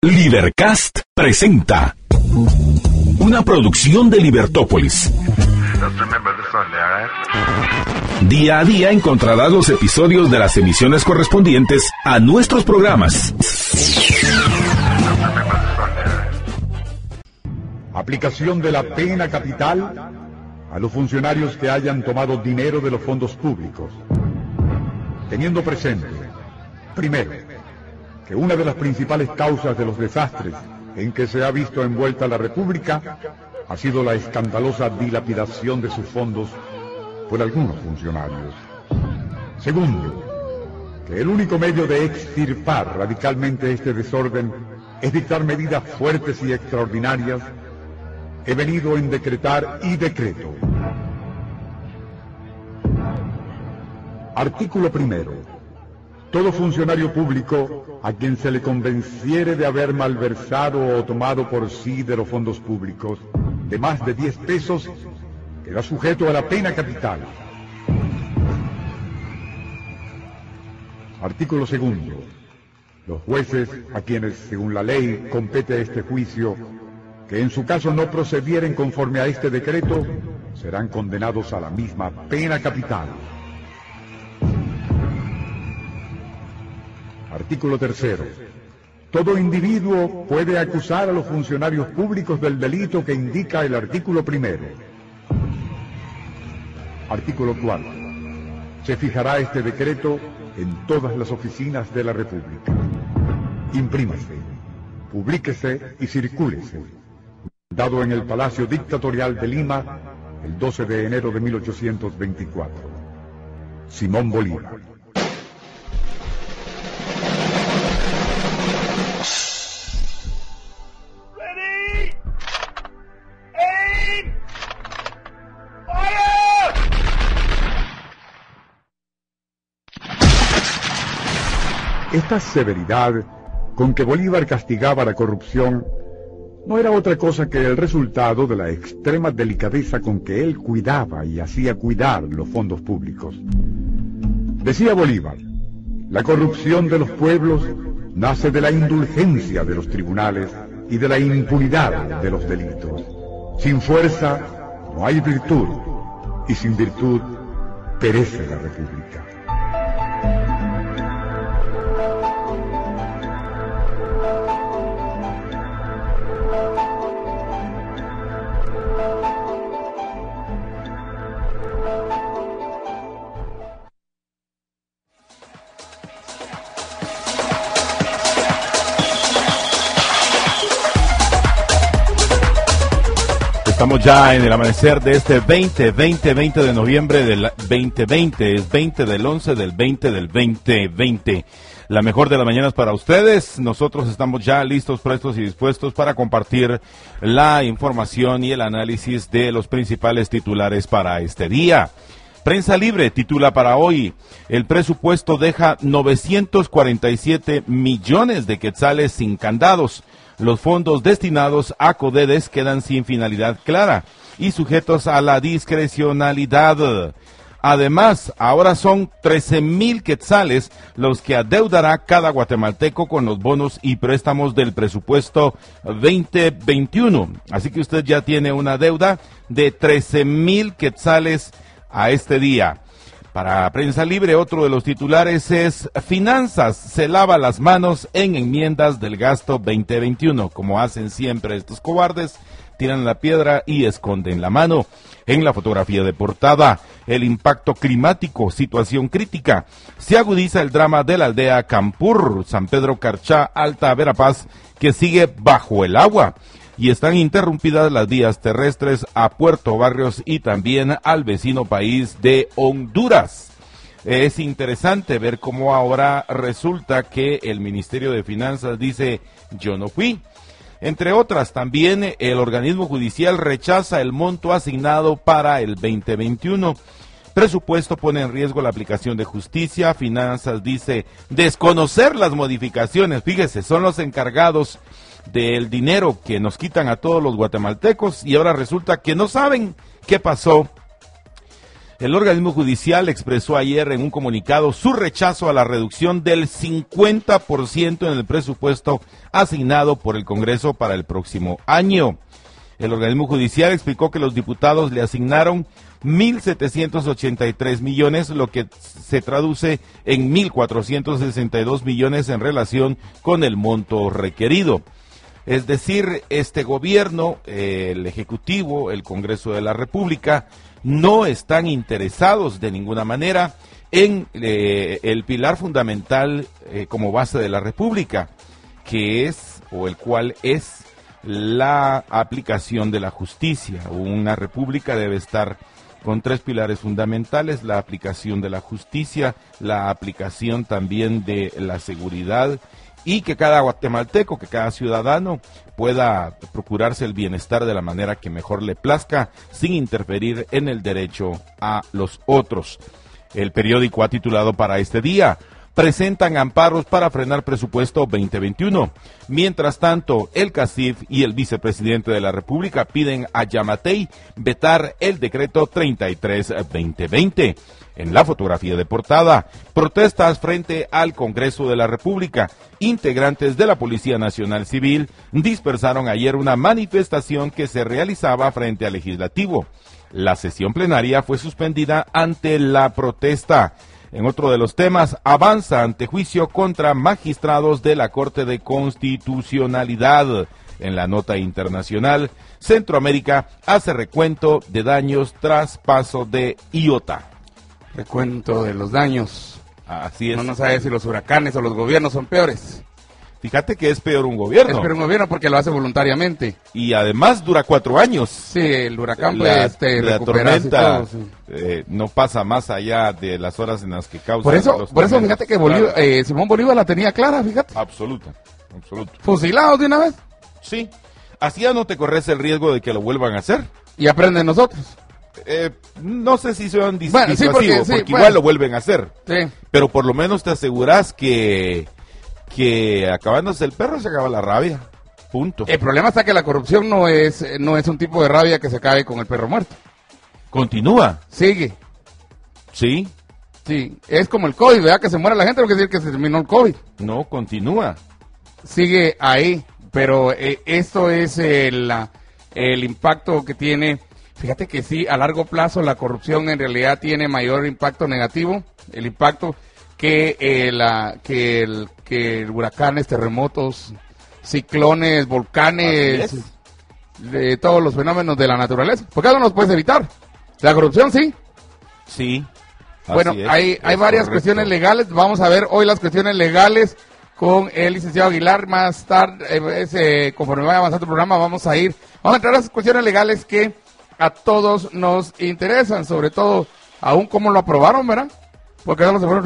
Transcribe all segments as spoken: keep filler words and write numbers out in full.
Libercast presenta una producción de Libertópolis. Día a día encontrarás los episodios de las emisiones correspondientes a nuestros programas. Aplicación de la pena capital a los funcionarios que hayan tomado dinero de los fondos públicos, teniendo presente, primero, que una de las principales causas de los desastres en que se ha visto envuelta la República ha sido la escandalosa dilapidación de sus fondos por algunos funcionarios. Segundo, que el único medio de extirpar radicalmente este desorden es dictar medidas fuertes y extraordinarias. He venido en decretar y decreto. Artículo primero. Todo funcionario público a quien se le convenciere de haber malversado o tomado por sí de los fondos públicos de más de diez pesos queda sujeto a la pena capital. Artículo segundo. Los jueces a quienes, según la ley, compete este juicio, que en su caso no procedieren conforme a este decreto, serán condenados a la misma pena capital. Artículo tercero. Todo individuo puede acusar a los funcionarios públicos del delito que indica el artículo primero. Artículo cuarto. Se fijará este decreto en todas las oficinas de la República. Imprímase, publíquese y circúlese. Dado en el Palacio Dictatorial de Lima, el doce de enero de mil ochocientos veinticuatro. Simón Bolívar. Ready, aim, fire. Esta severidad con que Bolívar castigaba la corrupción no era otra cosa que el resultado de la extrema delicadeza con que él cuidaba y hacía cuidar los fondos públicos. Decía Bolívar, la corrupción de los pueblos nace de la indulgencia de los tribunales y de la impunidad de los delitos. Sin fuerza no hay virtud, y sin virtud perece la República. Estamos ya en el amanecer de este veinte, veinte, veinte de noviembre del veinte veinte, es veinte del once del veinte del veinte veinte. La mejor de las mañanas para ustedes. Nosotros estamos ya listos, prestos y dispuestos para compartir la información y el análisis de los principales titulares para este día. Prensa Libre titula para hoy: el presupuesto deja novecientos cuarenta y siete millones de quetzales sin candados. Los fondos destinados a CODEDES quedan sin finalidad clara y sujetos a la discrecionalidad. Además, ahora son trece mil quetzales los que adeudará cada guatemalteco con los bonos y préstamos del presupuesto veinte veintiuno. Así que usted ya tiene una deuda de trece mil quetzales a este día. Para Prensa Libre, otro de los titulares es: Finanzas se lava las manos en enmiendas del gasto veinte veintiuno. Como hacen siempre estos cobardes, tiran la piedra y esconden la mano. En la fotografía de portada, el impacto climático, situación crítica. Se agudiza el drama de la aldea Campur, San Pedro Carchá, Alta Verapaz, que sigue bajo el agua. Y están interrumpidas las vías terrestres a Puerto Barrios y también al vecino país de Honduras. Es interesante ver cómo ahora resulta que el Ministerio de Finanzas dice: yo no fui. Entre otras, también el organismo judicial rechaza el monto asignado para el veinte veintiuno. Presupuesto pone en riesgo la aplicación de justicia. Finanzas dice desconocer las modificaciones. Fíjese, son los encargados del dinero que nos quitan a todos los guatemaltecos y ahora resulta que no saben qué pasó El organismo judicial expresó ayer en un comunicado su rechazo a la reducción del cincuenta por ciento en el presupuesto asignado por el Congreso para el próximo año. El organismo judicial explicó que los diputados le asignaron mil setecientos ochenta y tres millones, lo que se traduce en mil cuatrocientos sesenta y dos millones en relación con el monto requerido. Es decir, este gobierno, eh, el Ejecutivo, el Congreso de la República, no están interesados de ninguna manera en eh, el pilar fundamental eh, como base de la República, que es, o el cual es, la aplicación de la justicia. Una república debe estar con tres pilares fundamentales: la aplicación de la justicia, la aplicación también de la seguridad, y que cada guatemalteco, que cada ciudadano pueda procurarse el bienestar de la manera que mejor le plazca, sin interferir en el derecho a los otros. El periódico ha titulado para este día: presentan amparos para frenar presupuesto veinte veintiuno. Mientras tanto, el CACIF y el vicepresidente de la República piden a Yamatei vetar el decreto treinta y tres veinte veinte. En la fotografía de portada, protestas frente al Congreso de la República. Integrantes de la Policía Nacional Civil dispersaron ayer una manifestación que se realizaba frente al Legislativo. La sesión plenaria fue suspendida ante la protesta. En otro de los temas, avanza ante juicio contra magistrados de la Corte de Constitucionalidad. En la nota internacional, Centroamérica hace recuento de daños tras paso de Iota. Recuento de los daños. Así es. No nos sabe si los huracanes o los gobiernos son peores. Fíjate que es peor un gobierno. Es peor un gobierno porque lo hace voluntariamente. Y además dura cuatro años. Sí, el huracán la, puede este, la recuperarse tormenta todo, sí. eh, no pasa más allá de las horas en las que causa. Por eso, los por eso fíjate que Bolívar, claro. eh, Simón Bolívar la tenía clara, fíjate. Absoluta, absoluta. Fusilados de una vez. Sí, así ya no te corres el riesgo de que lo vuelvan a hacer. Y aprenden nosotros. Eh, no sé si son distintos, Bueno, sí, porque, sí, porque bueno. igual lo vuelven a hacer. Sí. Pero por lo menos te aseguras que, que acabándose el perro se acaba la rabia. Punto. El problema está que la corrupción no es, no es un tipo de rabia que se acabe con el perro muerto. Continúa. Sigue. Sí. Sí. Es como el COVID, ¿verdad? Que se muere la gente, no quiere decir que se terminó el COVID. No, continúa. Sigue ahí. Pero eh, esto es el, la- el impacto que tiene. Fíjate que sí, a largo plazo la corrupción en realidad tiene mayor impacto negativo. El impacto que, eh, la, que, el, que el huracanes, terremotos, ciclones, volcanes, Así de todos los fenómenos de la naturaleza. Porque eso no los puedes evitar. La corrupción sí. Sí. Bueno, así es, hay, hay es varias correcto. cuestiones legales. Vamos a ver hoy las cuestiones legales con el licenciado Aguilar. Más tarde, eh, ese, conforme vaya avanzando el programa, vamos a ir. Vamos a entrar a las cuestiones legales que a todos nos interesan, sobre todo, aún cómo lo aprobaron, ¿verdad? Porque no se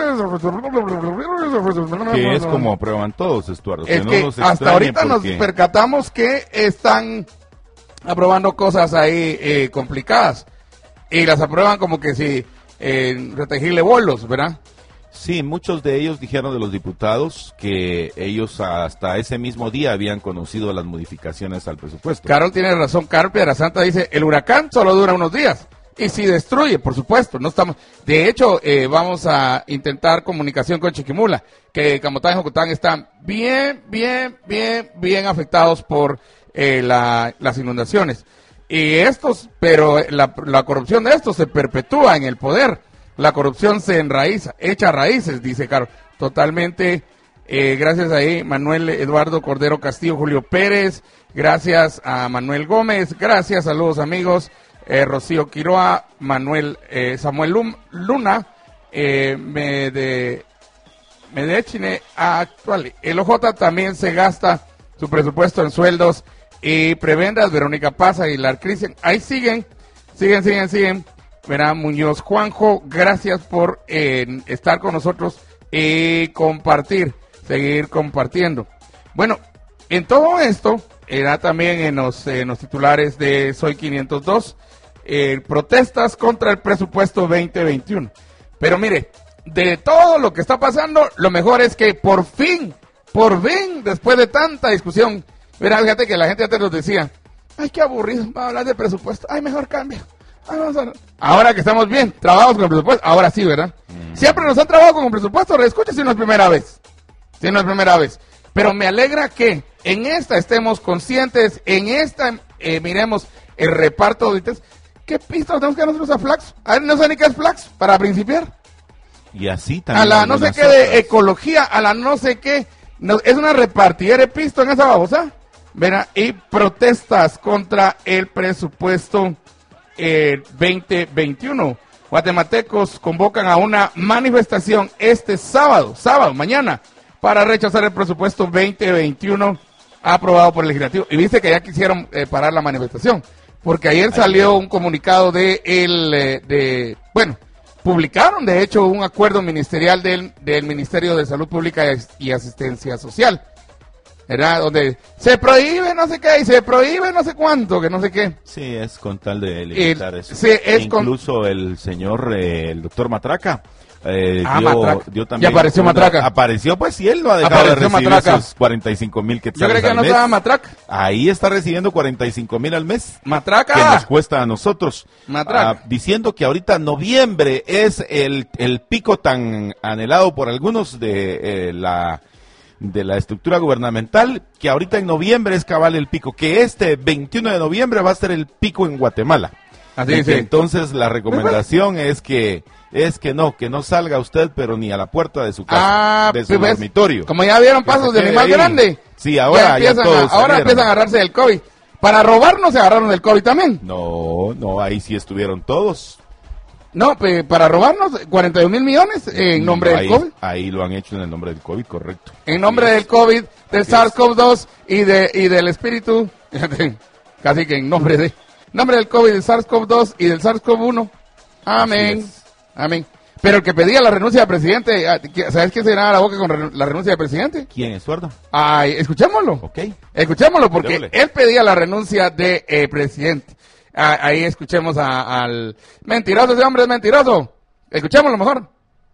fueron. Que es como aprueban todos, Estuardo. Es no que nos hasta extrañe ahorita nos porque- percatamos que están aprobando cosas ahí eh, complicadas y las aprueban como que si eh, retegirle bolos, ¿verdad? Sí, muchos de ellos dijeron de los diputados que ellos hasta ese mismo día habían conocido las modificaciones al presupuesto. Carol tiene razón, Carol Piedra Santa dice, el huracán solo dura unos días. Y si destruye, por supuesto, no estamos... De hecho, eh, vamos a intentar comunicación con Chiquimula, que Camotán y Jocotán están bien, bien, bien, bien afectados por eh, la- las inundaciones. Y estos, pero la, la corrupción de estos se perpetúa en el poder. La corrupción se enraiza, echa raíces, dice Carol. Totalmente, eh, gracias ahí, Manuel Eduardo Cordero Castillo, Julio Pérez, gracias a Manuel Gómez, gracias, saludos amigos, eh, Rocío Quiroa, Manuel, eh, Samuel Lum- Luna, eh, me de Medechine actual. El O J también se gasta su presupuesto en sueldos y prebendas. Verónica Paz, Aguilar Cristian, ahí siguen, siguen, siguen, siguen. Verá Muñoz Juanjo, gracias por eh, estar con nosotros y compartir, seguir compartiendo. Bueno, en todo esto, era también en los, en los titulares de Soy quinientos dos, eh, protestas contra el presupuesto veinte veintiuno. Pero mire, de todo lo que está pasando, lo mejor es que por fin, por fin, después de tanta discusión, verá, fíjate que la gente antes nos decía, ay, qué aburrido, va a hablar de presupuesto, ay, mejor cambia. Ah, vamos a... Ahora que estamos bien, trabajamos con el presupuesto, ahora sí, ¿verdad? Mm. Siempre nos han trabajado con el presupuesto, escucha si no es primera vez, si no es primera vez. Pero me alegra que en esta estemos conscientes, en esta eh, miremos el reparto de... ¿Qué pistas tenemos que dar nosotros a Flaxo? A ver, no sé ni qué es Flaxo, para principiar. Y así también. A la no sé qué de ecología, a la no sé qué, no, es una repartidera de pisto en esa babosa, ¿verdad? Y protestas contra el presupuesto eh, veinte veintiuno. Guatemaltecos convocan a una manifestación este sábado, sábado, mañana, para rechazar el presupuesto veinte veintiuno aprobado por el legislativo. Y dice que ya quisieron eh, parar la manifestación, porque ayer salió un comunicado de el, eh, de, bueno, publicaron de hecho un acuerdo ministerial del, del Ministerio de Salud Pública y Asistencia Social, ¿verdad? Donde se prohíbe no sé qué y se prohíbe no sé cuánto, que no sé qué. Sí, es con tal de limitar el, eso. Sí, es incluso con... el señor, eh, el doctor Matraca, eh, ah, dio, Matraca. dio también... Ya apareció una, Matraca. Apareció, pues, y él no ha dejado apareció de recibir Matraca. esos cuarenta y cinco mil quetzales. Yo creo que no estaba Matraca. Ahí está recibiendo cuarenta y cinco mil al mes. Matraca. Que nos cuesta a nosotros. Matraca. Ah, diciendo que ahorita noviembre es el, el pico tan anhelado por algunos de eh, la... de la estructura gubernamental, que ahorita en noviembre es cabal el pico, que este veintiuno de noviembre va a ser el pico en Guatemala. Así y es, que sí. Entonces la recomendación es que es que no, que no salga usted, pero ni a la puerta de su casa, Ah, de su pues, dormitorio. Como ya vieron Que pasos se de animal quede ahí. grande. Sí, ahora ya ya empiezan, todos a, ahora salieron. empiezan a agarrarse del COVID. Para robarnos se agarraron del COVID también. No, no, ahí sí estuvieron todos. No, pe- para robarnos cuarenta y un mil millones en nombre No, del ahí, COVID. Ahí lo han hecho en el nombre del COVID, correcto. En nombre Así del es. COVID, del Así SARS-C o V dos y, de, y del espíritu. Casi que en nombre de... nombre del COVID, del SARS-C o V dos y del SARS-C o V uno. Amén. Así es. Amén. Pero el que pedía la renuncia del presidente, ¿sabes quién se llenaba la boca con re- la renuncia del presidente? ¿Quién es Eduardo? Ay, escuchémoslo. Ok. Escuchémoslo porque Démosle. él pedía la renuncia del de, eh, presidente. Ah, ahí escuchemos a- al mentiroso, ese hombre es mentiroso. Escuchémoslo mejor.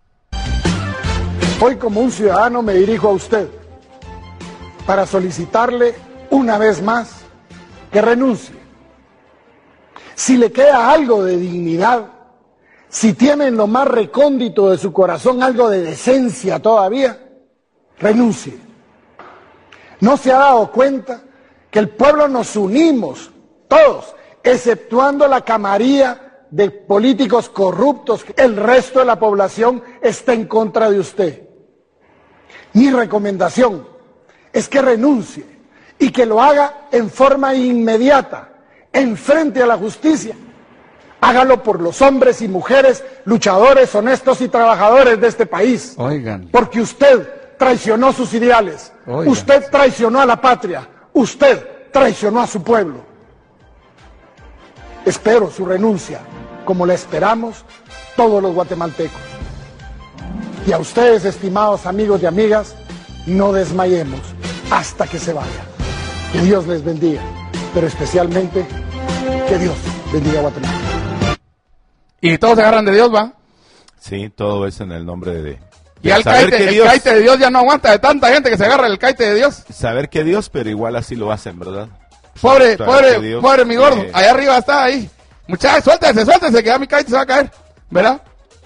Hoy como un ciudadano me dirijo a usted para solicitarle una vez más que renuncie. Si le queda algo de dignidad, si tiene en lo más recóndito de su corazón algo de decencia todavía, renuncie. ¿No se ha dado cuenta que el pueblo nos unimos, todos, exceptuando la camarilla de políticos corruptos? El resto de la población está en contra de usted. Mi recomendación es que renuncie y que lo haga en forma inmediata, en frente a la justicia. Hágalo por los hombres y mujeres luchadores, honestos y trabajadores de este país. Oigan. Porque usted traicionó sus ideales. Oigan. Usted traicionó a la patria. Usted traicionó a su pueblo. Espero su renuncia, como la esperamos todos los guatemaltecos. Y a ustedes, estimados amigos y amigas, no desmayemos hasta que se vaya. Que Dios les bendiga, pero especialmente que Dios bendiga a Guatemala. Y todos se agarran de Dios, ¿va? Sí, todo es en el nombre de... de Y al saber caite, que el Dios- caite de Dios ya no aguanta de tanta gente que se agarra el caite de Dios. Saber que Dios, pero igual así lo hacen, ¿verdad? Pobre, Saber pobre, que Dios, pobre mi gordo. eh, Allá arriba está ahí. Muchachos, suéltense, suéltense, que ya mi caite se va a caer. ¿Verdad?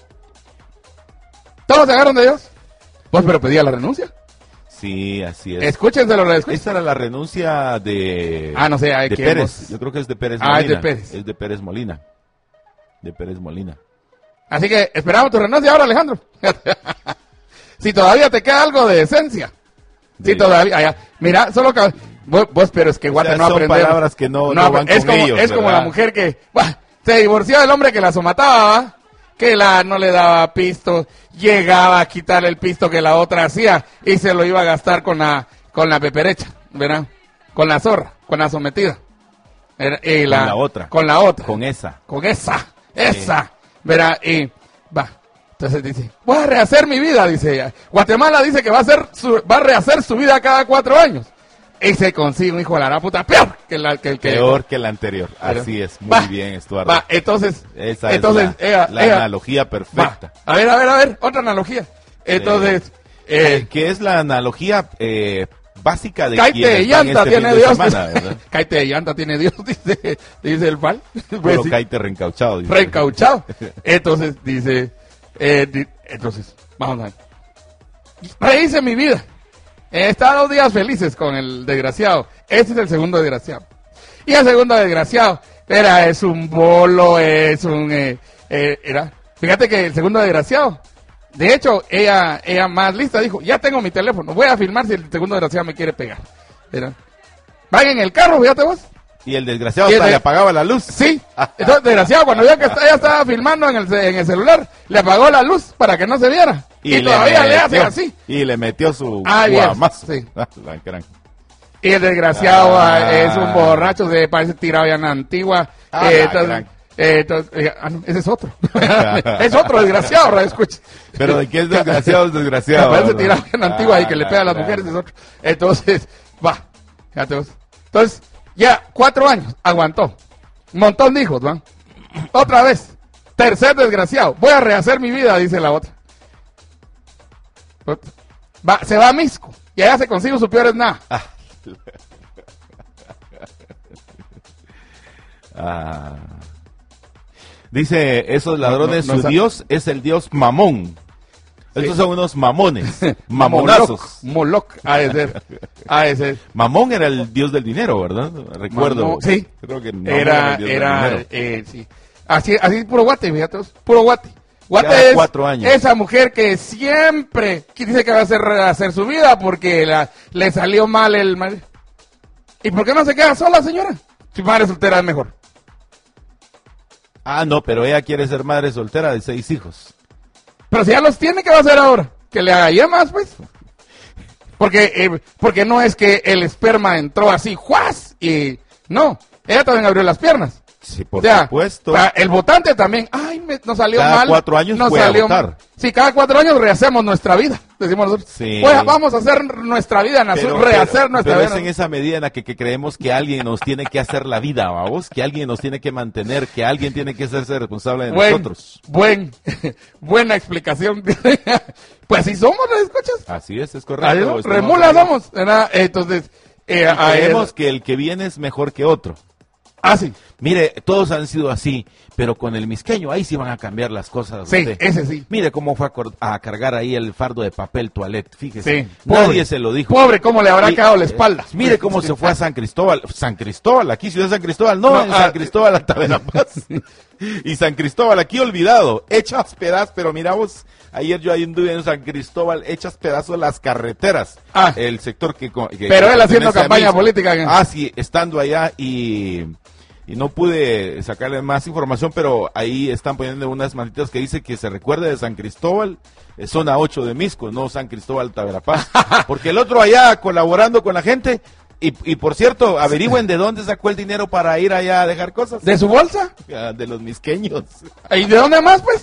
Todos se agarran de Dios. Pues, pero pedía la renuncia. Sí, así es. Escúchenselo, lo escuchen. Esa era la renuncia de... Ah, no sé, hay de que Pérez. hemos- Yo creo que es de Pérez Ah, es Molina. de Pérez. Es de Pérez Molina. De Pérez Molina. Así que esperamos tu renuncia ahora, Alejandro. Si todavía te queda algo de decencia. Si Sí. todavía, allá. Mira, solo que vos, vos, pero es que Guate Esas no son aprendemos. palabras que no- no van es con como, ellos, es como ¿verdad? la mujer que bah, se divorció del hombre que la somataba, ¿va? Que la no le daba pisto, llegaba a quitarle el pisto que la otra hacía y se lo iba a gastar con la con la peperecha, ¿verdad? Con la zorra, con la sometida. Era- y Con la otra. Con la otra. Con esa. Con esa, esa, verá, y va. Entonces dice, voy a rehacer mi vida, dice ella. Guatemala dice que va a hacer su, va a rehacer su vida cada cuatro años. Y se consigue un hijo de la gran puta peor que, la, que el que... Peor que la anterior. Pero- Así es. Muy Va, bien, Estuardo. Va, entonces, Esa entonces, es la, ella- la ella- analogía va. perfecta. A ver, a ver, a ver, otra analogía. Entonces, Eh, eh, que es la analogía eh, básica de Caite quienes de van llanta este tiene fin de Dios. semana, ¿verdad? Caite de llanta tiene Dios, dice, dice el Val. Puro Pues sí, caite reencauchado. dice. reencauchado. Entonces, dice, eh, di- entonces, vamos a ver. Rehice mi vida. He estado dos días felices con el desgraciado. Este es el segundo desgraciado. Y el segundo desgraciado era, es un bolo, es un, eh, eh, era, fíjate que el segundo desgraciado, de hecho, ella, ella más lista dijo, ya tengo mi teléfono, voy a filmar si el segundo desgraciado me quiere pegar. Era, van en el carro, fíjate vos. Y el desgraciado Y el hasta de- le apagaba la luz. Sí, entonces desgraciado, cuando vio que está- ella estaba filmando en el, ce- en el celular, le apagó la luz para que no se viera. Y, todavía le hace metió- así. Y le metió su Ah, bien, guamazo. sí. Ah, la gran- Y el desgraciado Ah. ah, es un borracho, se parece tirado ya en la antigua. Ah, Eh, la entonces, gran. eh, entonces, eh, ah, no, ese es otro. Es otro desgraciado, radio escucha. Pero de qué es desgraciado es desgraciado. Me parece ¿verdad? tirado en la antigua y Ah, que le la pega a las gran. mujeres es otro. Entonces, va. Fíjate vos. Entonces, ya cuatro años, aguantó. Un montón de hijos, ¿va? Otra vez. Tercer desgraciado. Voy a rehacer mi vida, dice la otra. Va, se va a Misco. Y allá se consigue su peor es nada. Ah. Dice, esos ladrones, no, no su sa- dios es el dios Mamón. Estos son unos mamones, Moloch, mamonazos. Moloch, ha de ser. Ha de ser. Mamón era el dios del dinero, ¿verdad? Recuerdo. Mamón, sí. Creo que Mamón Era, el dios del era, dinero. eh, sí. Así, así puro guate, fíjate vos, puro guate. Guate Cada es cuatro años. esa mujer que siempre que dice que va a hacer, hacer su vida porque la, le salió mal el marido. ¿Y por qué no se queda sola, señora? Si madre soltera es mejor. Ah, no, pero ella quiere ser madre soltera de seis hijos. Pero si ya los tiene, ¿qué va a hacer ahora? Que le haga más, pues. Porque, eh, porque no es que el esperma entró así, ¡juas! Y no, ella también abrió las piernas. Sí, por O sea, supuesto. pa- el votante también, ay, me, nos salió Cada mal. cuatro años nos puede salió votar. mal. Sí, cada cuatro años rehacemos nuestra vida, decimos nosotros. Sí. Pues vamos a hacer nuestra vida, nacer- Pero, rehacer pero- nuestra pero es vida. en esa medida en la que, que creemos que alguien nos tiene que hacer la vida, vamos, que alguien nos tiene que mantener, que alguien tiene que hacerse responsable de Buen, nosotros. buen, buena explicación. Pues así somos, ¿no escuchas? Así es, es Ahí correcto. no, estamos Remulas ahí. somos, ¿verdad? Entonces, eh, Y a- creemos que el que viene es mejor que otro. ah, sí, Mire, todos han sido así, pero con el misqueño ahí sí van a cambiar las cosas. sí, usted. ese sí. Mire cómo fue a, cor- a cargar ahí el fardo de papel toilette, fíjese. Sí, Nadie pobre. se lo dijo. Pobre, cómo le habrá Y- quedado la espalda. eh, mire cómo se fue a San Cristóbal. San Cristóbal, aquí Ciudad de San Cristóbal, no, No, en ah, San Cristóbal, hasta Verapaz. Y San Cristóbal, aquí olvidado, hechas pedazos, pero miramos, ayer yo ahí anduve en San Cristóbal, hechas pedazos las carreteras. Ah. El sector que... co- que- Pero que él haciendo pertenece a campaña Misco. política. ¿eh? Ah, sí, estando allá y... Y no pude sacarle más información, pero ahí están poniendo unas manitas que dice que se recuerde de San Cristóbal, eh, zona ocho de Misco, no San Cristóbal Taberapaz. Porque el otro allá colaborando con la gente, y, y por cierto, averigüen de dónde sacó el dinero para ir allá a dejar cosas. ¿De su bolsa? Ah, de los misqueños. ¿Y de dónde más, pues?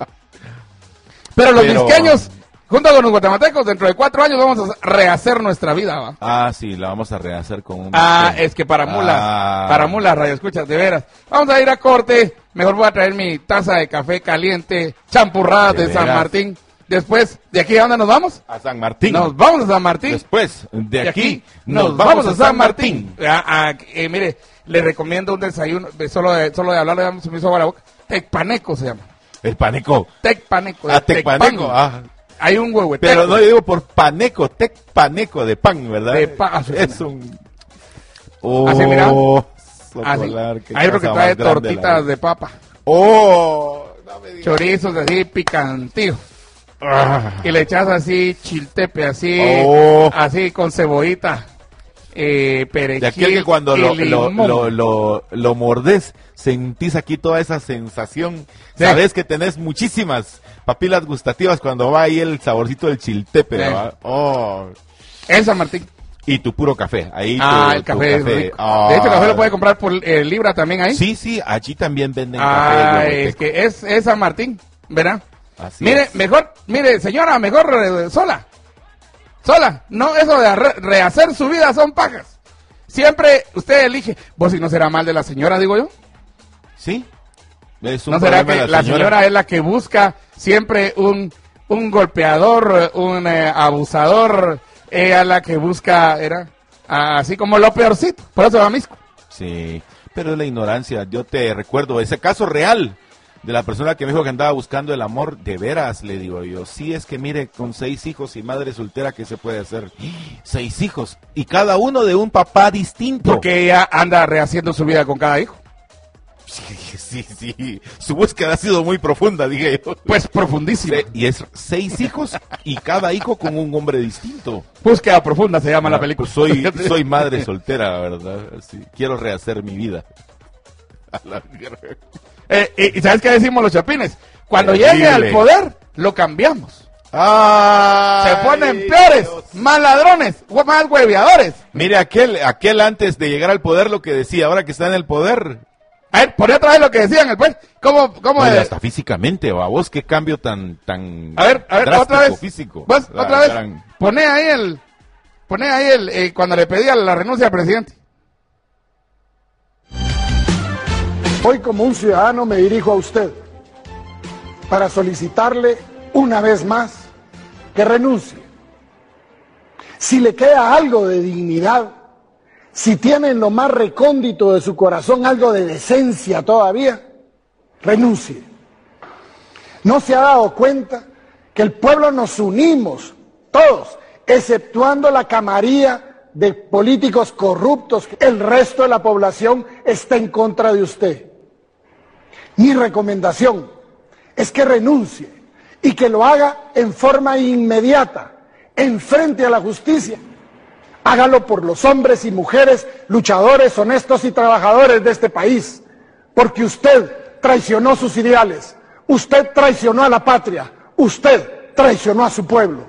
Pero los Pero- misqueños, junto con los guatemaltecos, dentro de cuatro años vamos a rehacer nuestra vida, ¿va? Ah, sí, la vamos a rehacer con un... Ah, misqueño. es que para mulas, Ah. para mulas, radio escuchas, de veras. Vamos a ir a corte, mejor voy a traer mi taza de café caliente, champurrada De de, San veras. Martín. Después, ¿de aquí a dónde nos vamos? A San Martín. Nos vamos a San Martín. Después, de De aquí, nos vamos a San Martín. Ah, ah, eh, mire, le recomiendo un desayuno, de solo, de, solo de hablarlo ya se me hizo agua la boca. Tecpaneco se llama. El paneco. Tecpaneco. de Ah, tecpaneco, Tecpan. ah. Hay un huevo. Pero no, yo digo por paneco, tec paneco de pan, ¿verdad? De pan, ah, sí, es sí. un... Oh, Así, mira. socolar, qué Hay otro que cosa trae más grande la tortitas vida. de papa, Oh, no me digas. chorizos así picantíos. Ah. Y le echas así chiltepe, así, Oh. así con cebollita, eh, perejil De aquel que cuando y lo, lo, limón. lo, lo, lo mordes, sentís aquí toda esa sensación. Sí. Sabes que tenés muchísimas papilas gustativas cuando va ahí el saborcito del chiltepe, Sí. ¿verdad? Oh. En San Martín. Y tu puro café. Ahí Ah, tu- el tu café es rico. Ah. De hecho, el café lo puede comprar por eh, libra también ahí. Sí, sí, allí también venden Ah, café. es que es, es San Martín, ¿verdad? Así Mire, es. mejor, mire, señora, mejor eh, sola. Sola. No, eso de re- rehacer su vida son pajas. Siempre usted elige. Vos si no será mal de la señora, digo yo. Sí. Es un ¿No será problema que de la señora es la que busca siempre un, un golpeador, un eh, abusador, ella la que busca, era así como lo peorcito, por eso va a Misco. Sí, pero es la ignorancia. Yo te recuerdo ese caso real de la persona que me dijo que andaba buscando el amor. De veras, le digo yo, sí, es que mire, con seis hijos y madre soltera, ¿qué se puede hacer? Seis hijos, y cada uno de un papá distinto. Porque ella anda rehaciendo su vida con cada hijo. Sí, sí, sí, su búsqueda ha sido muy profunda, dije yo. Pues profundísima. Se- y es seis hijos y cada hijo con un hombre distinto. Búsqueda profunda se llama Ah, la película. pues soy, soy madre soltera, ¿verdad? Sí, quiero rehacer mi vida. A la mierda. Eh, y, y ¿sabes qué decimos los chapines? Cuando Terrible. llegue al poder, lo cambiamos. ¡Ay, Se ponen peores, Dios! más ladrones, hue- más hueveadores. Mire, aquel, aquel antes de llegar al poder lo que decía, ahora que está en el poder. A ver, poné otra vez lo que decían, el pues. ¿Cómo, cómo Oye, de- hasta físicamente, ¿va? Vos qué cambio tan, tan A ver, a ver, drástico otra vez. físico. Vos, La otra vez. gran- Poné ahí el. Poné ahí el. eh, cuando le pedía la renuncia al presidente. Hoy como un ciudadano me dirijo a usted para solicitarle una vez más que renuncie. Si le queda algo de dignidad, si tiene en lo más recóndito de su corazón algo de decencia todavía, renuncie. ¿No se ha dado cuenta que el pueblo nos unimos, todos, exceptuando la camarilla de políticos corruptos? El resto de la población está en contra de usted. Mi recomendación es que renuncie y que lo haga en forma inmediata, en frente a la justicia. Hágalo por los hombres y mujeres, luchadores, honestos y trabajadores de este país, porque usted traicionó sus ideales, usted traicionó a la patria, usted traicionó a su pueblo.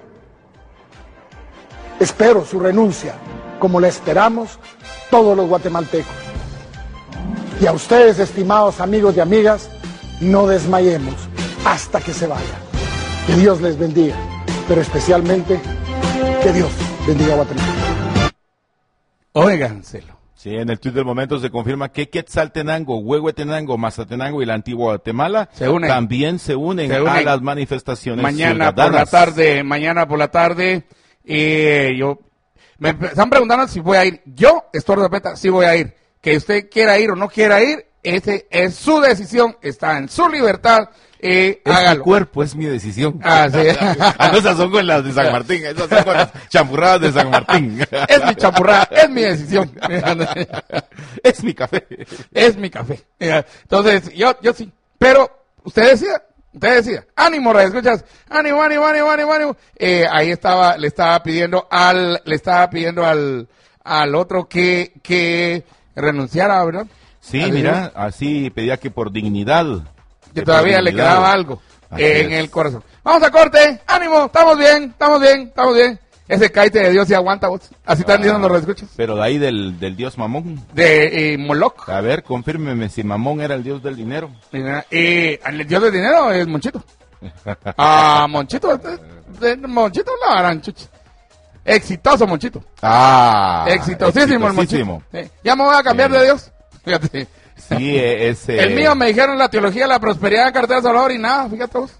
Espero su renuncia, como la esperamos todos los guatemaltecos. Y a ustedes, estimados amigos y amigas, no desmayemos hasta que se vaya. Que Dios les bendiga, pero especialmente que Dios bendiga a Guatemala. Óiganselo. Sí, en el tuit del momento se confirma que Quetzaltenango, Huehuetenango, Mazatenango y la antigua Guatemala Se unen. también se unen, Se unen. a las manifestaciones Mañana por la ciudadanas. tarde, mañana por la tarde, eh, yo, me están preguntando si voy a ir. Yo, Estuardo Peta, sí voy a ir. Que usted quiera ir o no quiera ir, ese es su decisión, está en su libertad, eh, Es mi hágalo. cuerpo, es mi decisión. Ah, sí. Ah, no, esas son con las de San Martín, esas son con las champurradas de San Martín. Es mi champurrada, es mi decisión. Es mi café. Es mi café. Entonces, yo, yo sí. Pero, usted decía, usted decía, ánimo, radio escuchas, ánimo, ánimo, ánimo, ánimo, ánimo. Eh, ahí estaba, le estaba pidiendo al, le estaba pidiendo al, al otro que, que renunciara, ¿verdad? Sí, Así mira, así pedía que por dignidad. Que que todavía por le dignidad. quedaba algo Así en es. el corazón. Vamos a corte, ánimo, estamos bien, estamos bien, estamos bien. Ese caite de Dios y aguanta vos. Así están diciendo los reescuchas. Pero de ahí del, del dios Mamón. De eh, Moloch. A ver, confírmeme si Mamón era el dios del dinero. Y el Dios del dinero es Monchito. Ah, Monchito, de, de- Monchito la gran chucha. Exitoso Monchito. Ah, Exitosísimo el exitosísimo. Monchito. Sí. Ya me voy a cambiar Bien. de Dios. Fíjate. Sí, eh, ese. El mío me dijeron la teología de la prosperidad de Cartera Salvador y nada, fíjate vos.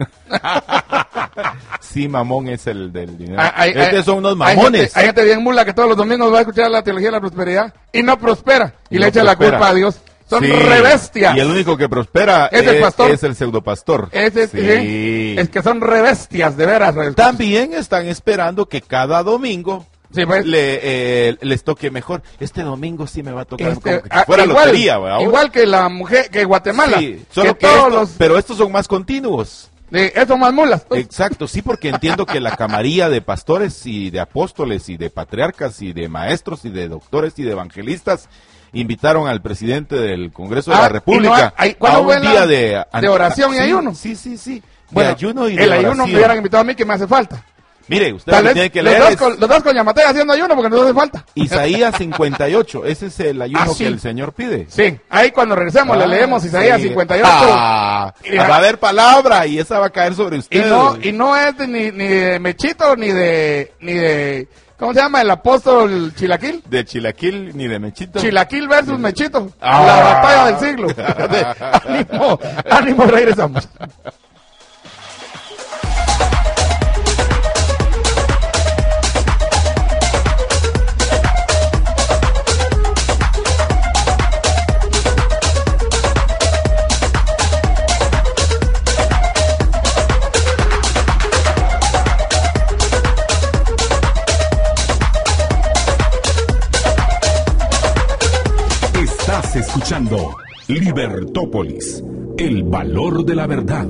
Sí, Mamón es el del dinero. Hay- hay- Estos hay- son unos hay mamones. gente, hay gente bien mula que todos los domingos va a escuchar la teología de la prosperidad y no prospera y, Y le no echa la prospera. culpa a Dios. Son Sí, re bestias. Y el único que prospera Es el pastor. es el pseudopastor. Ese- Sí. sí, es que son re bestias, de veras. re- También están esperando que cada domingo Sí, pues. le, eh, les toque mejor. Este domingo sí me va a tocar Este, como que ah, fuera igual, lotería. ¿verdad? igual que la mujer, que Guatemala. Sí, solo que, todos esto- los, pero estos son más continuos. de, estos más mulas. pues. Exacto, sí, porque entiendo que la camarilla de pastores y de apóstoles y de patriarcas y de maestros y de doctores y de evangelistas invitaron al presidente del Congreso de Ah, la y no República hay- a ¿cuándo un fue la- día de, de oración y Sí, ayuno? Sí, sí, sí. Bueno, de ayuno y de el ayuno oración. me hubieran invitado a mí que me hace falta. Mire, usted Tal lo que vez tiene que los, leer dos es con, los dos con Yamatei haciendo ayuno porque no hace falta. Isaías cincuenta y ocho. Ese es el ayuno Ah, sí. que el Señor pide. Sí, ahí cuando regresemos le Ah, leemos Isaías sí. cincuenta y ocho. Ah, Y- va a haber palabra y esa va a caer sobre Y usted. no, y no es de- ni, ni de Mechito ni de, ni de, ¿cómo se llama? El apóstol Chilaquil. De chilaquil ni de mechito. Chilaquil versus Mechito. Ah. La batalla del siglo. ánimo, ánimo, regresamos. Estás escuchando Libertópolis, el valor de la verdad.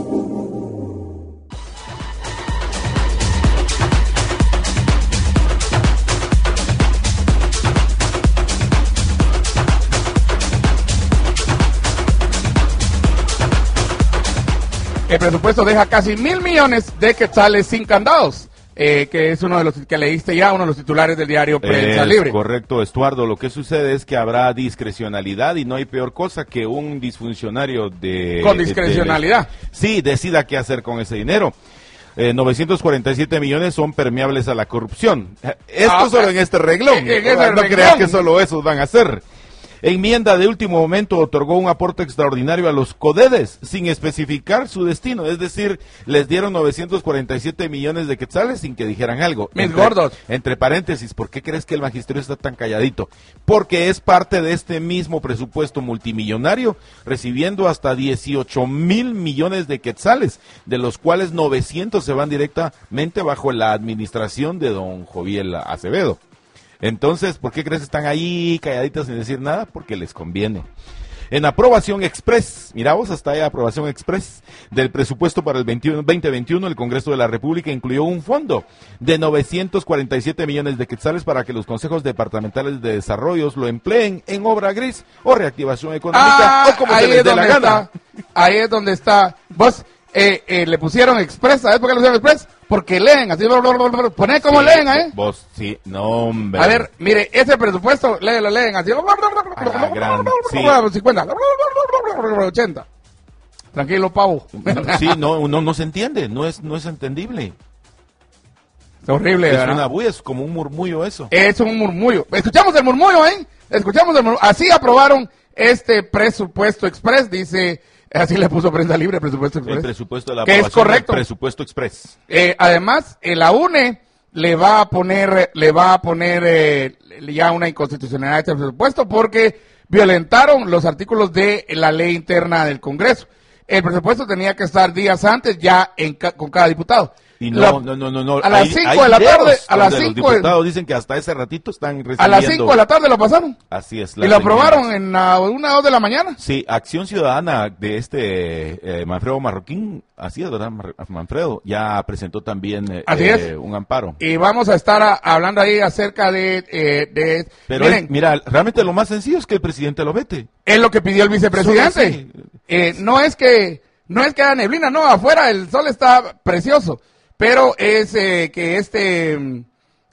El presupuesto deja casi mil millones de quetzales sin candados, eh, que es uno de los que leíste ya, uno de los titulares del diario Prensa Es Libre. correcto, Estuardo. Lo que sucede es que habrá discrecionalidad y no hay peor cosa que un disfuncionario de... Con discrecionalidad. de- sí, decida qué hacer con ese dinero. Eh, novecientos cuarenta y siete millones son permeables a la corrupción. Esto Ah, solo en este reglón. en ese no reglón. creas que solo esos van a hacer. Enmienda de último momento otorgó un aporte extraordinario a los CODEDES sin especificar su destino, es decir, les dieron novecientos cuarenta y siete millones de quetzales sin que dijeran algo. Mis Entre- gordos. Entre paréntesis, ¿por qué crees que el magisterio está tan calladito? Porque es parte de este mismo presupuesto multimillonario, recibiendo hasta dieciocho mil millones de quetzales, de los cuales novecientos se van directamente bajo la administración de don Joviel Acevedo. Entonces, ¿por qué crees que están ahí calladitas sin decir nada? Porque les conviene. En aprobación express, mira vos, hasta ahí aprobación express del presupuesto para el veintiuno, veinte veintiuno, el Congreso de la República incluyó un fondo de novecientos cuarenta y siete millones de quetzales para que los consejos departamentales de desarrollos lo empleen en obra gris o reactivación económica Ah, o como ahí se les es dé la donde gana. está, ahí es donde está. Vos eh, eh, le pusieron express, ¿sabes por qué le pusieron express? Porque leen, así, poné cómo Sí, leen ahí. Vos, sí, no, hombre. A ver, mire, ese presupuesto, léelo, leen así. Ah, gran, sí. cincuenta, ochenta. Tranquilo, pavo. Sí, no, no, no se entiende, no es, no es entendible. Es horrible, Es ¿verdad? una bulla, es como un murmullo eso. Es un murmullo. Escuchamos el murmullo, ¿eh? Escuchamos el murmullo. Así aprobaron este presupuesto express, dice, así le puso Prensa Libre, presupuesto express. El presupuesto de la que es aprobación del correcto. presupuesto express. Eh, además, eh, la U N E le va a poner, le va a poner eh, ya una inconstitucionalidad a este presupuesto porque violentaron los artículos de la ley interna del Congreso. El presupuesto tenía que estar días antes ya en ca- con cada diputado. Y no, La- no, no, no, no. a las hay- cinco hay de la videos tarde, a las donde cinco Los de- diputados dicen que hasta ese ratito están recibiendo. A las cinco de la tarde lo pasaron. Así es. Y las lo aprobaron enmiendas. en la una o dos de la mañana. Sí, Acción Ciudadana de este eh, Manfredo Marroquín, así es, ¿verdad? Mar- Manfredo, ya presentó también eh, Así eh, es. un amparo. Y vamos a estar a- hablando ahí acerca de... eh, de Pero miren, es- mira, realmente lo más sencillo es que el presidente lo vete. es lo que pidió el vicepresidente. Solo así. Eh, no es que no es que haya neblina, no, afuera el sol está precioso, pero es eh, que este mm,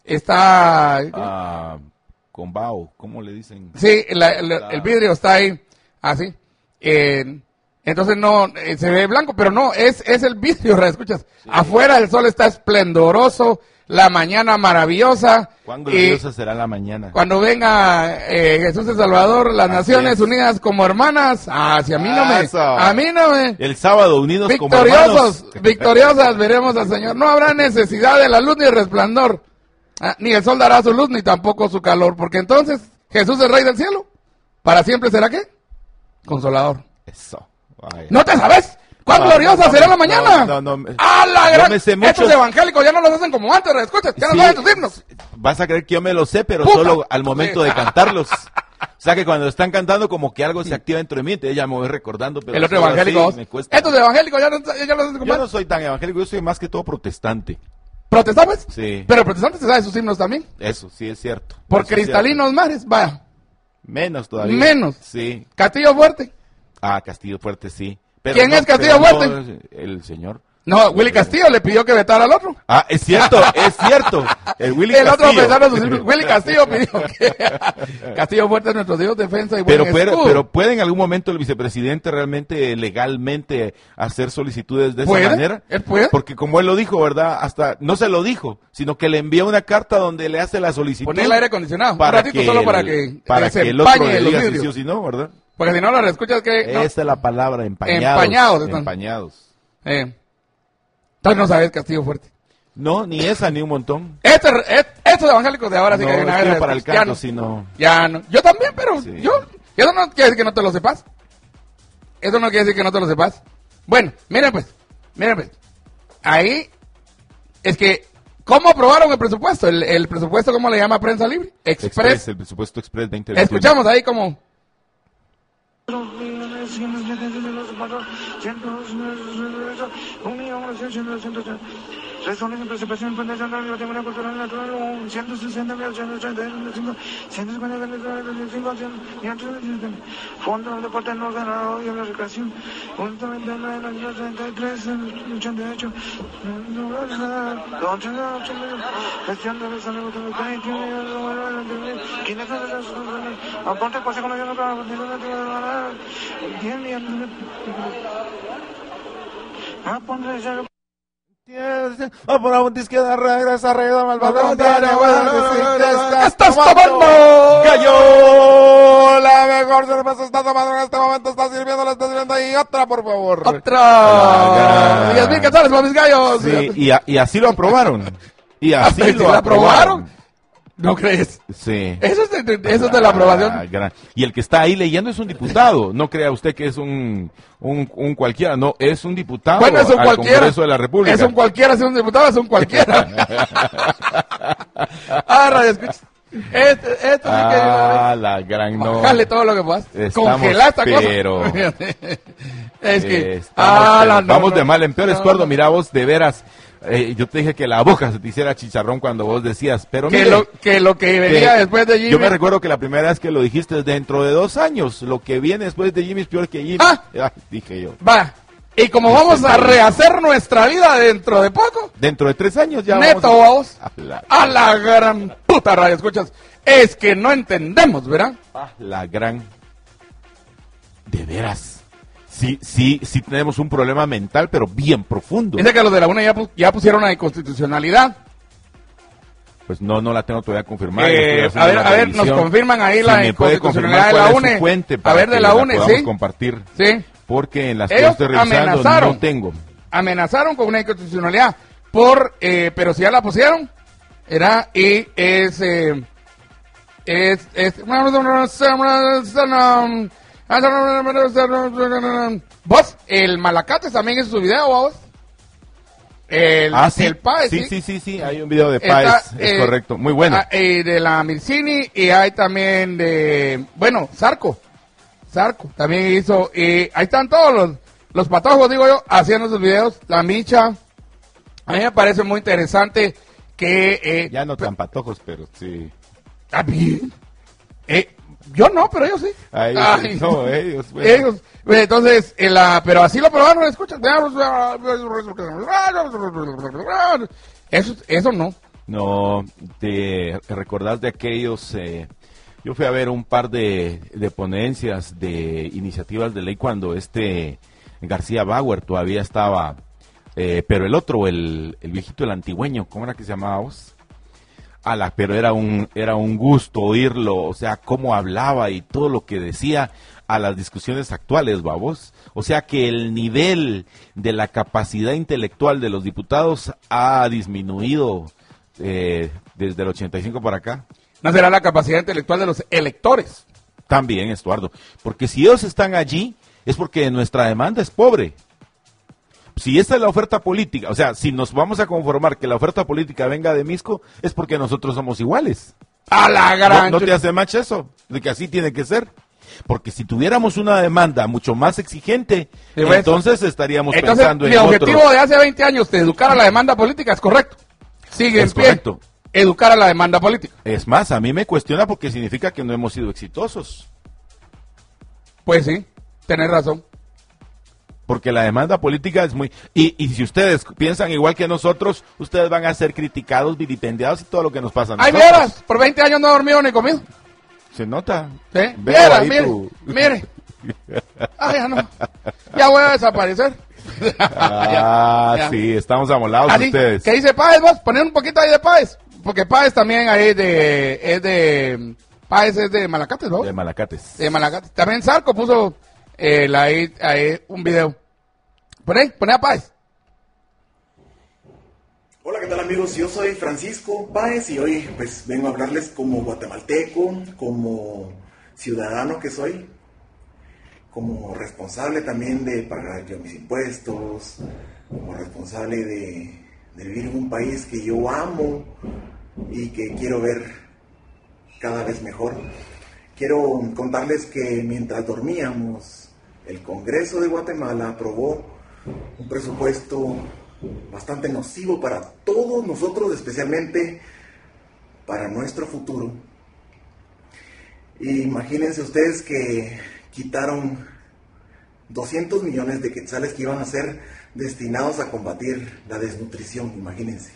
está, Ah, con Bao, ¿cómo le dicen? sí, la- la- el vidrio está ahí, así. Eh, entonces no, eh, se ve blanco, pero no, es, es el vidrio, ¿escuchas? Afuera el sol está esplendoroso, la mañana maravillosa. ¿Cuán y gloriosa será la mañana? cuando venga eh, Jesús de Salvador, las Así Naciones es. Unidas como hermanas, ah, si a mí no me, Eso. a mí no me, El sábado, unidos como victoriosos, hermanos. victoriosas veremos al Señor. No habrá necesidad de la luz ni el resplandor, ah, ni el sol dará su luz ni tampoco su calor, porque entonces Jesús es Rey del cielo. ¿Para siempre será qué? Consolador. Eso. Vaya. ¿No te sabes? ¿Cuán No, gloriosa no, será no, la mañana? no, no, no. ¡Ah, la Yo gran! me sé Estos muchos- evangélicos ya no los hacen como antes, escuchas, ya no Sí, saben tus himnos. Vas a creer que yo me lo sé, pero ¡Puta! solo al momento Sí. de cantarlos. O sea que cuando están cantando como que algo se activa dentro de mí, entonces ya me voy recordando. Pero El otro solo evangélico, así vos. me cuesta. Estos evangélicos ya no, ya no los hacen como Yo antes. no soy tan evangélico, yo soy más que todo protestante. ¿Protestantes? Sí. Pero protestantes se sabe sus himnos también. Eso, sí es cierto. Por Eso es cristalinos mares, vaya. cierto. Menos todavía. Menos. Sí. Castillo Fuerte. Ah, Castillo Fuerte, sí. Pero ¿Quién es Castillo pero Fuerte? no, el señor. No, Willy Castillo le pidió que vetara al otro. Ah, es cierto, es cierto. El Willy el otro Castillo. vetara sus himnos. Willy Castillo pidió que... Castillo Fuerte es nuestro Dios defensa y buen Pero, pero, escudo. pero puede en algún momento el vicepresidente realmente legalmente hacer solicitudes de esa ¿Puede? manera. ¿Él puede? Porque como él lo dijo, ¿verdad? Hasta no se lo dijo, sino que le envía una carta donde le hace la solicitud. Poner el aire acondicionado. Un para ratito que solo para el- que para se que el otro empañe le los diga si vidrios. sí o si no, ¿verdad? Porque si no lo escuchas que... no. Esa es la palabra, empañados. Empañados están. Empañados. Eh. Entonces no sabes Castillo Fuerte. No, ni esa ni un montón. Este, et- estos evangélicos de ahora sí no, que hay una es que vez- para el ya canto, no. sino... Ya no. Yo también, pero Sí. yo. Eso no quiere decir que no te lo sepas. Eso no quiere decir que no te lo sepas. Bueno, miren pues. Miren pues. Ahí es que. ¿Cómo aprobaron el presupuesto? El, el presupuesto, ¿cómo le llama Prensa Libre? Express. Express, el presupuesto Express veinte veintiuno. Escuchamos ahí como. Resolución, participación, fundación, patrimonio cultural natural, ciento sesenta mil ochocientos treinta y cinco, ciento cincuenta mil veinticinco, Fondo del Deporte no ordenado y la recreación, ciento veinte mil treinta y tres, ochenta y ocho, gestión de salud, aporte por secundario para la diez millones de Oh, por un disque de regresa, redoma el balón. ¡Estás tomando! ¡Cayó! La mejor cerveza está tomando en este momento. Está sirviendo, la está sirviendo. Y otra, por favor. ¡Otra! ¡Diez mil quetzales para mis gallos! Sí, y, a, y así lo aprobaron. Y así ¿Sí lo la aprobaron. aprobaron? ¿No crees? Sí. Eso es de, eso es de la aprobación. Ah, gran- Y el que está ahí leyendo es un diputado. No crea usted que es un, un, un cualquiera. No, es un diputado Bueno, es un al cualquiera. Congreso de la República. Es un cualquiera, es un diputado, es un cualquiera. ah, radio, escucha. Este, esto sí que Ah, la gran no. bajarle todo lo que puedas. Estamos, Congelar esta pero- cosa. es que. Estamos, ah, pero la, no, vamos no, de mal en peor, no, Estuardo. no. Mira vos, de veras. eh, yo te dije que la boca se te hiciera chicharrón cuando vos decías, pero Que mire, lo, que lo que venía que después de Jimmy. yo me recuerdo que la primera vez que lo dijiste es dentro de dos años. Lo que viene después de Jimmy es peor que Jimmy. Ah. Ah, dije yo. Va. Y como vamos a rehacer nuestra vida dentro de poco, Dentro de tres años ya neto, vamos vamos. a... la, A la gran puta radio, escuchas. Es que no entendemos, ¿verdad? a la gran... De veras. Sí, sí, sí tenemos un problema mental, pero bien profundo. Dice que los de la U N E ya, pu- ya pusieron la inconstitucionalidad. Pues no, no la tengo todavía confirmada. Eh, estoy haciendo a ver, la a ver, nos revisión. confirman ahí Si la me puede inconstitucionalidad confirmar de la cuál U es N E. su fuente A para ver, de que la U N E, podamos sí. compartir. Sí. Porque en las que yo Ellos estoy revisando amenazaron. no tengo. Amenazaron con una inconstitucionalidad. Por, eh, pero si ya la pusieron, era, y es, eh, es, es, vos, el Malacates también es su video, vos. El, Ah, sí. el Páez, sí, sí. sí, sí, sí, hay un video de Está, Páez, es eh, correcto, muy bueno. ah, eh, de la Mircini y hay también de, bueno, Zarco. Zarco también hizo, y ahí están todos los, los patojos, digo yo, haciendo sus videos. La Micha, a mí me parece muy interesante que... Eh, Ya no tan patojos, pero sí. ¿Ah, bien? Eh, yo no, pero ellos sí. Ahí, Ay, no, ellos, bueno. ellos. Entonces, en la, pero así lo probaron, escucha. Eso, eso no. No, te recordás de aquellos... Eh, yo fui a ver un par de, de ponencias de iniciativas de ley cuando este García Bauer todavía estaba... Eh, pero el otro, el, el viejito, el antigüeño, ¿cómo era que se llamaba vos? Ala, pero era un, era un gusto oírlo, o sea, cómo hablaba y todo lo que decía a las discusiones actuales, babos. O sea que el nivel de la capacidad intelectual de los diputados ha disminuido eh, desde el ochenta y cinco para acá. No será la capacidad intelectual de los electores. También, Estuardo, porque si ellos están allí es porque nuestra demanda es pobre. Si esta es la oferta política, o sea, si nos vamos a conformar que la oferta política venga de Misco, es porque nosotros somos iguales. A la ¿No, gran... no te hace match eso? De que así tiene que ser. Porque si tuviéramos una demanda mucho más exigente, Sí, pues, entonces estaríamos Entonces, pensando en mi objetivo otros. de hace veinte años de educar a la demanda política es correcto. Sigue Es en pie. correcto. Educar a la demanda política. Es más, a mí me cuestiona porque significa que no hemos sido exitosos. Pues sí, tenés razón. Porque la demanda política es muy... Y, y si ustedes piensan igual que nosotros, ustedes van a ser criticados, vilipendiados y todo lo que nos pasa a Ay, nosotros. vieras, por veinte años no he dormido ni comido. Se nota. ¿Sí? Veo Viera, ahí mire, tu- mire. Ay, ya no. Ya voy a desaparecer. Ah, Ya, ya. sí, estamos amolados Así, ustedes. ¿qué dice Páez vos? Poner un poquito ahí de Páez. Porque Páez también ahí de, es de, Páez es de Malacates, ¿no? De Malacates. De Malacates. También Zarco puso eh, la, ahí, ahí un video. Poné, poné a Páez. Hola, ¿qué tal amigos? Yo soy Francisco Páez y hoy pues vengo a hablarles como guatemalteco, como ciudadano que soy, como responsable también de pagar yo mis impuestos, como responsable de, de vivir en un país que yo amo y que quiero ver cada vez mejor. quiero contarles que mientras dormíamos, el Congreso de Guatemala aprobó un presupuesto bastante nocivo para todos nosotros, especialmente para nuestro futuro. Imagínense ustedes que quitaron doscientos millones de quetzales que iban a ser destinados a combatir la desnutrición, imagínense.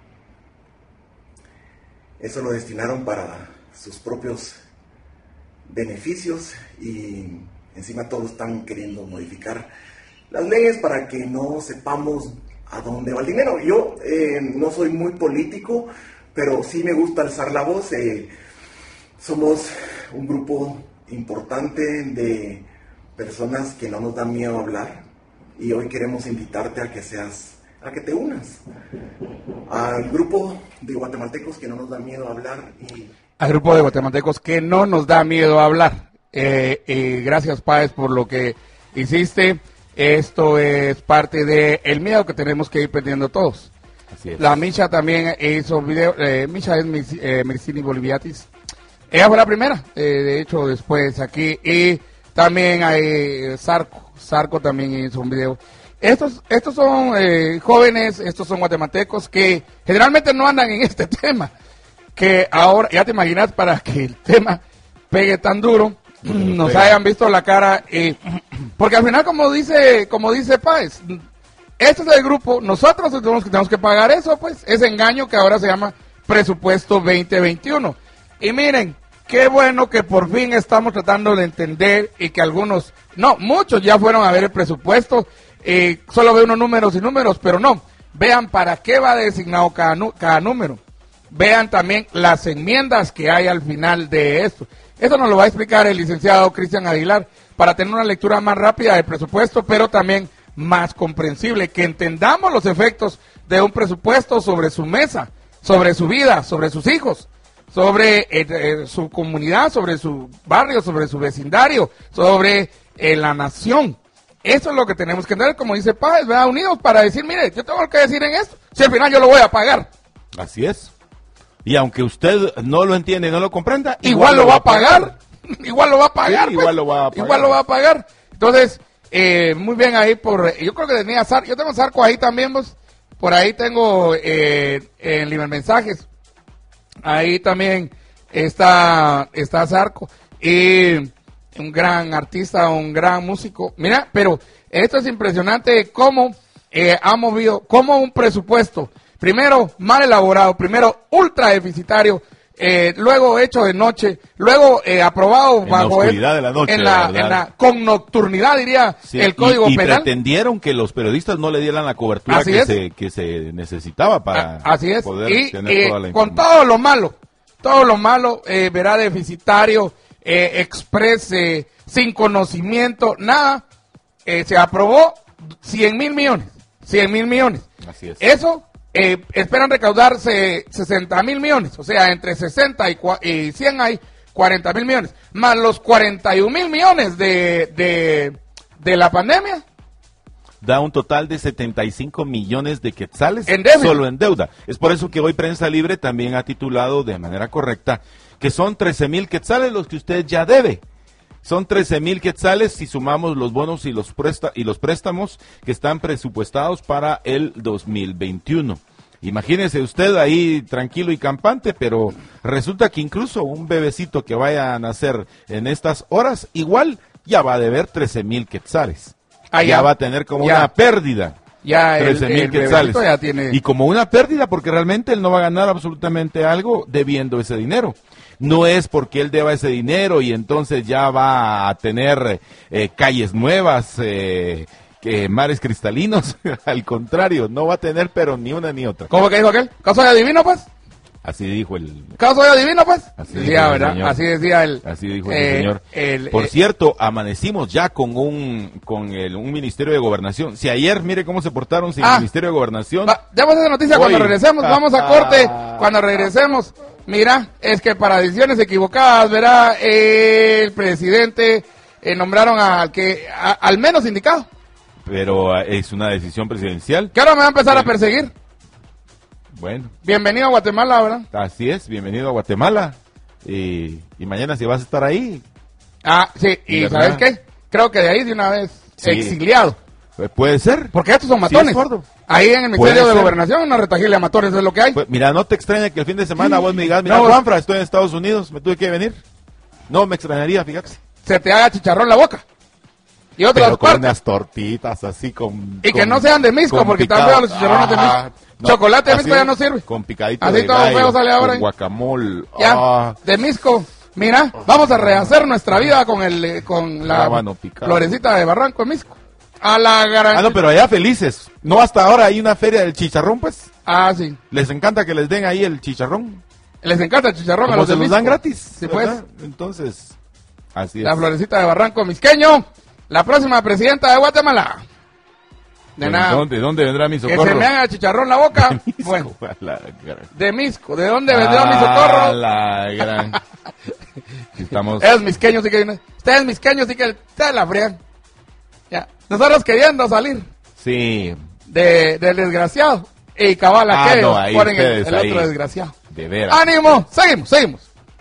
Eso lo destinaron para sus propios beneficios y encima todos están queriendo modificar las leyes para que no sepamos a dónde va el dinero. Yo eh, no soy muy político, pero sí me gusta alzar la voz. Eh, somos un grupo importante de personas que no nos dan miedo a hablar y hoy queremos invitarte a que seas a que te unas al grupo de guatemaltecos que no nos da miedo a hablar. Y... Al grupo de guatemaltecos que no nos da miedo a hablar. Eh, eh, gracias, Páez, por lo que hiciste. Esto es parte del miedo que tenemos que ir perdiendo todos. Así es. La Misha también hizo un video. Eh, Misha es Mis, eh, Mircini Boliviatis. Ella fue la primera, eh, de hecho, después aquí. Y también hay Sarco. Sarco también hizo un video. Estos, estos son eh, jóvenes, estos son guatemaltecos que generalmente no andan en este tema. Que ahora, ya te imaginas, para que el tema pegue tan duro, nos hayan visto la cara. Eh, porque al final, como dice, como dice Páez, este es el grupo, nosotros tenemos que, tenemos que pagar eso, pues, ese engaño que ahora se llama presupuesto veinte veintiuno. Y miren, qué bueno que por fin estamos tratando de entender y que algunos, no, muchos ya fueron a ver el presupuesto. Eh, solo ve unos números y números, pero no, vean para qué va designado cada, cada número, vean también las enmiendas que hay al final de esto. Esto nos lo va a explicar el licenciado Cristian Aguilar para tener una lectura más rápida del presupuesto, pero también más comprensible, que entendamos los efectos de un presupuesto sobre su mesa, sobre su vida, sobre sus hijos, sobre eh, eh, su comunidad, sobre su barrio, sobre su vecindario, sobre eh, la nación. Eso es lo que tenemos que entender, como dice Páez, ¿verdad? Unidos para decir, mire, yo tengo que decir en esto, si al final yo lo voy a pagar. Así es. Y aunque usted no lo entiende y no lo comprenda, igual, igual lo va a pagar. igual lo va a pagar. Sí, pues. igual lo va a pagar. Igual lo va a pagar. Entonces, eh, muy bien ahí por, yo creo que tenía Sarco, yo tengo Sarco ahí también, vos. Por ahí tengo eh, en Libre Mensajes. Ahí también está, está Sarco. Y un gran artista, un gran músico. Mira, pero esto es impresionante cómo eh, ha movido, cómo un presupuesto, primero mal elaborado, primero ultra deficitario, eh, luego hecho de noche, luego eh, aprobado en bajo la oscuridad el, de la noche, en, la, en la con nocturnidad, diría sí, el Código y, y Penal. pretendieron que los periodistas no le dieran la cobertura Así que es. se, que se necesitaba para A, así es. poder y, tener eh, toda la con información. todo lo malo, todo lo malo, eh, verá deficitario, eh, exprese, sin conocimiento, nada, eh, se aprobó cien mil millones, cien mil millones. Así es. Eso, eh, esperan recaudarse sesenta mil millones, o sea, entre sesenta y, y cien hay cuarenta mil millones, más los cuarenta y un mil millones de, de, de la pandemia. Da un total de setenta y cinco millones de quetzales en deuda. Solo en deuda. Es por eso que hoy Prensa Libre también ha titulado de manera correcta que son trece mil quetzales los que usted ya debe. Son trece mil quetzales si sumamos los bonos y los, presta y los préstamos que están presupuestados para el dos mil veintiuno. Imagínese usted ahí tranquilo y campante, pero resulta que incluso un bebecito que vaya a nacer en estas horas, igual ya va a deber trece mil quetzales. Ah, ya, ya va a tener como ya. una pérdida. Ya trece mil quetzales. Ya tiene... Y como una pérdida, porque realmente él no va a ganar absolutamente algo debiendo ese dinero. No es porque él deba ese dinero y entonces ya va a tener eh, calles nuevas, eh, que mares cristalinos. Al contrario, no va a tener pero ni una ni otra. ¿Cómo que dijo aquel? ¿Caso de adivino, pues? Así dijo el... ¿Caso de adivino, pues? Así decía, dijo ¿verdad? El señor. Así decía el... Así dijo eh, el señor. El, Por eh, cierto, amanecimos ya con un con el, un Ministerio de Gobernación. Si ayer, mire cómo se portaron sin ah, el Ministerio de Gobernación. Va, demos esa noticia Hoy. Cuando regresemos. Vamos a corte. Cuando regresemos. Mira, es que para decisiones equivocadas, verá, eh, el presidente eh, nombraron al que a, al menos indicado. Pero uh, es una decisión presidencial. Que ahora me va a empezar sí. a perseguir. Bueno. Bienvenido a Guatemala, ¿verdad? Así es, bienvenido a Guatemala. Y, y mañana si vas a estar ahí. Ah, sí, y ¿verdad? ¿sabes qué? Creo que de ahí de una vez, Sí. exiliado. Pues puede ser. Porque estos son Sí, matones. es gordo. Ahí en el Puede Ministerio de ser. Gobernación, una retajila de matones, eso es lo que hay. Pues, mira, no te extraña que el fin de semana vos me digas, mira, No. Juanfra, estoy en Estados Unidos, me tuve que venir. No me extrañaría, fíjate. Se te haga chicharrón la boca. Y otras Pero con partes. unas tortitas así con... Y que con- no sean de Misco, con porque están picado. feos los chicharrones de Ah, Misco. no, Chocolate de así, Misco ya no sirve. Con picadito Así de todo gallo, feo sale ahora, con ¿eh? guacamole. Ya, Ah, de Misco. Mira, vamos a rehacer nuestra vida con el eh, con la Rábano picado. florecita de Barranco de Misco. A la gran... Ah, no, pero allá felices. No, hasta ahora hay una feria del chicharrón, pues. Ah, sí. Les encanta que les den ahí el chicharrón. Les encanta el chicharrón a Como los se de los Misco. dan gratis. Sí, pues. ¿verdad? Entonces, así es. La florecita de Barranco Misqueño. La próxima presidenta de Guatemala. De Bueno, nada. ¿Dónde, ¿Dónde vendrá mi Que socorro? se me haga chicharrón la boca. Misco, Bueno, a la gran- de Misco. ¿De dónde vendrá mi A socorro? la gran. Estamos... Es misqueño, sí que viene. Usted es misqueño, sí que usted la frían. Ya. Nosotros queriendo salir Sí, de, del desgraciado. Y cabal Ah, aquellos no, ahí ponen el, ustedes, el ahí. otro desgraciado. de veras. ¡Ánimo! Seguimos, seguimos.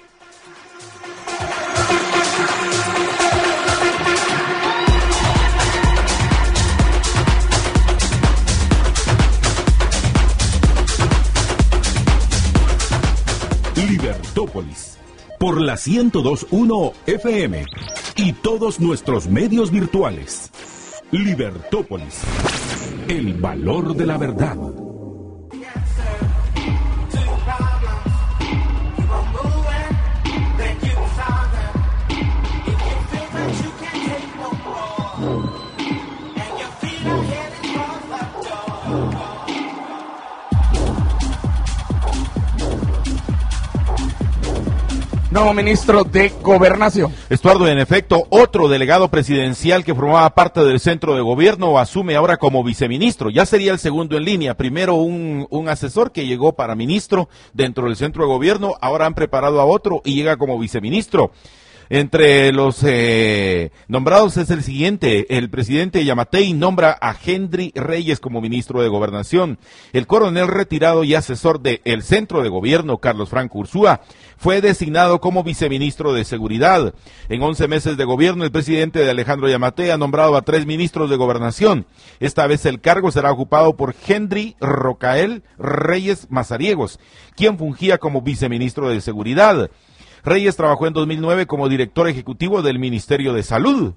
Libertópolis, por la ciento dos punto uno F M y todos nuestros medios virtuales. Libertópolis, el valor de la verdad. Nuevo ministro de Gobernación. Estuardo, en efecto, otro delegado presidencial que formaba parte del centro de gobierno asume ahora como viceministro. Ya sería el segundo en línea. Primero un, un asesor que llegó para ministro dentro del centro de gobierno. Ahora han preparado a otro y llega como viceministro. Entre los eh, nombrados es el siguiente: el presidente Yamatei nombra a Henry Reyes como ministro de Gobernación. El coronel retirado y asesor del centro de gobierno, Carlos Franco Ursúa, fue designado como viceministro de Seguridad. En once meses de gobierno, el presidente de Alejandro Yamatei ha nombrado a tres ministros de Gobernación. Esta vez el cargo será ocupado por Henry Rocael Reyes Mazariegos, quien fungía como viceministro de Seguridad. Reyes trabajó en dos mil nueve como director ejecutivo del Ministerio de Salud.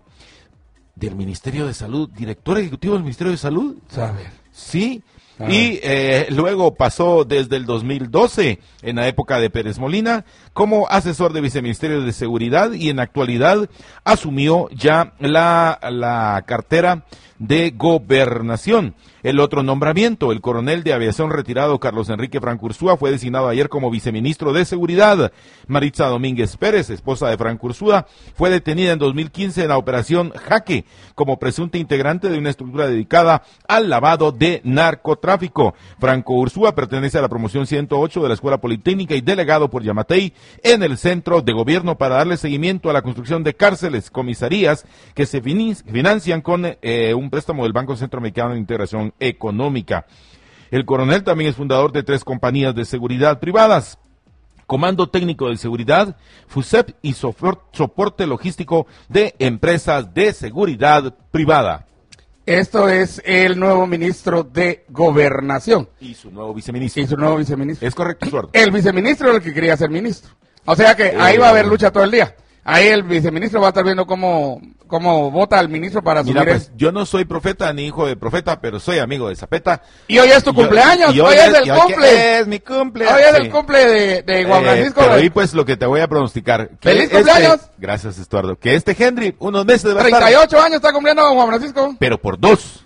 ¿Del Ministerio de Salud? ¿Director ejecutivo del Ministerio de Salud? A ver. Sí. Ah. Y eh, luego pasó desde el dos mil doce, en la época de Pérez Molina, como asesor de Viceministerio de Seguridad, y en la actualidad asumió ya la, la cartera de Gobernación. El otro nombramiento, el coronel de aviación retirado Carlos Enrique Franco Ursúa, fue designado ayer como viceministro de Seguridad. Maritza Domínguez Pérez, esposa de Franco Ursúa, fue detenida en dos mil quince en la operación Jaque como presunta integrante de una estructura dedicada al lavado de narcotráfico. Franco Ursúa pertenece a la promoción ciento ocho de la Escuela Politécnica y delegado por Yamatei en el centro de gobierno para darle seguimiento a la construcción de cárceles, comisarías que se financian con eh, un préstamo del Banco Centroamericano de Integración Económica. El coronel también es fundador de tres compañías de seguridad privadas: Comando Técnico de Seguridad, FUSEP y Soporte Logístico de Empresas de Seguridad Privada. Esto es el nuevo ministro de Gobernación. Y su nuevo viceministro. Y su nuevo viceministro. Es correcto, Eduardo. El viceministro es el que quería ser ministro. O sea que ahí va a haber lucha todo el día. Ahí el viceministro va a estar viendo cómo, cómo vota al ministro para asumir. Mira, pues, el- yo no soy profeta ni hijo de profeta, pero soy amigo de Zapeta. Y hoy es tu Y yo- cumpleaños, y hoy es el y hoy que cumple. Es mi cumple. Hoy es Sí. el cumple de, de Juan Eh, Francisco. pero ahí pues lo que te voy a pronosticar. que ¡Feliz este- cumpleaños! Gracias, Estuardo. Que este Henry, unos meses va a estar, treinta y ocho años está cumpliendo Juan Francisco. pero por dos.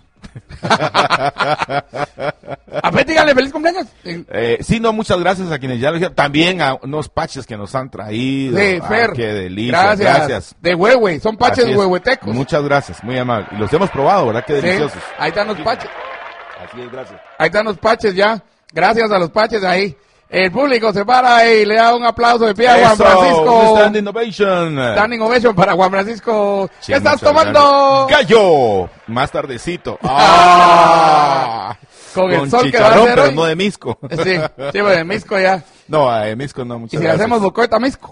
A ver, díganle feliz cumpleaños. Sí, Eh, sí, no, muchas gracias a quienes ya lo dijeron. También a unos paches que nos han traído. Ah, Fer. qué delicia. Gracias. Gracias. De huehue, son paches Así es. huehuetecos. Muchas gracias, muy amable. Y los hemos probado, ¿verdad? Qué Sí, deliciosos. ahí están los paches. Así es, gracias. Ahí están los paches ya. Gracias a los paches ahí. El público se para y le da un aplauso de pie a Juan Eso, Francisco. un standing ovation. Standing ovation para Juan Francisco. Sí, ¿Qué estás muchas tomando? gracias. Gallo. Más tardecito. Ah. Con el sol que va a chicharrón, hacer pero hoy. no de misco. Sí, sí, pues de Misco ya. No, a Misco no, muchas ¿Y si gracias. hacemos boicot a Misco?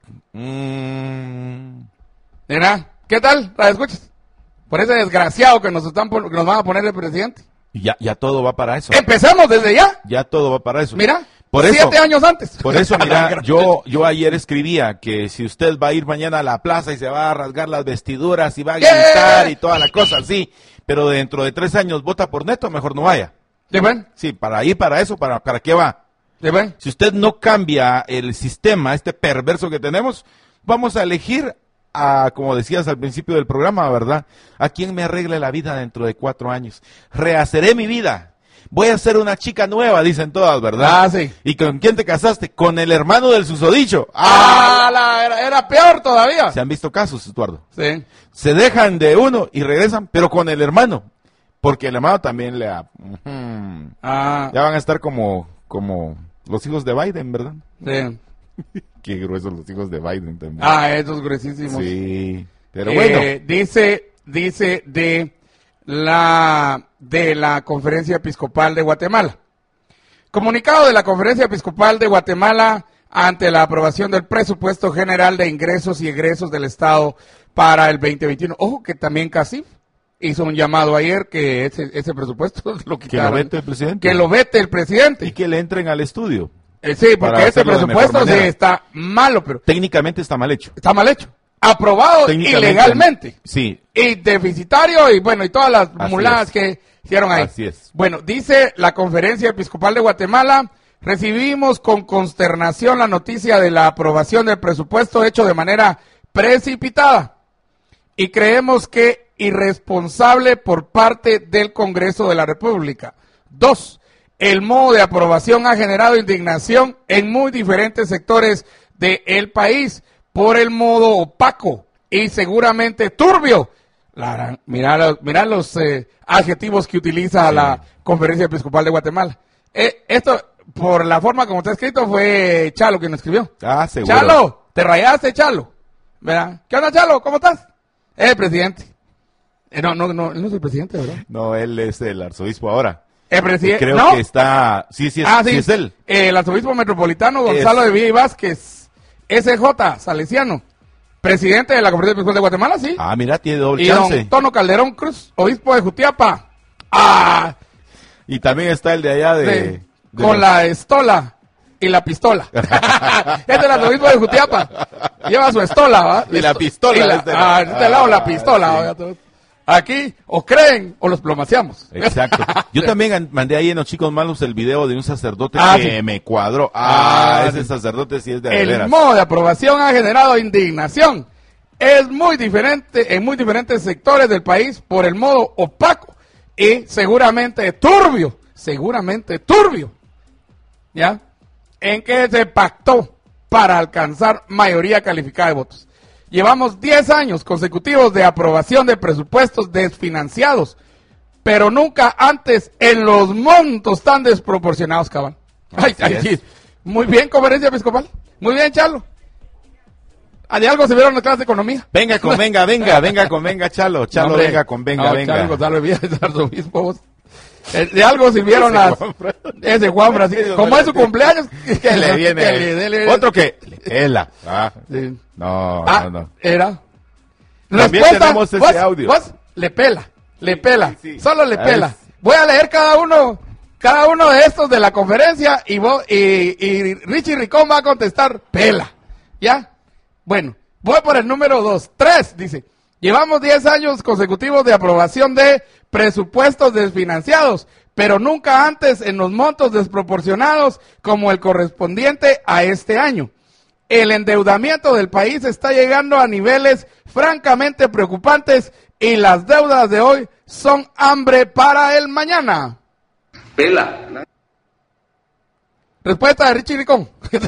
Mm. Mira, ¿qué tal? ¿La escuchas? Por ese desgraciado que nos, están, que nos van a poner el presidente. Ya, ya todo va para eso. Empecemos desde ya. Ya todo va para eso. Mira, por siete eso, años antes. Por eso, mira, yo, yo ayer escribía que si usted va a ir mañana a la plaza y se va a rasgar las vestiduras y va a gritar y toda la cosa, sí, pero dentro de tres años vota por Neto, mejor no vaya. ¿De buen? Sí, para ir para eso, ¿para, para qué va? ¿De buen? Si usted no cambia el sistema, este perverso que tenemos, vamos a elegir a, como decías al principio del programa, ¿verdad? A quien me arregle la vida dentro de cuatro años. Rehaceré mi vida. Voy a ser una chica nueva, dicen todas, ¿verdad? Ah, sí. ¿Y con quién te casaste? Con el hermano del susodicho. ¡Ah! La, era, era peor todavía. Se han visto casos, Eduardo. Sí. Se dejan de uno y regresan, pero con el hermano. Porque el hermano también le ha... Uh-huh. Ah. Ya van a estar como, como los hijos de Biden, ¿verdad? Sí. Qué gruesos los hijos de Biden también. Ah, esos gruesísimos. Sí, pero Eh, bueno. Dice, dice de la, de la Conferencia Episcopal de Guatemala. Comunicado de la Conferencia Episcopal de Guatemala ante la aprobación del presupuesto general de ingresos y egresos del Estado para el veinte veintiuno. Ojo que también CACIF hizo un llamado ayer que ese, ese presupuesto lo Que quitaron. lo vete el presidente. Que lo vete el presidente. Y que le entren al estudio. Eh, sí, para porque este hacerlo de mejor presupuesto sí manera. está malo, pero Técnicamente está mal hecho. está mal hecho. Aprobado Técnicamente, ilegalmente. Sí. Y deficitario y bueno, y todas las Así muladas es. que hicieron ahí. Así es. Bueno, dice la Conferencia Episcopal de Guatemala, recibimos con consternación la noticia de la aprobación del presupuesto hecho de manera precipitada y creemos que irresponsable por parte del Congreso de la República. Dos, el modo de aprobación ha generado indignación en muy diferentes sectores del país por el modo opaco y seguramente turbio. La, mira, los- mira los eh, adjetivos que utiliza Sí. la Conferencia Episcopal de Guatemala. Eh, esto, por la forma como está escrito, fue Chalo quien lo escribió. Ah, seguro. Chalo, te rayaste, Chalo. ¿Verdad? ¿Qué onda, Chalo? ¿Cómo estás? Es el presidente. Eh, no, no, no, él no es el presidente, ¿verdad? No, él es el arzobispo ahora. El presidente. Creo no. que está... Sí, sí es, Ah, sí sí. es él. Eh, el arzobispo metropolitano Gonzalo Es- de Villa y Vázquez, S J Salesiano, presidente de la Conferencia Episcopal de Guatemala, sí. Ah, mira, tiene doble y chance. don Tono Calderón Cruz, obispo de Jutiapa. Ah, Y también está el de allá de... de- de con los- la estola y la pistola. Este es el arzobispo de Jutiapa. Lleva su estola, ¿va? Y la pistola, Y la- este- ah, de este lado la Ah, pistola. sí. oiga, todos. Aquí, o creen o los plomaciamos. Exacto. Yo también an- mandé ahí en Los Chicos Malos el video de un sacerdote Ah, que sí. me cuadró. Ah, Ah, ese sí. sacerdote sí es de El veras. modo de aprobación ha generado indignación. Es muy diferente en muy diferentes sectores del país por el modo opaco y seguramente turbio, seguramente turbio, ¿ya? En que se pactó para alcanzar mayoría calificada de votos. Llevamos diez años consecutivos de aprobación de presupuestos desfinanciados, pero nunca antes en los montos tan desproporcionados, cabal. Ay, Así ay, es. sí. Muy bien, Conferencia Episcopal. Muy bien, Chalo. Ah, de algo se vieron en la clase de economía. Venga con venga, venga, venga con venga, Chalo. Chalo, No, hombre. venga con venga, No, venga. Chalo Gonzalo Villa es arzobispo, vos. Eh, De algo sirvieron Ese las... Juanfra. Ese Juan Francisco. Como es su cumpleaños... Que le viene. que le- le- Otro que le pela. Ah, Sí. no, Ah, no, no. era. También tenemos ese vos- audio. vos, le pela, le pela, sí, sí. solo le Ah, pela. es- Voy a leer cada uno, cada uno de estos de la conferencia y vos, y, y Richie Ricón va a contestar pela. ¿Ya? Bueno, voy por el número dos. Tres, dice. Llevamos diez años consecutivos de aprobación de presupuestos desfinanciados, pero nunca antes en los montos desproporcionados como el correspondiente a este año. El endeudamiento del país está llegando a niveles francamente preocupantes y las deudas de hoy son hambre para el mañana. Pela. Respuesta de Richie Ricón.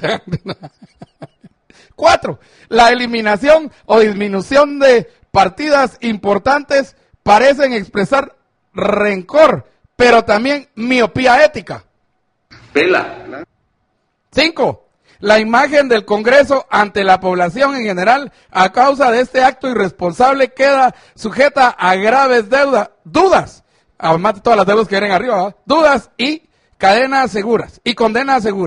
Cuatro, la eliminación o disminución de partidas importantes parecen expresar rencor, pero también miopía ética. Pela. Cinco, la imagen del Congreso ante la población en general a causa de este acto irresponsable queda sujeta a graves deudas, dudas, además de todas las deudas que vienen arriba, ¿verdad? Dudas y cadenas seguras y condenas seguras.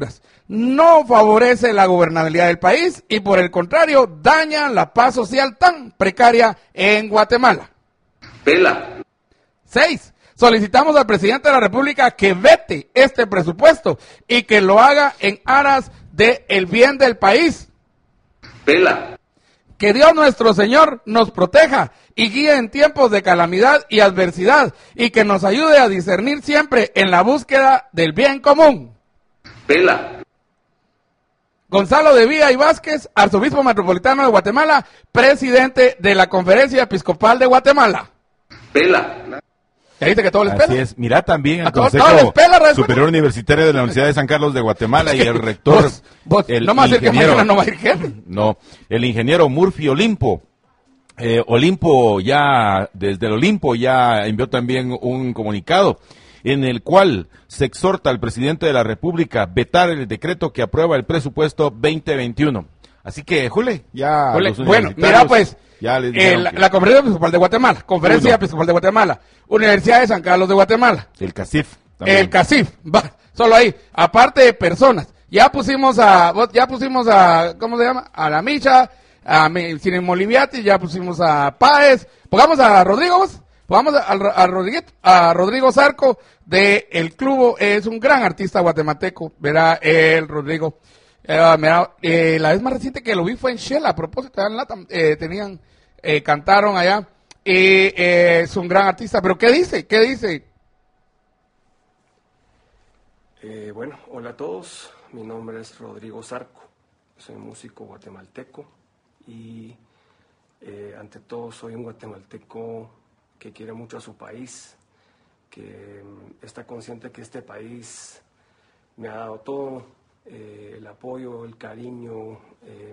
no favorece la gobernabilidad del país y por el contrario daña la paz social tan precaria en Guatemala. Pela. Seis. Solicitamos al presidente de la República que vete este presupuesto y que lo haga en aras del bien del país. Pela. Que Dios nuestro Señor nos proteja y guíe en tiempos de calamidad y adversidad y que nos ayude a discernir siempre en la búsqueda del bien común. Pela. Gonzalo de Villa y Vázquez, arzobispo metropolitano de Guatemala, presidente de la Conferencia Episcopal de Guatemala. Pela. ¿Ya viste que todo les pela? Así es. Mira también el A todo- Consejo todo les pela, ¿verdad? Superior Universitario de la Universidad de San Carlos de Guatemala y el rector, Vos- vos, el no me vas a decir que ingeniero- mañana no va a ir gente. No, el ingeniero Murphy Olimpo. Eh, Olimpo ya, desde el Olimpo ya envió también un comunicado en el cual se exhorta al presidente de la República a vetar el decreto que aprueba el presupuesto veinte veintiuno. Así que, Jule, ya Jule, los bueno, universitarios mira pues, ya les eh, dijeron la, que- la Conferencia Episcopal de Guatemala, Conferencia Uno. Episcopal de Guatemala, Universidad de San Carlos de Guatemala, el CACIF también. el CACIF, va, solo ahí, aparte de personas, ya pusimos a, vos- ya pusimos a, ¿cómo se llama? A la Micha, a Mi- Cine Moliviati, ya pusimos a Páez, pongamos a Rodrigo, vos, pongamos a, a, a Rodriguito, a Rodrigo Zarco de El Clubo, es un gran artista guatemalteco, verá, el Rodrigo. Eh, mira, eh, la vez más reciente que lo vi fue en Shell, a propósito, allá en Latam, eh, tenían, eh, cantaron allá, y eh, es un gran artista, pero ¿qué dice? ¿Qué dice? Eh, bueno, hola a todos, mi nombre es Rodrigo Zarco, soy músico guatemalteco y eh, ante todo soy un guatemalteco que quiere mucho a su país, que mm, está consciente que este país me ha dado todo, eh, el apoyo, el cariño, eh,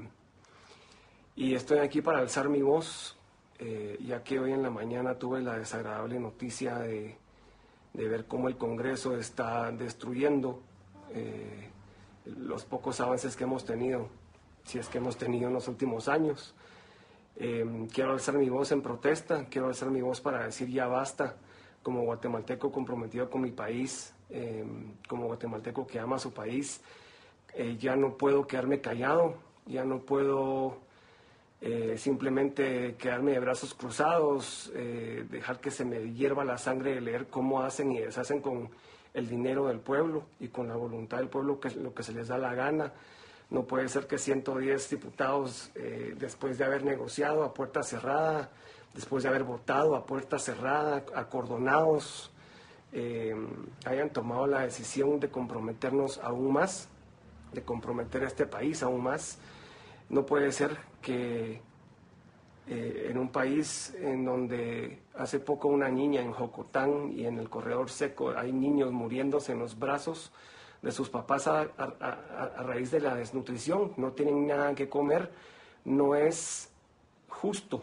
y estoy aquí para alzar mi voz, eh, ya que hoy en la mañana tuve la desagradable noticia de de ver cómo el Congreso está destruyendo eh, los pocos avances que hemos tenido, si es que hemos tenido en los últimos años. Eh, quiero alzar mi voz en protesta, quiero alzar mi voz para decir ya basta, como guatemalteco comprometido con mi país, eh, como guatemalteco que ama a su país, eh, ya no puedo quedarme callado, ya no puedo Eh, simplemente quedarme de brazos cruzados, eh, dejar que se me hierva la sangre de leer cómo hacen y deshacen con el dinero del pueblo y con la voluntad del pueblo, que es lo que se les da la gana. No puede ser que ciento diez diputados, eh, después de haber negociado a puerta cerrada, después de haber votado a puerta cerrada, acordonados, eh, hayan tomado la decisión de comprometernos aún más, de comprometer a este país aún más. No puede ser que eh, en un país en donde hace poco una niña en Jocotán y en el Corredor Seco hay niños muriéndose en los brazos de sus papás a, a, a, a raíz de la desnutrición, no tienen nada que comer, no es justo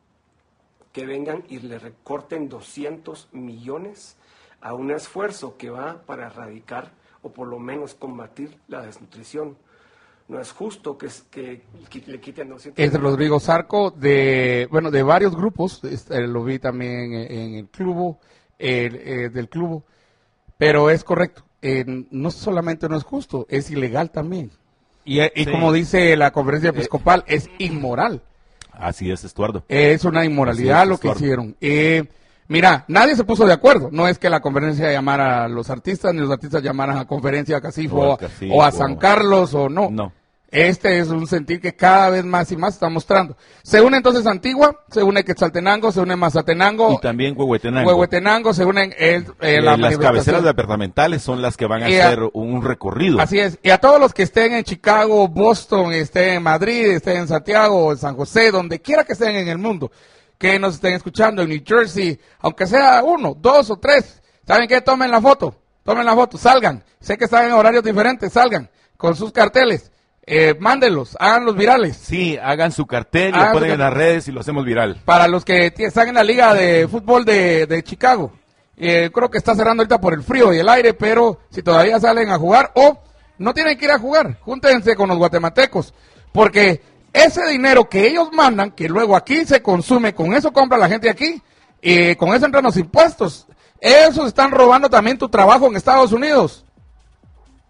que vengan y le recorten doscientos millones a un esfuerzo que va para erradicar o por lo menos combatir la desnutrición. No es justo que, que, que le quiten doscientos. Es Rodrigo Zarco de, bueno, de varios grupos, este, lo vi también en, en el club, el, eh, del club, pero es correcto, eh, no solamente no es justo, es ilegal también. Y, y Sí. como dice la Conferencia Episcopal, es inmoral. Así es, Estuardo. Es una inmoralidad Así es, lo que Estuardo. hicieron. Eh, mira, nadie se puso de acuerdo. No es que la conferencia llamara a los artistas, ni los artistas llamaran a conferencia a Cacif O o, a a- Cacif, o a o- San Carlos o no. No. Este es un sentir que cada vez más y más está mostrando. Se une entonces Antigua, se une Quetzaltenango, se une Mazatenango, Y también Huehuetenango. Huehuetenango, se unen el, eh, Eh, la las manifestación. cabeceras departamentales son las que van a Y a- hacer un recorrido. Así es. Y a todos los que estén en Chicago, Boston, estén en Madrid, estén en Santiago, en San José, donde quiera que estén en el mundo, que nos estén escuchando en New Jersey, aunque sea uno, dos o tres, ¿saben qué? Tomen la foto, tomen la foto, salgan. Sé que están en horarios diferentes, salgan con sus carteles, eh, mándenlos, háganlos virales. Sí, hagan su cartel, Hagan lo su ponen en cartel. las redes y lo hacemos viral. Para los que t- están en la liga de fútbol de, de Chicago, eh, creo que está cerrando ahorita por el frío y el aire, pero si todavía salen a jugar o no tienen que ir a jugar, júntense con los guatemaltecos, porque ese dinero que ellos mandan, que luego aquí se consume, con eso compra la gente aquí, y con eso entran los impuestos, esos están robando también tu trabajo en Estados Unidos.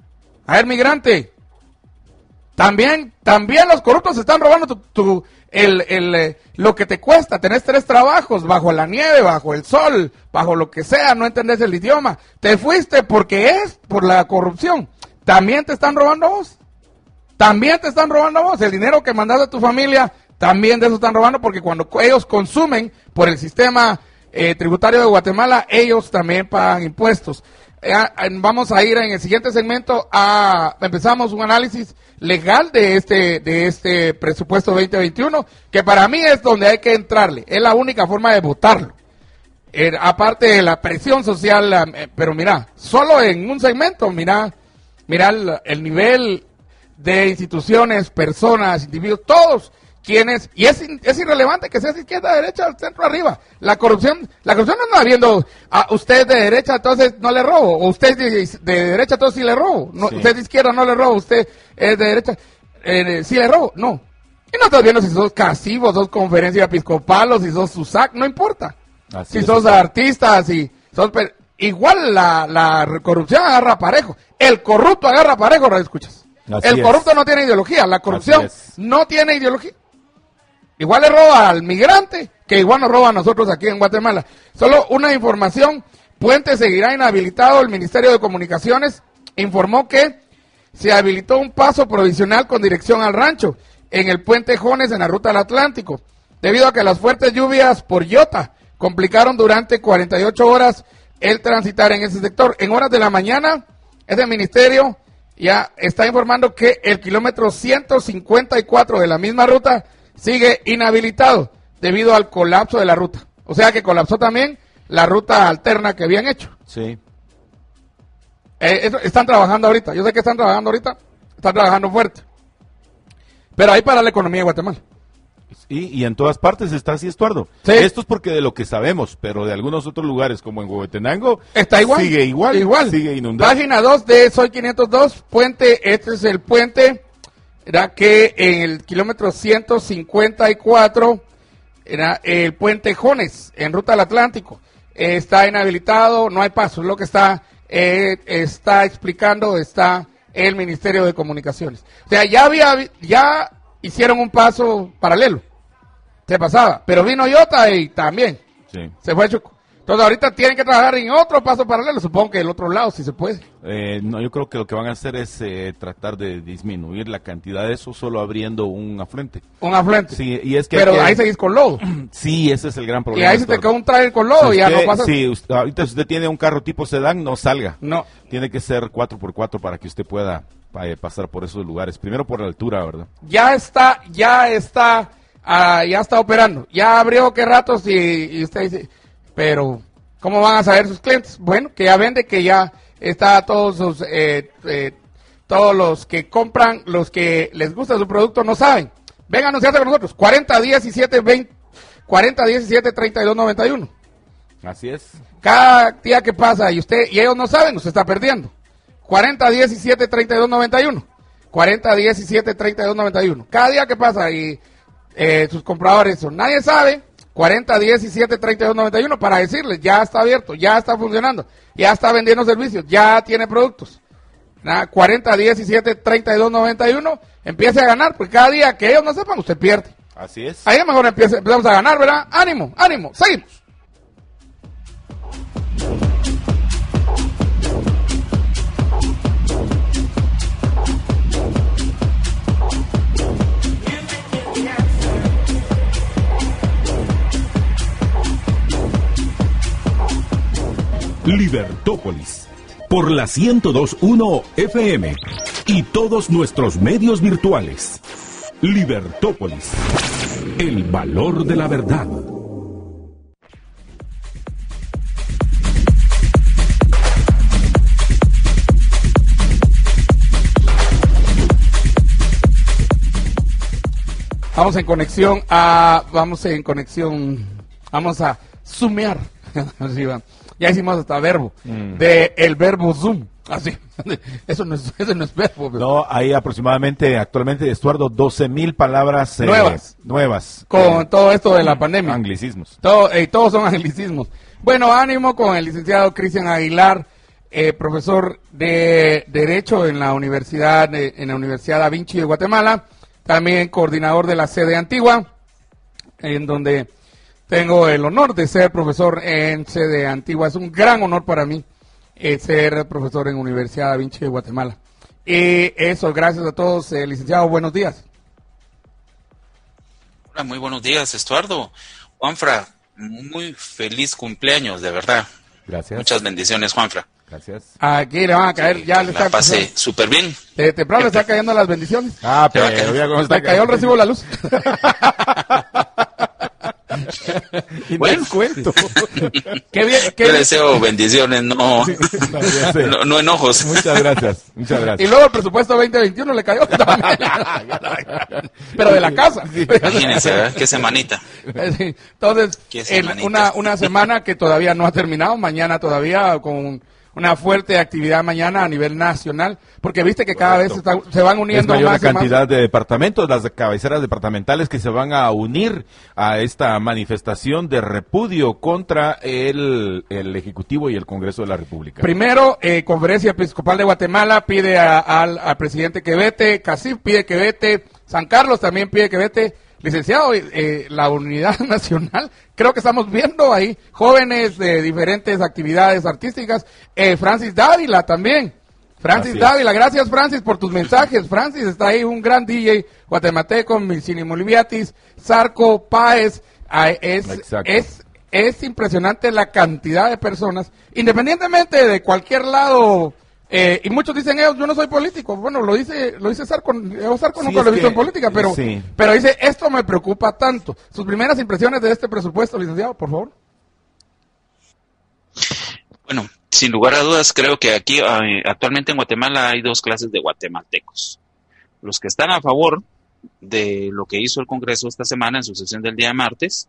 A ver, migrante. También, también los corruptos están robando tu, tu, el, el, eh, lo que te cuesta. Tenés tres trabajos, bajo la nieve, bajo el sol, bajo lo que sea, no entendés el idioma. Te fuiste porque es por la corrupción. También te están robando a vos. También te están robando a vos. El dinero que mandas a tu familia, también de eso están robando, porque cuando ellos consumen por el sistema eh, tributario de Guatemala, ellos también pagan impuestos. Eh, vamos a ir en el siguiente segmento a, empezamos un análisis legal de este, de este presupuesto veinte veintiuno, que para mí es donde hay que entrarle, es la única forma de votarlo. Eh, aparte de la presión social, eh, pero mira, solo en un segmento, mira, mira el, el nivel de instituciones, personas, individuos, todos quienes, y es, es irrelevante que seas izquierda, derecha, centro, arriba. La corrupción, la corrupción no anda viendo a usted de derecha, entonces no le robo, o usted de, de derecha, entonces sí le robo. No, sí. Usted de izquierda no le robo, usted es de derecha, eh, sí le robo. No. Y no estás viendo si sos Casivo, sos Conferencia Episcopal, o si sos SUSAC, no importa. Así si sos está. Artista, si sos... Igual la, la corrupción agarra parejo. El corrupto agarra parejo, ¿no escuchas? Así el corrupto es. No tiene ideología, la corrupción no tiene ideología. Igual le roba al migrante, que igual nos roba a nosotros aquí en Guatemala. Solo una información, Puente seguirá inhabilitado. El Ministerio de Comunicaciones informó que se habilitó un paso provisional con dirección al rancho, en el puente Jones, en la ruta del Atlántico, debido a que las fuertes lluvias por Iota complicaron durante cuarenta y ocho horas el transitar en ese sector. En horas de la mañana, ese ministerio ya está informando que el kilómetro ciento cincuenta y cuatro de la misma ruta sigue inhabilitado debido al colapso de la ruta. O sea que colapsó también la ruta alterna que habían hecho. Sí. Eh, eso, están trabajando ahorita. Yo sé que están trabajando ahorita. Están trabajando fuerte. Pero ahí para la economía de Guatemala. Y, y en todas partes está así, Estuardo. Sí. Esto es porque de lo que sabemos, pero de algunos otros lugares, como en Huehuetenango, está igual. Sigue igual. igual. Sigue inundado. Página dos de Soy quinientos dos, puente, este es el puente, era que en el kilómetro ciento cincuenta y cuatro, era el puente Jones, en ruta al Atlántico. Eh, está inhabilitado, no hay paso, es lo que está, eh, está explicando, está el Ministerio de Comunicaciones. O sea, ya había, ya hicieron un paso paralelo, se pasaba, pero vino Iota y también sí. Se fue Chuco. Entonces ahorita tienen que trabajar en otro paso paralelo, supongo que del otro lado si se puede. Eh, no, yo creo que lo que van a hacer es eh, tratar de disminuir la cantidad de eso solo abriendo un afluente. Un afluente. Sí, y es que pero que, ahí seguís con lodo. Sí, ese es el gran problema. Y ahí se te queda un trailer con lodo si y ya usted, no pasa. Sí, usted, ahorita si usted tiene un carro tipo sedán, no salga. No. Tiene que ser cuatro por cuatro para que usted pueda eh, pasar por esos lugares. Primero por la altura, ¿verdad? Ya está, ya está, uh, ya está operando. Ya abrió qué ratos y, y usted dice, pero ¿cómo van a saber sus clientes? Bueno, que ya vende, que ya está todos sus, eh, eh, todos los que compran, los que les gusta su producto no saben. Vengan a anunciarse con nosotros. cuarenta diecisiete veinte, cuarenta diecisiete treinta y dos noventa y uno. Así es. Cada día que pasa y usted y ellos no saben, usted está perdiendo. cuarenta diecisiete treinta y dos noventa y uno. cuarenta diecisiete treinta y dos noventa y uno. Cada día que pasa y eh, sus compradores son, nadie sabe. cuarenta diecisiete treinta y dos noventa y uno para decirles, ya está abierto, ya está funcionando, ya está vendiendo servicios, ya tiene productos. Nada, cuarenta diecisiete treinta y dos noventa y uno, empiece a ganar, porque cada día que ellos no sepan, usted pierde. Así es. Ahí mejor empiece, empezamos a ganar, ¿verdad? Ánimo, ánimo, seguimos. Libertópolis, por la ciento dos punto uno F M y todos nuestros medios virtuales. Libertópolis, el valor de la verdad. Vamos en conexión a, vamos en conexión, vamos a zoomear. Así va. Ya hicimos hasta verbo, mm. de el verbo Zoom, así, eso no es, eso no es verbo. Pero. No, hay aproximadamente, actualmente, Estuardo, doce mil palabras eh, nuevas, nuevas. Con eh, todo esto de la pandemia. Anglicismos. Todo, eh, todos son anglicismos. Bueno, ánimo con el licenciado Cristian Aguilar, eh, profesor de Derecho en la Universidad de, en la Universidad Da Vinci de Guatemala, también coordinador de la sede Antigua, en donde tengo el honor de ser profesor en sede Antigua. Es un gran honor para mí eh, ser profesor en Universidad Da Vinci de Guatemala. Y eso, gracias a todos, eh, licenciado, buenos días. Hola, muy buenos días, Estuardo. Juanfra, muy feliz cumpleaños, de verdad. Gracias. Muchas bendiciones, Juanfra. Gracias. Aquí le van a caer, Sí, ya que le la está pase súper bien. De temprano le está cayendo las bendiciones. Ah, pero Te va a ya cómo está Le cayó el recibo de la luz. Y Bueno. no cuento. Qué bien, qué Yo bien. deseo bendiciones, no, Ya sé. no, no enojos. Muchas gracias, muchas Y gracias. luego el presupuesto veinte veintiuno le cayó también. Pero de la casa. Imagínense, ¿verdad? Qué semanita. Sí. Entonces, Qué en semanita. una, una semana que todavía no ha terminado, mañana todavía con una fuerte actividad mañana a nivel nacional, porque viste que cada vez se, está- se van Es uniendo mayor más la y más. cantidad de departamentos, las cabeceras departamentales que se van a unir a esta manifestación de repudio contra el, el Ejecutivo y el Congreso de la República. Primero, eh, Conferencia Episcopal de Guatemala pide a- al, al presidente que vete, Casif pide que vete, San Carlos también pide que vete. Licenciado, eh, la unidad nacional, creo que estamos viendo ahí jóvenes de diferentes actividades artísticas. Eh, Francis Dávila también. Francis Así es. Dávila, gracias Francis por tus mensajes. Francis está ahí, un gran D J guatemalteco, Milcini Moliviatis, Zarco, Páez. Ah, es, Exacto. es, es impresionante la cantidad de personas, independientemente de cualquier lado. Eh, y muchos dicen ellos, yo no soy político. Bueno, lo dice lo dice Zarco, yo Zarco Sí, nunca es lo he visto que- en política, pero, sí. pero dice, esto me preocupa tanto. Sus primeras impresiones de este presupuesto, licenciado, por favor. Bueno, sin lugar a dudas, creo que aquí eh, actualmente en Guatemala hay dos clases de guatemaltecos. Los que están a favor de lo que hizo el Congreso esta semana en su sesión del día martes,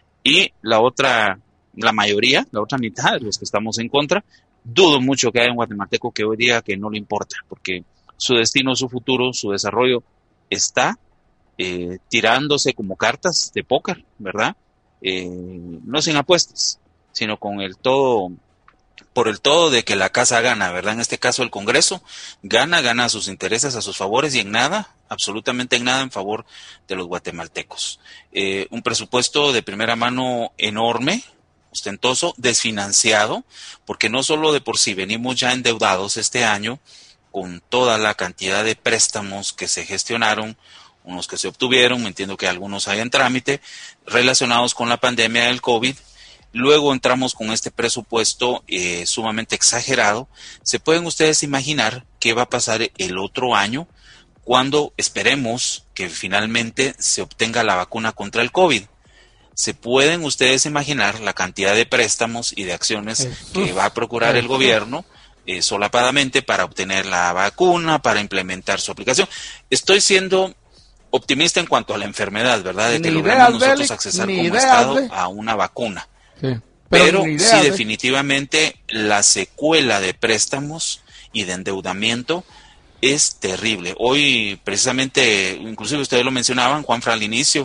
y la otra, la mayoría, la otra mitad, los que estamos en contra. Dudo mucho que haya un guatemalteco que hoy diga que no le importa, porque su destino, su futuro, su desarrollo está eh, tirándose como cartas de póker, ¿verdad? Eh, no sin apuestas, sino con el todo, por el todo de que la casa gana, ¿verdad? En este caso el Congreso gana, gana a sus intereses, a sus favores y en nada, absolutamente en nada en favor de los guatemaltecos. Eh, un presupuesto de primera mano enorme, ostentoso, desfinanciado, porque no solo de por sí venimos ya endeudados este año con toda la cantidad de préstamos que se gestionaron, unos que se obtuvieron, entiendo que algunos hay en trámite, relacionados con la pandemia del COVID. Luego entramos con este presupuesto eh, sumamente exagerado. ¿Se pueden ustedes imaginar qué va a pasar el otro año cuando esperemos que finalmente se obtenga la vacuna contra el COVID? ¿Se pueden ustedes imaginar la cantidad de préstamos y de acciones Jesús, que va a procurar el Jesús. gobierno eh, solapadamente para obtener la vacuna, para implementar su aplicación? Estoy siendo optimista en cuanto a la enfermedad, ¿verdad? De que Ni logremos ideas, nosotros Bélix, accesar ni como ideas, Estado ¿eh? a una vacuna. Sí. Pero, ni sí, idea, ¿eh? definitivamente la secuela de préstamos y de endeudamiento es terrible. Hoy, precisamente, inclusive ustedes lo mencionaban, Juanfra, al inicio,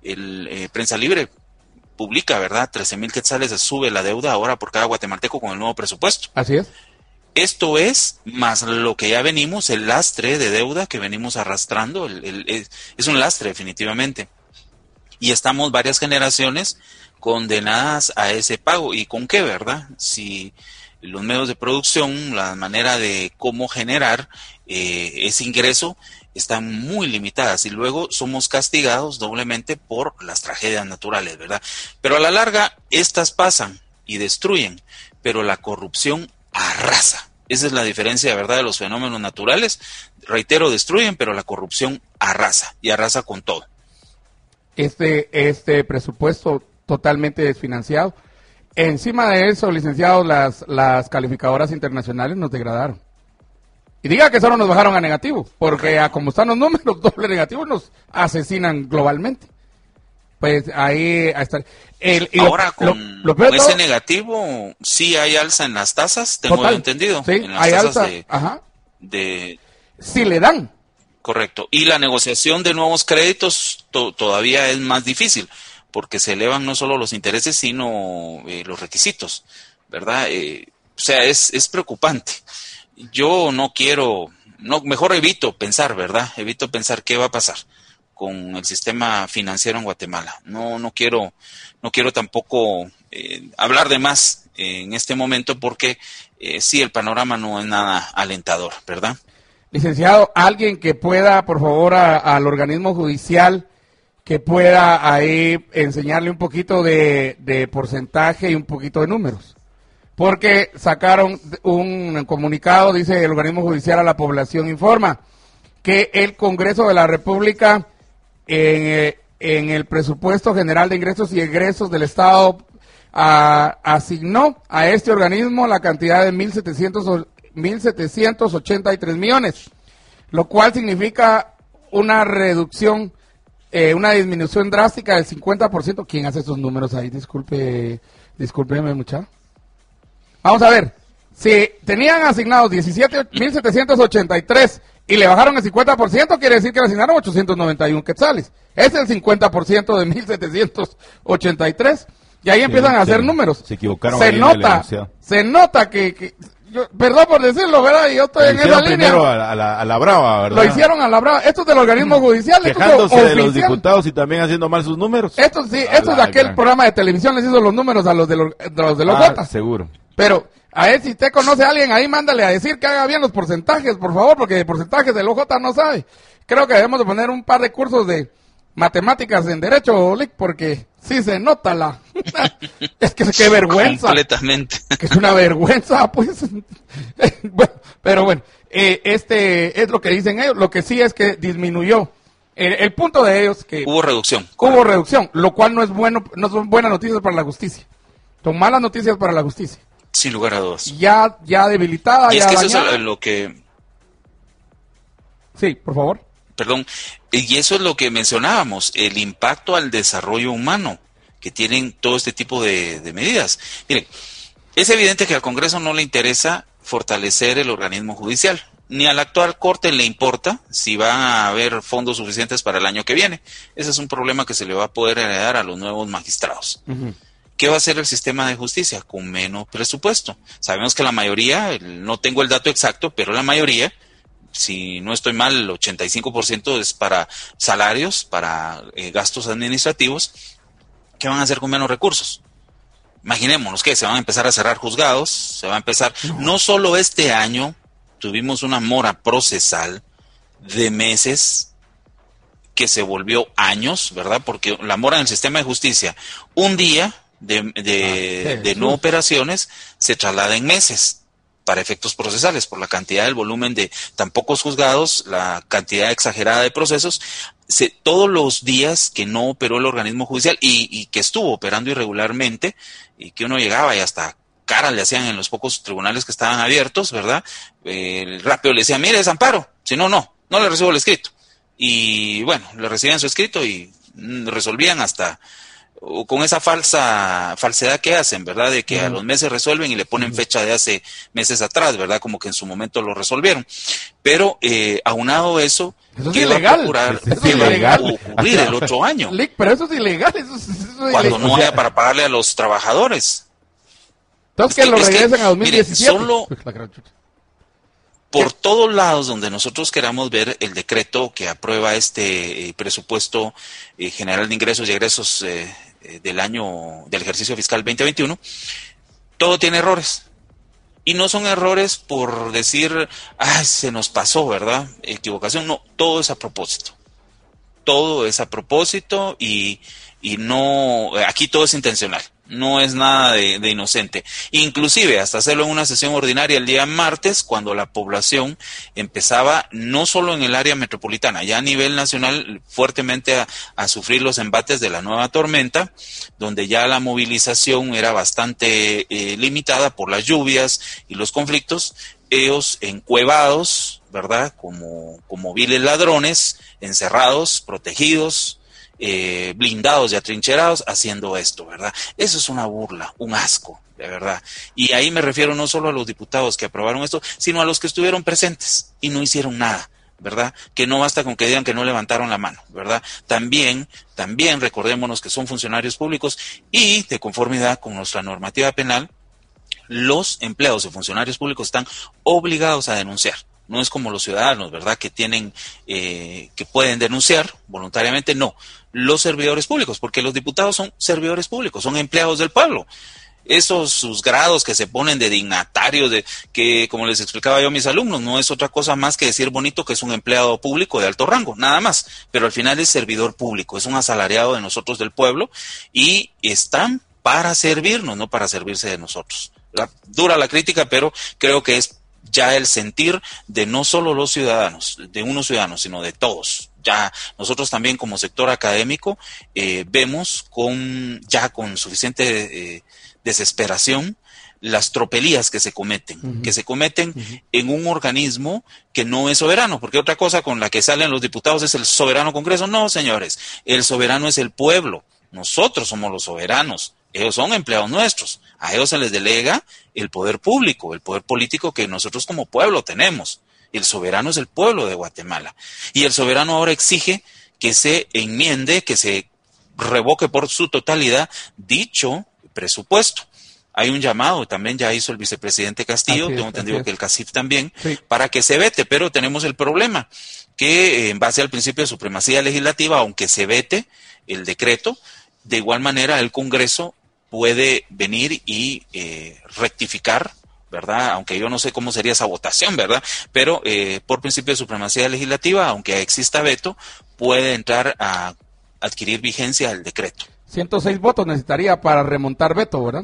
el eh, Prensa Libre publica, ¿verdad? trece mil quetzales se sube la deuda ahora por cada guatemalteco con el nuevo presupuesto. Así es. Esto es más lo que ya venimos, el lastre de deuda que venimos arrastrando, el, el, es, es un lastre definitivamente. Y estamos varias generaciones condenadas a ese pago. ¿Y con qué, verdad? Si los medios de producción, la manera de cómo generar eh, ese ingreso están muy limitadas y luego somos castigados doblemente por las tragedias naturales, ¿verdad? Pero a la larga estas pasan y destruyen, pero la corrupción arrasa. Esa es la diferencia, ¿verdad?, de los fenómenos naturales. Reitero, destruyen, pero la corrupción arrasa y arrasa con todo. Este, este presupuesto totalmente desfinanciado. Encima de eso, licenciados, las, las calificadoras internacionales nos degradaron. Y diga que solo nos bajaron a negativo, porque a como están los números, doble negativo nos asesinan globalmente. Pues ahí, ahí está. El, y Ahora, lo, con, lo, lo peor con de todo, ese negativo, sí hay alza en las tasas, tengo total, entendido. sí, en las hay tasas alza, de, ajá. de... Si le dan. Correcto. Y la negociación de nuevos créditos to- todavía es más difícil, porque se elevan no solo los intereses, sino eh, los requisitos, ¿verdad? Eh, sea, es, es preocupante. Yo no quiero, no, mejor evito pensar, ¿verdad? Evito pensar qué va a pasar con el sistema financiero en Guatemala. No, no quiero, no quiero tampoco eh, hablar de más eh, en este momento porque eh, sí, el panorama no es nada alentador, ¿verdad? Licenciado, alguien que pueda, por favor, a, al organismo judicial, que pueda ahí enseñarle un poquito de, de porcentaje y un poquito de números. Porque sacaron un comunicado, dice el organismo judicial a la población, informa que el Congreso de la República en, en el presupuesto general de ingresos y egresos del Estado a, asignó a este organismo la cantidad de mil setecientos ochenta y tres millones, lo cual significa una reducción, eh, una disminución drástica del cincuenta por ciento. ¿Quién hace esos números ahí? Disculpe, discúlpeme, muchacho. Vamos a ver, si tenían asignados diecisiete mil setecientos ochenta y tres y le bajaron el cincuenta por ciento, quiere decir que le asignaron ochocientos noventa y uno quetzales. Es el cincuenta por ciento de mil setecientos ochenta y tres. Y ahí sí, empiezan a hacer sí, números. Se equivocaron. Se nota, se nota que, que yo, perdón por decirlo, ¿verdad? Yo estoy en esa línea. A, a, la, a la brava, ¿verdad? Lo hicieron a la brava. Esto es del organismo judicial. Quejándose de los diputados y también haciendo mal sus números. Esto sí, a esto es de aquel gran programa de televisión, les hizo los números a los de los de los, de los ah, Gotas. Seguro. Pero, a ver, si usted conoce a alguien ahí, mándale a decir que haga bien los porcentajes, por favor, porque de porcentajes del O J no sabe. Creo que debemos de poner un par de cursos de matemáticas en Derecho, Lick, porque sí se nota la... es que qué vergüenza. Completamente. Que es una vergüenza, pues. Bueno, pero bueno, eh, este es lo que dicen ellos. Lo que sí es que disminuyó. El, el punto de ellos que... Hubo reducción. Hubo correcto. reducción, lo cual no es bueno, no son buenas noticias para la justicia. Son malas noticias para la justicia. Sin lugar a dudas. Ya, ya debilitada, y ya es que dañada. Eso es lo que... Sí, por favor. Perdón. Y eso es lo que mencionábamos, el impacto al desarrollo humano que tienen todo este tipo de, de medidas. Miren, es evidente que al Congreso no le interesa fortalecer el organismo judicial. Ni a la actual Corte le importa si va a haber fondos suficientes para el año que viene. Ese es un problema que se le va a poder heredar a los nuevos magistrados. Uh-huh. ¿Qué va a hacer el sistema de justicia? Con menos presupuesto. Sabemos que la mayoría, no tengo el dato exacto, pero la mayoría, si no estoy mal, el ochenta y cinco por ciento es para salarios, para eh, gastos administrativos. ¿Qué van a hacer con menos recursos? Imaginémonos que se van a empezar a cerrar juzgados, se va a empezar, no, no solo este año, tuvimos una mora procesal de meses que se volvió años, ¿verdad? Porque la mora en el sistema de justicia, un día de, de, ah, de no operaciones se traslada en meses para efectos procesales, por la cantidad del volumen de tan pocos juzgados, la cantidad exagerada de procesos, se, todos los días que no operó el organismo judicial y, y que estuvo operando irregularmente, y que uno llegaba y hasta caras le hacían en los pocos tribunales que estaban abiertos, ¿verdad? Eh, rápido le decía, mire, es amparo, si no, no, no le recibo el escrito. Y bueno, le recibían su escrito y resolvían hasta... con esa falsa falsedad que hacen, ¿verdad? De que uh-huh. a los meses resuelven y le ponen fecha de hace meses atrás, ¿verdad? Como que en su momento lo resolvieron. Pero, eh, aunado eso, eso ¿qué es va ilegal. a procurar, Eso es ¿qué ilegal. va a ocurrir el otro año? Pero eso es ilegal. Eso es, eso es Cuando ilegal. no haya para pagarle a los trabajadores. Entonces que, que lo regresen que, a dos mil diecisiete. Mire, solo... por todos lados donde nosotros queramos ver el decreto que aprueba este eh, presupuesto eh, general de ingresos y egresos eh, eh, del año del ejercicio fiscal veinte veintiuno, todo tiene errores. Y no son errores por decir, ay, se nos pasó, ¿verdad? Equivocación, no, todo es a propósito. Todo es a propósito y, y no, aquí todo es intencional. No es nada de, de inocente. Inclusive hasta hacerlo en una sesión ordinaria el día martes, cuando la población empezaba, no solo en el área metropolitana, ya a nivel nacional, fuertemente a, a sufrir los embates de la nueva tormenta, donde ya la movilización era bastante eh, limitada por las lluvias y los conflictos. Ellos encuevados, ¿verdad? Como, como viles ladrones, encerrados, protegidos, Eh, blindados y atrincherados haciendo esto, ¿verdad? Eso es una burla, un asco, de verdad. Y ahí me refiero no solo a los diputados que aprobaron esto, sino a los que estuvieron presentes y no hicieron nada, ¿verdad? Que no basta con que digan que no levantaron la mano, ¿verdad? También, también recordémonos que son funcionarios públicos y de conformidad con nuestra normativa penal, los empleados y funcionarios públicos están obligados a denunciar. No es como los ciudadanos, ¿verdad?, que tienen, eh, que pueden denunciar voluntariamente. No, los servidores públicos, porque los diputados son servidores públicos, son empleados del pueblo. Esos sus grados que se ponen de dignatarios, de que, como les explicaba yo a mis alumnos, no es otra cosa más que decir bonito que es un empleado público de alto rango, nada más. Pero al final es servidor público, es un asalariado de nosotros del pueblo y están para servirnos, no para servirse de nosotros. La, dura la crítica, pero creo que es ya el sentir de no solo los ciudadanos, de unos ciudadanos, sino de todos. Ya nosotros también como sector académico eh, vemos con ya con suficiente eh, desesperación las tropelías que se cometen, uh-huh. que se cometen uh-huh. en un organismo que no es soberano, porque otra cosa con la que salen los diputados es el soberano Congreso. No, señores, el soberano es el pueblo, nosotros somos los soberanos. Ellos son empleados nuestros, a ellos se les delega el poder público, el poder político que nosotros como pueblo tenemos. El soberano es el pueblo de Guatemala. Y el soberano ahora exige que se enmiende, que se revoque por su totalidad dicho presupuesto. Hay un llamado, también ya hizo el vicepresidente Castillo, así tengo es, entendido que el CACIF también, sí. para que se vete, pero tenemos el problema que en base al principio de supremacía legislativa, aunque se vete el decreto, de igual manera el Congreso puede venir y eh, rectificar, ¿verdad? Aunque yo no sé cómo sería esa votación, ¿verdad? Pero eh, por principio de supremacía legislativa, aunque exista veto, puede entrar a adquirir vigencia el decreto. ciento seis votos necesitaría para remontar veto, ¿verdad?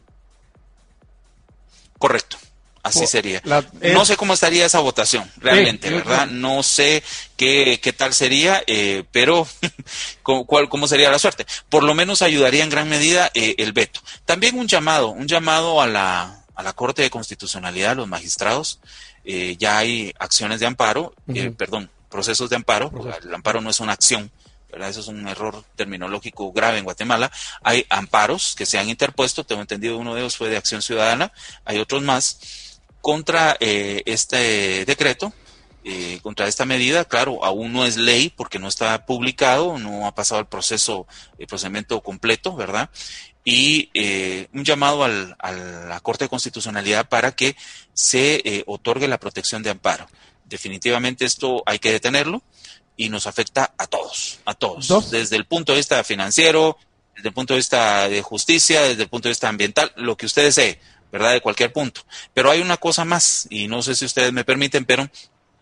Correcto. Así sería. La, eh, no sé cómo estaría esa votación, realmente, eh, ¿verdad? No sé qué, qué tal sería, eh, pero ¿cuál, cómo sería la suerte. Por lo menos ayudaría en gran medida eh, el veto. También un llamado, un llamado a la, a la Corte de Constitucionalidad, a los magistrados. Eh, ya hay acciones de amparo, uh-huh. eh, perdón, procesos de amparo. Proceso. El amparo no es una acción, ¿verdad? Eso es un error terminológico grave en Guatemala. Hay amparos que se han interpuesto, tengo entendido uno de ellos fue de Acción Ciudadana, hay otros más, contra eh, este decreto, eh, contra esta medida. Claro, aún no es ley porque no está publicado, no ha pasado el proceso, el procedimiento completo, ¿verdad? Y eh, un llamado al, a la Corte de Constitucionalidad para que se eh, otorgue la protección de amparo. Definitivamente esto hay que detenerlo y nos afecta a todos, a todos, ¿Dos? desde el punto de vista financiero, desde el punto de vista de justicia, desde el punto de vista ambiental, lo que usted desee, ¿verdad? De cualquier punto. Pero hay una cosa más, y no sé si ustedes me permiten, pero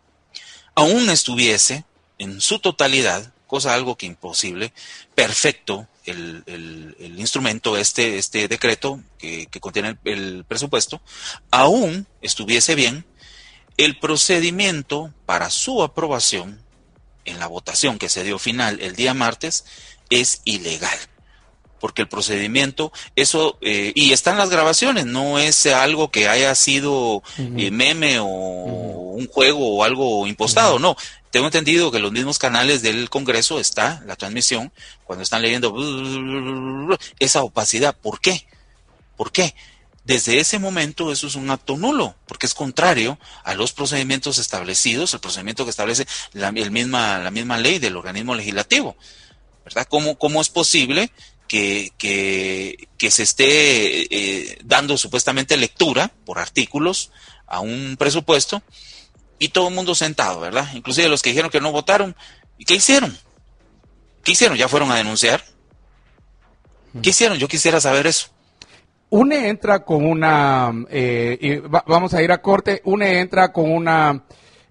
aún estuviese en su totalidad, cosa algo que imposible, perfecto el, el, el instrumento, este, este decreto que, que contiene el, el presupuesto, aún estuviese bien, el procedimiento para su aprobación en la votación que se dio final el día martes es ilegal. Porque el procedimiento, eso, eh, y están las grabaciones, no es algo que haya sido uh-huh. eh, meme o uh-huh. un juego o algo impostado, uh-huh. no. Tengo entendido que en los mismos canales del Congreso está la transmisión, cuando están leyendo esa opacidad. ¿Por qué? ¿Por qué? Desde ese momento eso es un acto nulo, porque es contrario a los procedimientos establecidos, el procedimiento que establece la, el misma, la misma ley del organismo legislativo, ¿verdad? ¿Cómo, cómo es posible Que, que, que se esté eh, dando supuestamente lectura por artículos a un presupuesto y todo el mundo sentado, ¿verdad? Inclusive los que dijeron que no votaron. ¿Y qué hicieron? ¿Qué hicieron? ¿Ya fueron a denunciar? ¿Qué hicieron? Yo quisiera saber eso. U N E entra con una, eh, y va, vamos a ir a corte, U N E entra con una...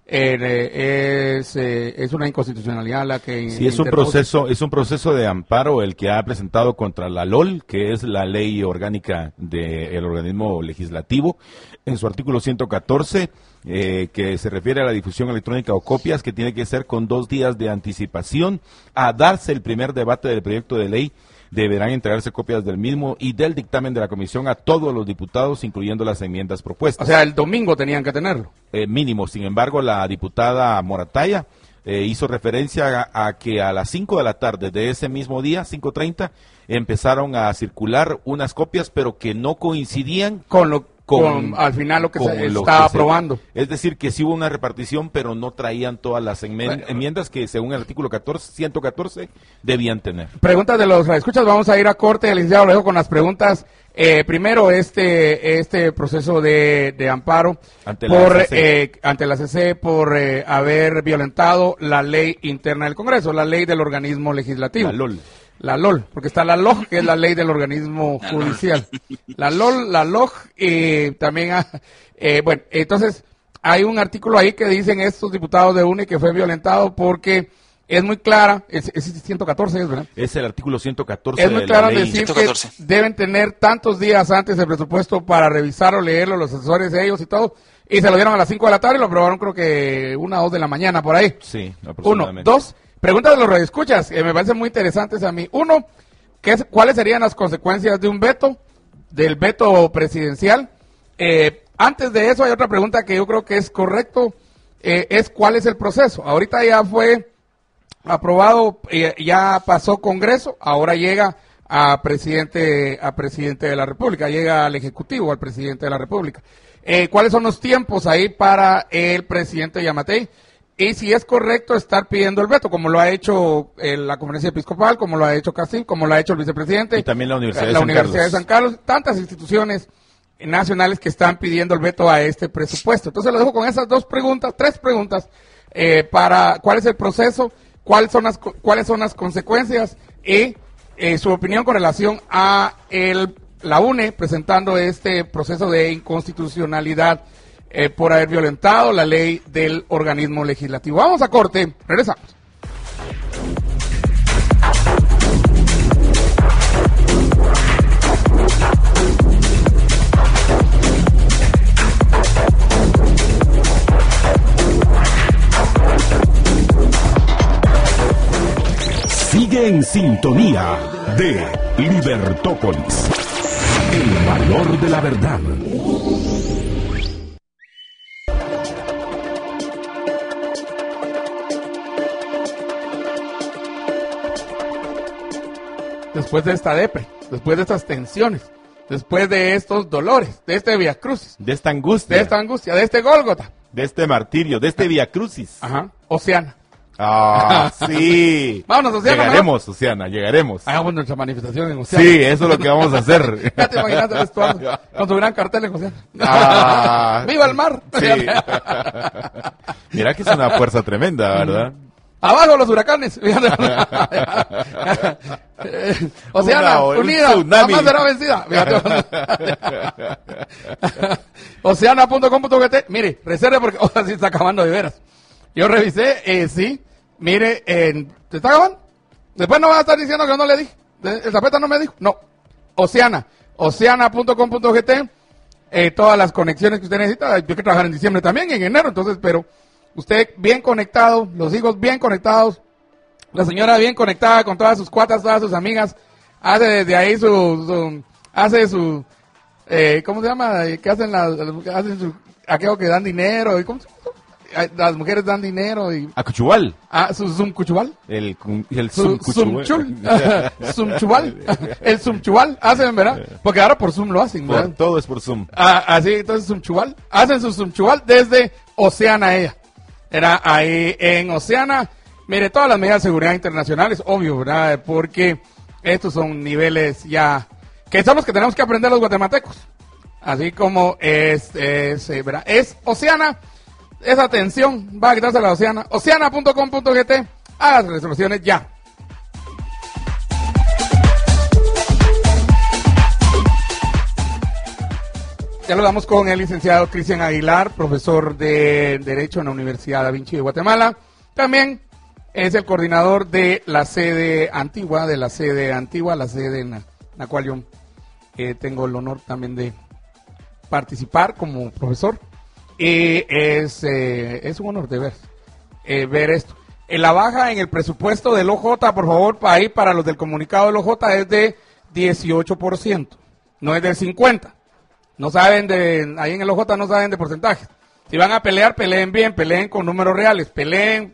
Eh, es, eh, es una inconstitucionalidad la que sí es un proceso es un proceso de amparo el que ha presentado contra la L O L, que es la ley orgánica del organismo legislativo, en su artículo ciento catorce, eh, que se refiere a la difusión electrónica o copias, que tiene que ser con dos días de anticipación a darse el primer debate del proyecto de ley. Deberán entregarse copias del mismo y del dictamen de la comisión a todos los diputados, incluyendo las enmiendas propuestas. O sea, el domingo tenían que tenerlo. Eh, mínimo. Sin embargo, la diputada Morataya eh, hizo referencia a, a que a las cinco de la tarde de ese mismo día, cinco treinta, empezaron a circular unas copias, pero que no coincidían con lo con, con al final lo que con se lo estaba que se- aprobando. Es decir, que sí hubo una repartición, pero no traían todas las enmen- enmiendas que según el artículo catorce, ciento catorce debían tener. Preguntas de los escuchas, vamos a ir a corte, licenciado, lo dejo con las preguntas. Eh, primero, este este proceso de, de amparo Ante la por C C. eh, ante la C C por eh, haber violentado la ley interna del Congreso, la ley del organismo legislativo. La L O L. La L O L, porque está la L O G, que es la ley del organismo judicial. La L O L, la L O G, y también, ah, eh, bueno, entonces hay un artículo ahí que dicen estos diputados de U N E que fue violentado porque es muy clara, es, es ciento catorce, es verdad. Es el artículo ciento catorce Es muy de claro la ley. decir ciento que catorce. deben tener tantos días antes el presupuesto para revisarlo, leerlo, los asesores de ellos y todo, y se lo dieron a las cinco de la tarde y lo aprobaron creo que una o dos de la mañana por ahí. Sí, Uno, aproximadamente. dos, preguntas de los radioescuchas, que me parecen muy interesantes a mí. Uno, ¿qué es- ¿cuáles serían las consecuencias de un veto, del veto presidencial? Eh, antes de eso hay otra pregunta que yo creo que es correcto, eh, es ¿cuál es el proceso? Ahorita ya fue aprobado, eh, ya pasó Congreso, ahora llega a presidente, a presidente de la República, llega al Ejecutivo, al presidente de la República. Eh, ¿Cuáles son los tiempos ahí para el presidente Yamatei? Y si es correcto estar pidiendo el veto, como lo ha hecho eh, la Conferencia Episcopal, como lo ha hecho Cassim, como lo ha hecho el vicepresidente. Y también la Universidad de la San Universidad Carlos. de San Carlos, tantas instituciones nacionales que están pidiendo el veto a este presupuesto. Entonces lo dejo con esas dos preguntas, tres preguntas, eh, para cuál es el proceso, cuáles son las, co- cuáles son las consecuencias y eh, su opinión con relación a el, la U N E presentando este proceso de inconstitucionalidad eh, por haber violentado la ley del organismo legislativo. Vamos a corte, regresamos. Sigue en sintonía de Libertópolis. El valor de la verdad. Después de esta depre, después de estas tensiones, después de estos dolores, de este Via Crucis, De esta angustia, de esta angustia, de este Gólgota. de este martirio, de este Via Crucis. Ajá. Oceana. Ah, sí. Vámonos, Oceana, Llegaremos, Oceana, llegaremos. Hagamos nuestra manifestación en Oceana. Sí, eso es lo que vamos a hacer. Ya te imaginas el vestuario con su gran cartel en Oceana. Ah, ¡Viva el mar! sí. Mira que es una fuerza tremenda, ¿verdad? ¡Abajo los huracanes! Oceana, Una- un unida, tsunami. jamás será vencida. Oceana punto com punto gt. Mire, reserve porque ahora sí está acabando de veras. Yo revisé, eh, sí, mire, eh, ¿te está acabando? Después no vas a estar diciendo que no le dije. De- El zapeta no me dijo. No. Oceana. Oceana punto com punto gt. Eh, todas las conexiones que usted necesita. Yo quiero trabajar en diciembre también, en enero. Entonces, pero usted bien conectado, los hijos bien conectados, la señora bien conectada con todas sus cuatas, todas sus amigas. Hace desde ahí su, su hace su, eh, ¿cómo se llama? Eh, ¿Qué hacen las, las- hacen su, aquello que dan dinero? ¿Y cómo se llama? Ay, las mujeres dan dinero y... Acuchubal. Ah, su sumcuchubal. El, cum- el Su sumcuchubal. sumchul. Sumchubal. El sumchubal. Hacen, ¿verdad? Porque ahora por Zoom lo hacen, ¿verdad? Por- todo es por Zoom. Ah, así, entonces sumchubal. Hacen su sumchubal desde Oceana ella. Era ahí en Oceana. Mire, todas las medidas de seguridad internacionales, obvio, ¿verdad? Porque estos son niveles ya... que son los que tenemos que aprender los guatemaltecos. Así como es, es, eh, ¿verdad? Es Oceana... Esa atención va a quitarse la Oceana. Oceana punto com punto gt. Haga sus resoluciones ya. Ya lo damos con el licenciado Cristian Aguilar, profesor de Derecho en la Universidad Da Vinci de Guatemala. También es el coordinador de la sede antigua, de la sede antigua, la sede en la, en la cual yo eh, tengo el honor también de participar como profesor. Y es, eh, es un honor de ver, eh, ver esto. En la baja en el presupuesto del O J, por favor, para ahí para los del comunicado del O J es de dieciocho por ciento, no es del cincuenta por ciento. No saben de, ahí en el O J no saben de porcentajes. Si van a pelear, peleen bien, peleen con números reales, peleen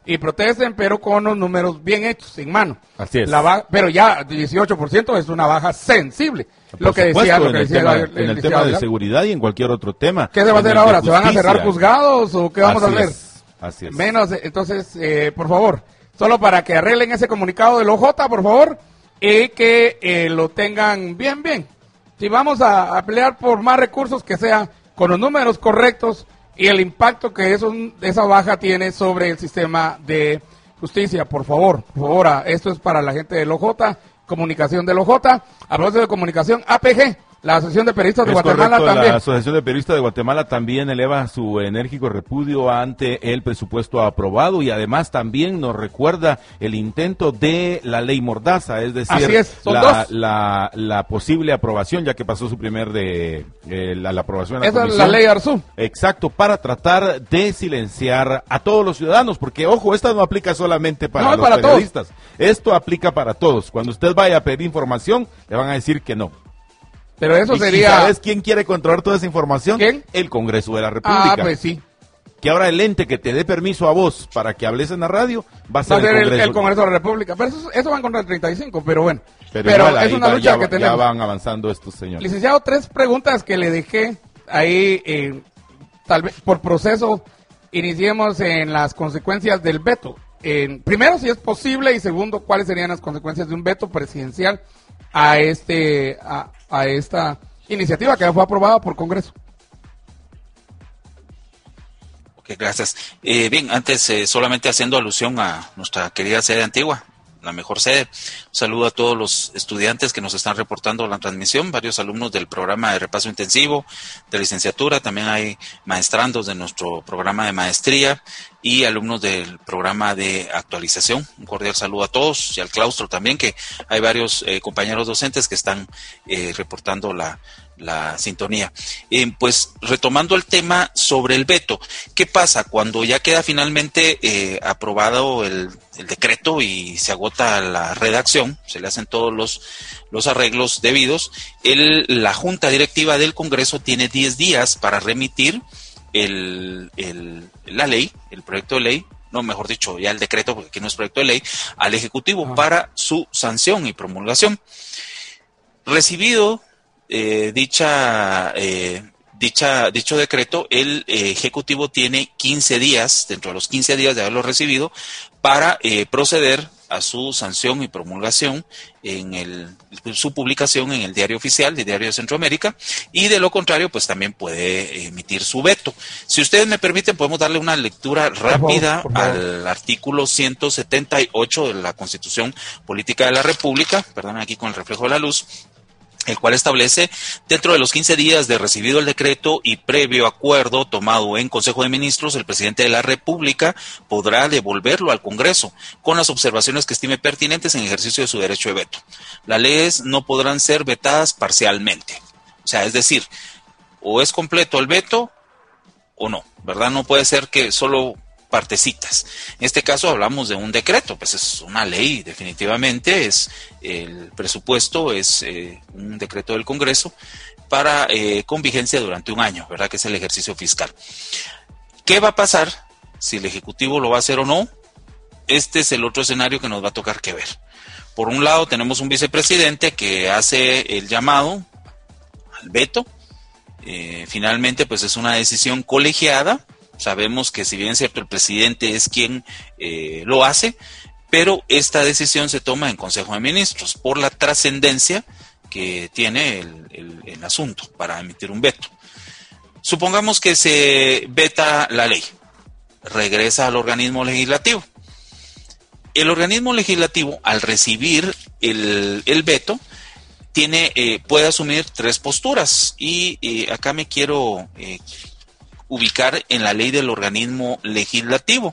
y protesten, pero con los números bien hechos, en mano. Así es. La baja, pero ya dieciocho por ciento es una baja sensible. Por lo que supuesto, decía, lo en que el decía tema, el- en el el tema licenciado de Aguilar. seguridad y en cualquier otro tema. ¿Qué se va a En hacer el de ahora? ¿Se van a cerrar justicia. juzgados o qué vamos Así a hacer? es, así es. Menos, eh, entonces, eh, por favor, solo para que arreglen ese comunicado del O J, por favor, y que eh, lo tengan bien, bien. Si vamos a, a pelear por más recursos, que sea con los números correctos y el impacto que eso, esa baja tiene sobre el sistema de justicia. Por favor, por favor, ah, esto es para la gente del O J, comunicación del O J, a propósito de comunicación, A P G, la Asociación de Periodistas de Es Guatemala correcto, también. La Asociación de Periodistas de Guatemala también eleva su enérgico repudio ante el presupuesto aprobado y además también nos recuerda el intento de la ley Mordaza, es decir, Así es, son la, dos. la, la posible aprobación, ya que pasó su primer de eh, la, la aprobación de la Esa es comisión. la ley Arzú. Exacto, para tratar de silenciar a todos los ciudadanos, porque ojo, esta no aplica solamente para No, es los para todos. periodistas, esto aplica para todos. Cuando usted vaya a pedir información, le van a decir que no. Pero eso ¿Y- sería... ¿Y sabes quién quiere controlar toda esa información? ¿Quién? El Congreso de la República. Ah, pues sí. Que ahora el ente que te dé permiso a vos para que hables en la radio va a Va ser a ser el el, Congreso. el Congreso de la República. Pero eso, eso va en contra del treinta y cinco, pero bueno. Pero, Pero, igual, es ahí una va- lucha ya, que ya tenemos. van avanzando estos señores. Licenciado, tres preguntas que le dejé ahí, eh, tal vez por proceso, iniciemos en las consecuencias del veto. En- primero, si es posible, y segundo, cuáles serían las consecuencias de un veto presidencial a este a, a esta iniciativa que fue aprobada por Congreso. Ok, gracias. Eh, bien, antes eh, solamente haciendo alusión a nuestra querida sede antigua, la mejor sede. Un saludo a todos los estudiantes que nos están reportando la transmisión, varios alumnos del programa de repaso intensivo, de licenciatura, también hay maestrandos de nuestro programa de maestría y alumnos del programa de actualización. Un cordial saludo a todos y al claustro también, que hay varios eh, compañeros docentes que están eh, reportando la la sintonía. Eh, pues retomando el tema sobre el veto, ¿qué pasa cuando ya queda finalmente eh, aprobado el, el decreto y se agota la redacción, se le hacen todos los, los arreglos debidos? El, la Junta Directiva del Congreso tiene diez días para remitir el, el, la ley, el proyecto de ley, no, mejor dicho, ya el decreto, porque aquí no es proyecto de ley, al Ejecutivo ah. para su sanción y promulgación. Recibido Eh, dicha, eh, dicha, dicho decreto, el eh, Ejecutivo tiene quince días, dentro de los quince días de haberlo recibido, para eh, proceder a su sanción y promulgación en el, su publicación en el Diario Oficial, el Diario de Centroamérica, y de lo contrario, pues también puede emitir su veto. Si ustedes me permiten, podemos darle una lectura rápida por favor, por favor. al artículo ciento setenta y ocho de la Constitución Política de la República, perdón, aquí con el reflejo de la luz, el cual establece, dentro de los quince días de recibido el decreto y previo acuerdo tomado en Consejo de Ministros, el presidente de la República podrá devolverlo al Congreso con las observaciones que estime pertinentes en ejercicio de su derecho de veto. Las leyes no podrán ser vetadas parcialmente. O sea, es decir, o es completo el veto o no, ¿verdad? No puede ser que solo partecitas. En este caso hablamos de un decreto, pues es una ley, definitivamente, es el presupuesto, es eh, un decreto del Congreso para eh, con vigencia durante un año, ¿verdad? Que es el ejercicio fiscal. ¿Qué va a pasar si el Ejecutivo lo va a hacer o no? Este es el otro escenario que nos va a tocar que ver. Por un lado tenemos un vicepresidente que hace el llamado al veto. Eh, finalmente, pues es una decisión colegiada. Sabemos que si bien es cierto el presidente es quien eh, lo hace, pero esta decisión se toma en Consejo de Ministros por la trascendencia que tiene el, el, el asunto para emitir un veto. Supongamos que se veta la ley, regresa al organismo legislativo. El organismo legislativo, al recibir el, el veto, tiene eh, puede asumir tres posturas y eh, acá me quiero eh, ubicar en la ley del organismo legislativo.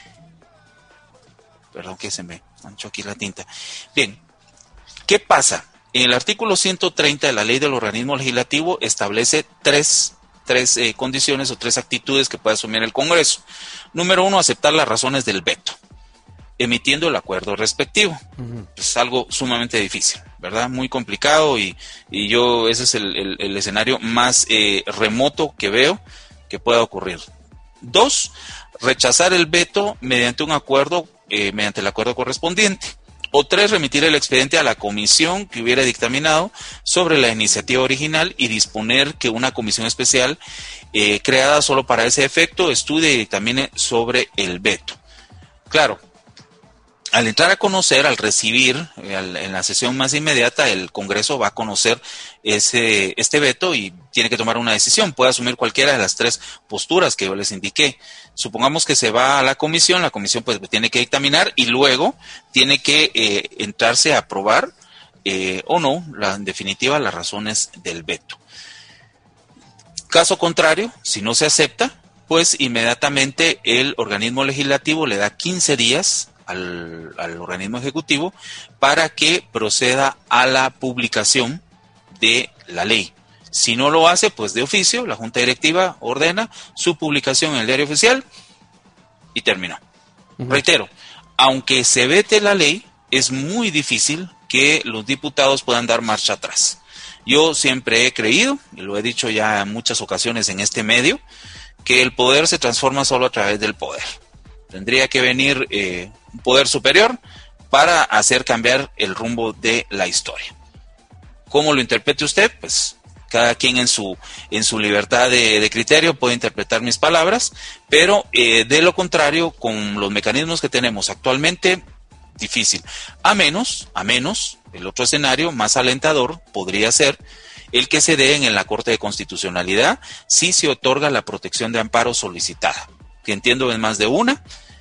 Perdón que se me manchó aquí la tinta. Bien, ¿qué pasa? En el artículo ciento treinta de la ley del organismo legislativo establece tres, tres eh, condiciones o tres actitudes que puede asumir el Congreso. Número uno, aceptar las razones del veto, emitiendo el acuerdo respectivo. Uh-huh. Es algo sumamente difícil, ¿verdad? Muy complicado y, y yo ese es el, el, el escenario más eh, remoto que veo que pueda ocurrir. Dos, rechazar el veto mediante un acuerdo, eh, mediante el acuerdo correspondiente. O tres, remitir el expediente a la comisión que hubiera dictaminado sobre la iniciativa original y disponer que una comisión especial eh, creada solo para ese efecto estudie y dictamine sobre el veto. Claro, al entrar a conocer, al recibir, al, en la sesión más inmediata, el Congreso va a conocer ese este veto y tiene que tomar una decisión. Puede asumir cualquiera de las tres posturas que yo les indiqué. Supongamos que se va a la comisión, la comisión pues tiene que dictaminar y luego tiene que eh, entrarse a aprobar eh, o no, la, en definitiva, las razones del veto. Caso contrario, si no se acepta, pues inmediatamente el organismo legislativo le da quince días Al, al organismo ejecutivo para que proceda a la publicación de la ley. Si no lo hace, pues de oficio, la Junta Directiva ordena su publicación en el Diario Oficial y terminó. Uh-huh. Reitero, aunque se vete la ley, es muy difícil que los diputados puedan dar marcha atrás. Yo siempre he creído, y lo he dicho ya en muchas ocasiones en este medio, que el poder se transforma solo a través del poder. Tendría que venir eh, un poder superior para hacer cambiar el rumbo de la historia. ¿Cómo lo interprete usted? Pues cada quien en su en su libertad de, de criterio puede interpretar mis palabras, pero eh, de lo contrario, con los mecanismos que tenemos actualmente, difícil. A menos, a menos, el otro escenario más alentador podría ser el que se dé en la Corte de Constitucionalidad si se otorga la protección de amparo solicitada, que entiendo es más de una.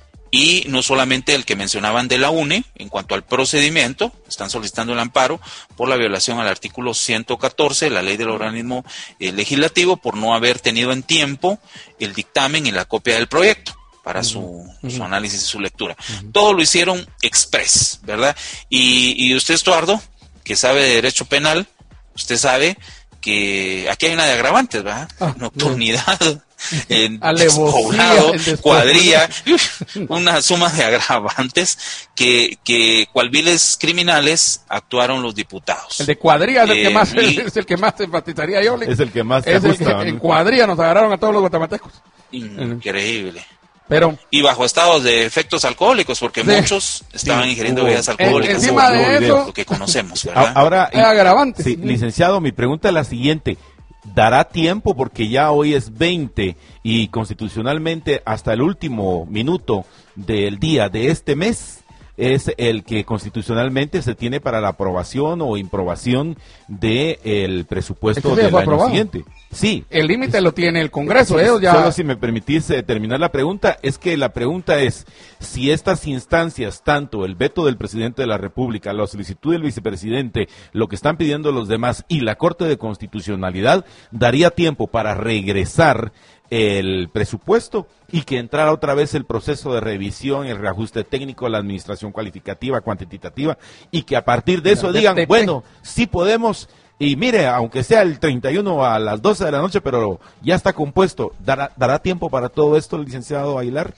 Y no solamente el que mencionaban de la U N E, en cuanto al procedimiento, están solicitando el amparo por la violación al artículo ciento catorce, la ley del organismo eh, legislativo, por no haber tenido en tiempo el dictamen y la copia del proyecto para uh-huh. su, uh-huh. su análisis y su lectura. Uh-huh. Todo lo hicieron express, ¿verdad? Y, y usted, Estuardo, que sabe de derecho penal, usted sabe que aquí hay una de agravantes, ¿verdad? Ah, nocturnidad. No. En despoblado, cuadrilla, una suma de agravantes que, que cual viles criminales actuaron los diputados. El de cuadrilla es el eh, que más y, es el que más te enfatizaría yo. Es el que más te es gusta, el que, en cuadrilla nos agarraron a todos los guatemaltecos. Increíble. Pero y bajo estados de efectos alcohólicos, porque sí, muchos estaban sí, ingiriendo hubo, bebidas alcohólicas. Encima de eso, lo que conocemos, ¿verdad? Ahora, es agravante. Sí, licenciado, mi pregunta es la siguiente. ¿Dará tiempo, porque ya hoy es veinte y constitucionalmente hasta el último minuto del día de este mes es el que constitucionalmente se tiene para la aprobación o improbación del presupuesto del año siguiente? Sí. El límite lo tiene el Congreso. Sí, ellos ya... Solo si me permitís eh, terminar la pregunta, es que la pregunta es si estas instancias, tanto el veto del presidente de la República, la solicitud del vicepresidente, lo que están pidiendo los demás y la Corte de Constitucionalidad, daría tiempo para regresar el presupuesto y que entrara otra vez el proceso de revisión, el reajuste técnico, la administración cualificativa, cuantitativa, y que a partir de eso digan, bueno, sí podemos, y mire, aunque sea el treinta y uno a las doce de la noche, pero ya está compuesto. ¿Dará, dará tiempo para todo esto, licenciado Aguilar?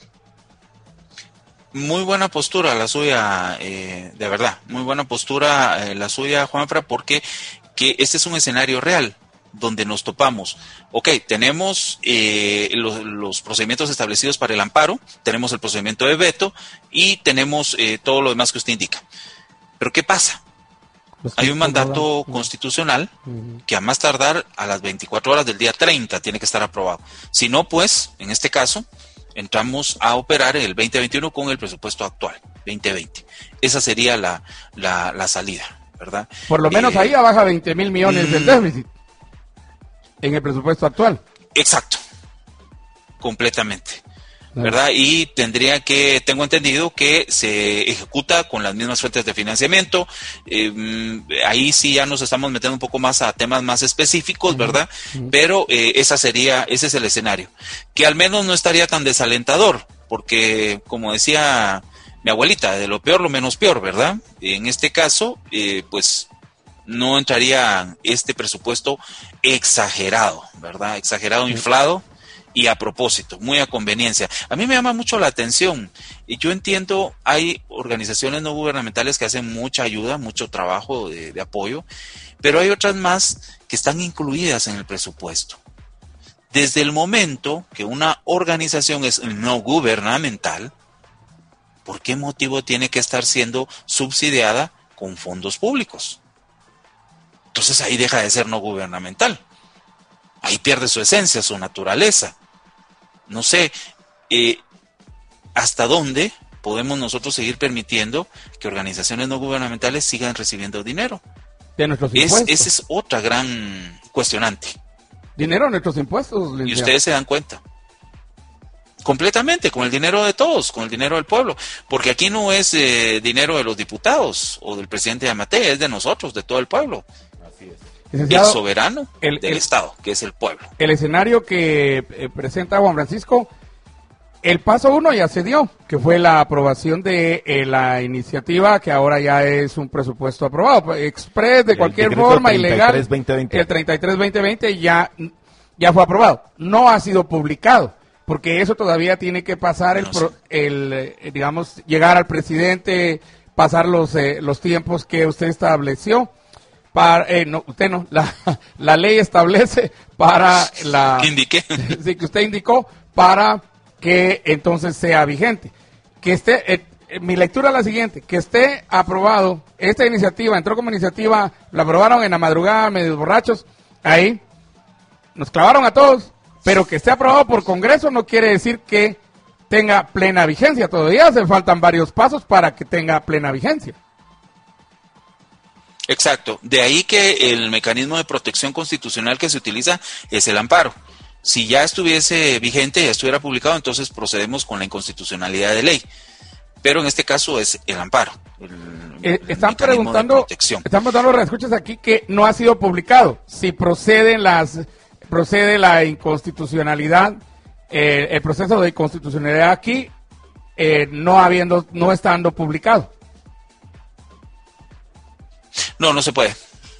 Muy buena postura la suya, eh, de verdad, muy buena postura eh, la suya, Juanfra, porque que este es un escenario real donde nos topamos. Ok, tenemos eh, los, los procedimientos establecidos para el amparo, tenemos el procedimiento de veto y tenemos eh, todo lo demás que usted indica. Pero ¿qué pasa? Hay un mandato constitucional que a más tardar a las veinticuatro horas del día treinta tiene que estar aprobado. Si no, pues, en este caso, entramos a operar el veinte veintiuno con el presupuesto actual, veinte veinte. Esa sería la, la, la salida, ¿verdad? Por lo menos eh, ahí baja veinte mil millones mm, del déficit en el presupuesto actual. Exacto, completamente, ¿verdad? Y tendría que, tengo entendido que se ejecuta con las mismas fuentes de financiamiento. Eh, ahí sí ya nos estamos metiendo un poco más a temas más específicos, uh-huh. ¿verdad? Uh-huh. Pero eh, esa sería, ese es el escenario, que al menos no estaría tan desalentador, porque como decía mi abuelita, de lo peor lo menos peor, ¿verdad? En este caso, eh, pues no entraría este presupuesto exagerado, ¿verdad? Exagerado, uh-huh. inflado. Y a propósito, muy a conveniencia. A mí me llama mucho la atención. Y yo entiendo, hay organizaciones no gubernamentales que hacen mucha ayuda, mucho trabajo de, de apoyo, pero hay otras más que están incluidas en el presupuesto. Desde el momento que una organización es no gubernamental, ¿por qué motivo tiene que estar siendo subsidiada con fondos públicos? Entonces ahí deja de ser no gubernamental. Ahí pierde su esencia, su naturaleza. No sé, eh, ¿hasta dónde podemos nosotros seguir permitiendo que organizaciones no gubernamentales sigan recibiendo dinero? De nuestros es, impuestos. Esa es otra gran cuestionante. Dinero de nuestros impuestos. Y ustedes se dan cuenta. Completamente, con el dinero de todos, con el dinero del pueblo. Porque aquí no es eh, dinero de los diputados o del presidente de Amate, es de nosotros, de todo el pueblo. Así es. El soberano el, del el, Estado, que es el pueblo. El escenario que eh, presenta Juan Francisco, el paso uno ya se dio, que fue la aprobación de eh, la iniciativa, que ahora ya es un presupuesto aprobado, express de el cualquier forma, ilegal. treinta y tres veinte veinte. El treinta y tres veinte veinte ya, ya fue aprobado. No ha sido publicado, porque eso todavía tiene que pasar, el, no pro, el eh, digamos, llegar al presidente, pasar los, eh, los tiempos que usted estableció. Para, eh, no, usted no, la, la ley establece para la... Indiqué. Sí, que usted indicó para que entonces sea vigente. Que esté, eh, eh, mi lectura es la siguiente, que esté aprobado, esta iniciativa, entró como iniciativa, la aprobaron en la madrugada, medios borrachos, ahí, nos clavaron a todos, pero que esté aprobado por Congreso no quiere decir que tenga plena vigencia, todavía hace faltan varios pasos para que tenga plena vigencia. Exacto, de ahí que el mecanismo de protección constitucional que se utiliza es el amparo. Si ya estuviese vigente, ya estuviera publicado, entonces procedemos con la inconstitucionalidad de ley. Pero en este caso es el amparo. El, eh, el están preguntando, están preguntando los escuchas aquí que no ha sido publicado. Si proceden las, procede la inconstitucionalidad, eh, el proceso de inconstitucionalidad aquí, eh, no habiendo, no estando publicado. No, no se puede.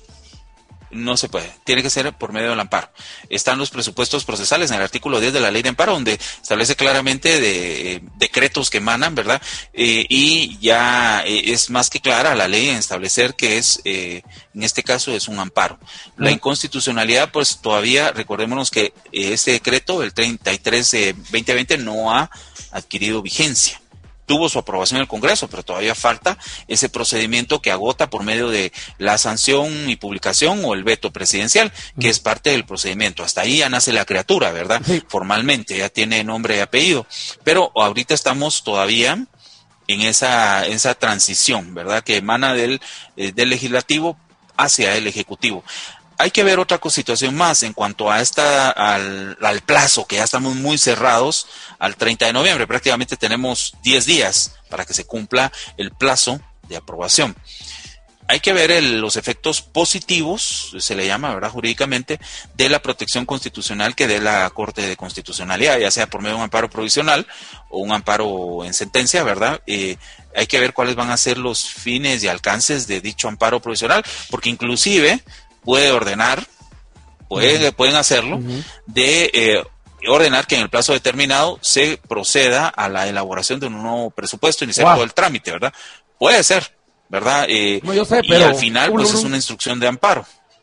No se puede. Tiene que ser por medio del amparo. Están los presupuestos procesales en el artículo diez de la ley de amparo, donde establece claramente de eh, decretos que emanan, ¿verdad? Eh, y ya eh, es más que clara la ley en establecer que es, eh, en este caso, es un amparo. La inconstitucionalidad, pues todavía, recordémonos que ese decreto, el treinta y tres veinte veinte, no ha adquirido vigencia. Tuvo su aprobación en el Congreso, pero todavía falta ese procedimiento que agota por medio de la sanción y publicación o el veto presidencial, que es parte del procedimiento. Hasta ahí ya nace la criatura, ¿verdad? Sí. Formalmente, ya tiene nombre y apellido. Pero ahorita estamos todavía en esa, esa transición, ¿verdad? Que emana del, eh, del legislativo hacia el ejecutivo. Hay que ver otra situación más en cuanto a esta al, al plazo, que ya estamos muy cerrados al treinta de noviembre. Prácticamente tenemos diez días para que se cumpla el plazo de aprobación. Hay que ver el, los efectos positivos, se le llama, ¿verdad?, jurídicamente, de la protección constitucional que dé la Corte de Constitucionalidad, ya sea por medio de un amparo provisional o un amparo en sentencia, ¿verdad? Eh, hay que ver cuáles van a ser los fines y alcances de dicho amparo provisional, porque inclusive puede ordenar, puede, uh-huh. pueden hacerlo, uh-huh. de eh, ordenar que en el plazo determinado se proceda a la elaboración de un nuevo presupuesto, iniciar wow. todo el trámite, ¿verdad? Puede ser, ¿verdad? Eh, no, yo sé, y pero al final, pues, es una instrucción de amparo.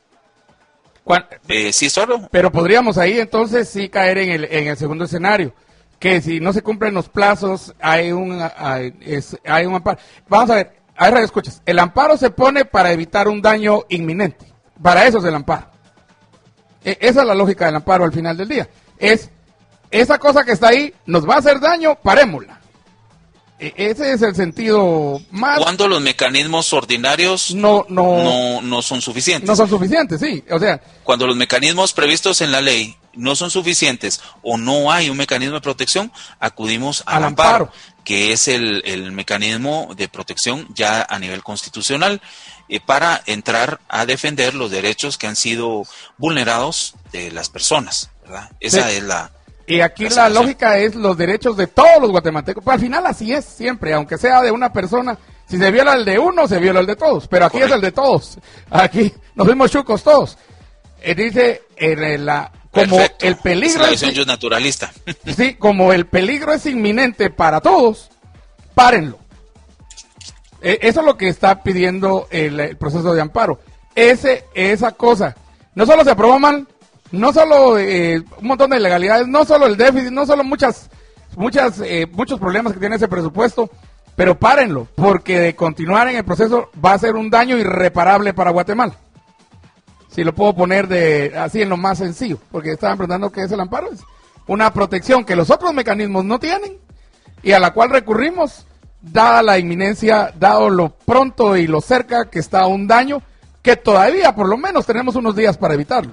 Cuan, eh, ¿Sí, solo? Pero podríamos ahí entonces sí caer en el, en el segundo escenario, que si no se cumplen los plazos, hay un, hay, es, hay un amparo. Vamos a ver, hay radio escuchas. El amparo se pone para evitar un daño inminente. Para eso es el amparo. E- esa es la lógica del amparo al final del día. Es, esa cosa que está ahí nos va a hacer daño, parémosla. E- ese es el sentido más... Cuando los mecanismos ordinarios no, no, no, no son suficientes. No son suficientes, sí. O sea, cuando los mecanismos previstos en la ley no son suficientes o no hay un mecanismo de protección, acudimos al, al amparo, amparo, que es el, el mecanismo de protección ya a nivel constitucional, eh, para entrar a defender los derechos que han sido vulnerados de las personas, ¿verdad? Esa sí. es la... Y aquí la, la lógica es los derechos de todos los guatemaltecos. Pues al final así es siempre, aunque sea de una persona. Si se viola el de uno, se viola el de todos. Pero aquí Correcto. Es el de todos. Aquí nos fuimos chucos todos. Eh, dice eh, la... Como Perfecto. el peligro es la visión es, naturalista. Sí, como el peligro es inminente para todos, párenlo. Eh, eso es lo que está pidiendo el, el proceso de amparo. Ese, esa cosa, no solo se aprobó mal, no solo eh, un montón de ilegalidades, no solo el déficit, no solo muchas, muchas, eh, muchos problemas que tiene ese presupuesto, pero párenlo, porque de continuar en el proceso va a ser un daño irreparable para Guatemala. Si lo puedo poner de así en lo más sencillo, porque estaban preguntando qué es el amparo. Es una protección que los otros mecanismos no tienen y a la cual recurrimos, dada la inminencia, dado lo pronto y lo cerca que está un daño, que todavía por lo menos tenemos unos días para evitarlo.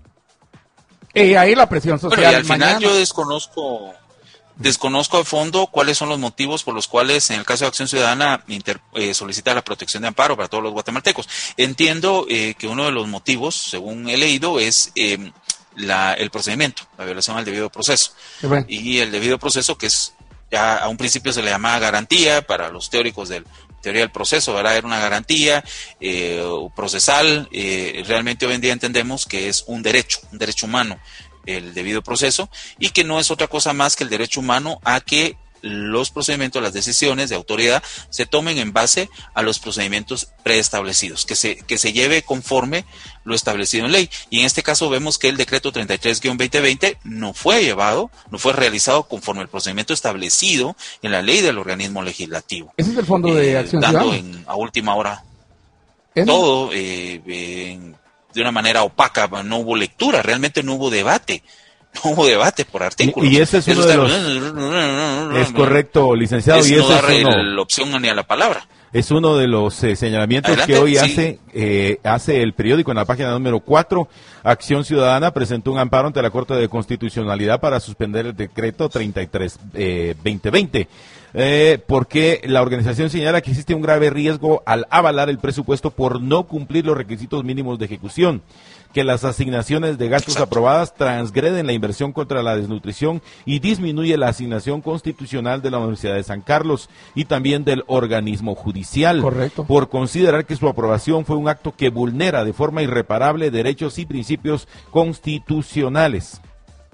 Y ahí la presión social. Bueno, y al mañana. final yo desconozco... Desconozco a fondo cuáles son los motivos por los cuales, en el caso de Acción Ciudadana, inter, eh, solicita la protección de amparo para todos los guatemaltecos. Entiendo eh, que uno de los motivos, según he leído, es eh, la, el procedimiento, la violación al debido proceso. Bueno. Y el debido proceso, que es ya a un principio se le llamaba garantía para los teóricos de la teoría del proceso, ¿verdad? Era una garantía eh, procesal. Eh, realmente hoy en día entendemos que es un derecho, un derecho humano, el debido proceso, y que no es otra cosa más que el derecho humano a que los procedimientos, las decisiones de autoridad se tomen en base a los procedimientos preestablecidos, que se, que se lleve conforme lo establecido en ley. Y en este caso vemos que el decreto treinta y tres guión veinte veinte no fue llevado, no fue realizado conforme el procedimiento establecido en la ley del organismo legislativo. Ese es el fondo de eh, Acción dando Ciudadana. en, a última hora ¿Es? todo eh, en, de una manera opaca, no hubo lectura, realmente no hubo debate, no hubo debate por artículos. Y, y ese es uno Eso de está... los... Es correcto, licenciado. Es y no ese darle es uno... la opción ni a la palabra. Es uno de los eh, señalamientos Adelante, que hoy sí. hace eh, hace el periódico en la página número cuatro. Acción Ciudadana presentó un amparo ante la Corte de Constitucionalidad para suspender el decreto treinta y tres veinte veinte. Eh, porque la organización señala que existe un grave riesgo al avalar el presupuesto por no cumplir los requisitos mínimos de ejecución, que las asignaciones de gastos Exacto. aprobadas transgreden la inversión contra la desnutrición y disminuye la asignación constitucional de la Universidad de San Carlos y también del organismo judicial. Correcto. Por considerar que su aprobación fue un acto que vulnera de forma irreparable derechos y principios constitucionales.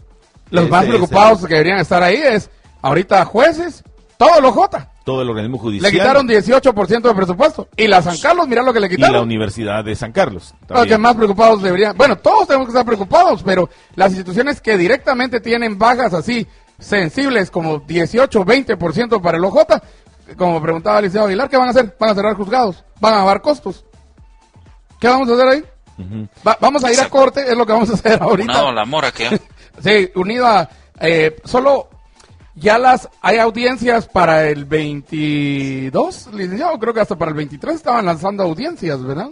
Los Ese más es preocupados el- que deberían estar ahí es ahorita jueces, todos los J. todo el organismo judicial Le quitaron dieciocho por ciento de presupuesto. Y la San Carlos, mira lo que le y la quitaron. Universidad de San Carlos. Los que también. más preocupados deberían... Bueno, todos tenemos que estar preocupados, pero las instituciones que directamente tienen bajas así sensibles como dieciocho, veinte por ciento para el O J, como preguntaba el licenciado Aguilar, ¿qué van a hacer? Van a cerrar juzgados, van a bajar costos. ¿Qué vamos a hacer ahí? Ujú. Va- vamos a ir a Exacto. corte, es lo que vamos a hacer ahorita. Unado a la mora que Sí, unido a... eh, solo ya las... Hay audiencias para el veintidós, licenciado, creo que hasta para el veintitrés estaban lanzando audiencias, ¿verdad?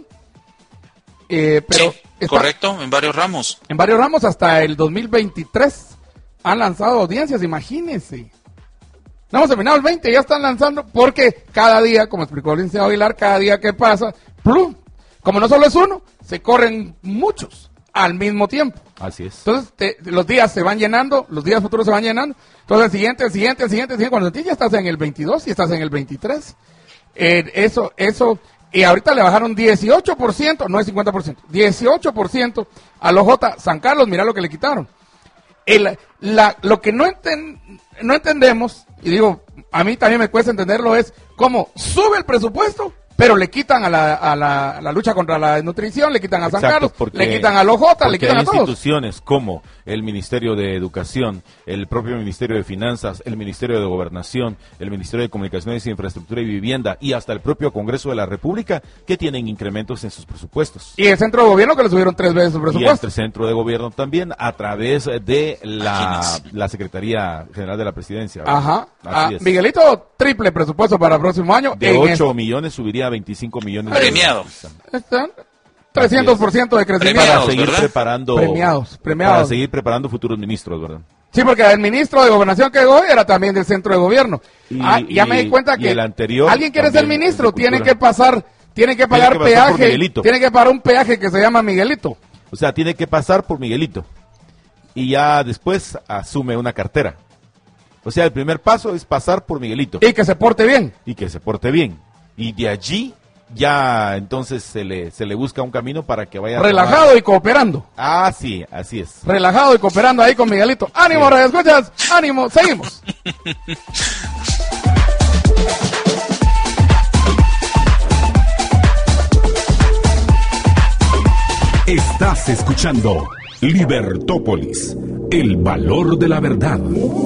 Eh, pero sí, está- correcto, en varios ramos. en varios ramos hasta el dos mil veintitrés han lanzado audiencias, imagínense. No hemos terminado el veinte, ya están lanzando, porque cada día, como explicó el licenciado Aguilar, cada día que pasa, ¡plum! Como no solo es uno, se corren muchos al mismo tiempo. Así es. Entonces, te- los días se van llenando, los días futuros se van llenando. Entonces, el siguiente, el siguiente, el siguiente, el siguiente. Cuando a ti ya estás en el veintidós y estás en el veintitrés. Eh, eso, eso. Y ahorita le bajaron dieciocho por ciento, no es cincuenta por ciento, dieciocho por ciento a los J. San Carlos, mira lo que le quitaron. El, la, lo que no, enten- no entendemos, y digo, a mí también me cuesta entenderlo, es cómo sube el presupuesto, pero le quitan a la, a la, a la lucha contra la desnutrición, le quitan a San Exacto, Carlos, porque- le quitan a los J, le porque quitan hay a todos. instituciones como el Ministerio de Educación, el propio Ministerio de Finanzas, el Ministerio de Gobernación, el Ministerio de Comunicaciones, Infraestructura y Vivienda y hasta el propio Congreso de la República que tienen incrementos en sus presupuestos. Y el centro de gobierno que le subieron tres veces su Y presupuesto. el centro de gobierno también a través de la, Imagínese. la Secretaría General de la Presidencia. ¿verdad? Ajá. Así Ah, es. Miguelito, triple presupuesto para el próximo año. De en ocho millones subiría a veinticinco millones. de Premiado. este- están trescientos por ciento de crecimiento. Premiados, Para seguir ¿verdad? preparando. Premiados, premiados. Para seguir preparando futuros ministros, ¿verdad? Sí, porque el ministro de gobernación que llegó era también del centro de gobierno. Y- Ah, ya me y- di cuenta y que el anterior alguien quiere ser también ministro, es de tiene cultura. que pasar, tiene que pagar que pasar por peaje, Miguelito. tiene que pagar un peaje que se llama Miguelito. O sea, tiene que pasar por Miguelito. Y ya después asume una cartera. O sea, el primer paso es pasar por Miguelito. Y que se porte bien. Y que se porte bien. Y de allí ya entonces se le, se le busca un camino para que vaya a Relajado tomar- y cooperando. Ah, sí, así es. Relajado y cooperando ahí con Miguelito. ¡Ánimo, Sí. radio escuchas! ¡Ánimo! ¡Seguimos! Estás escuchando Libertópolis, el valor de la verdad.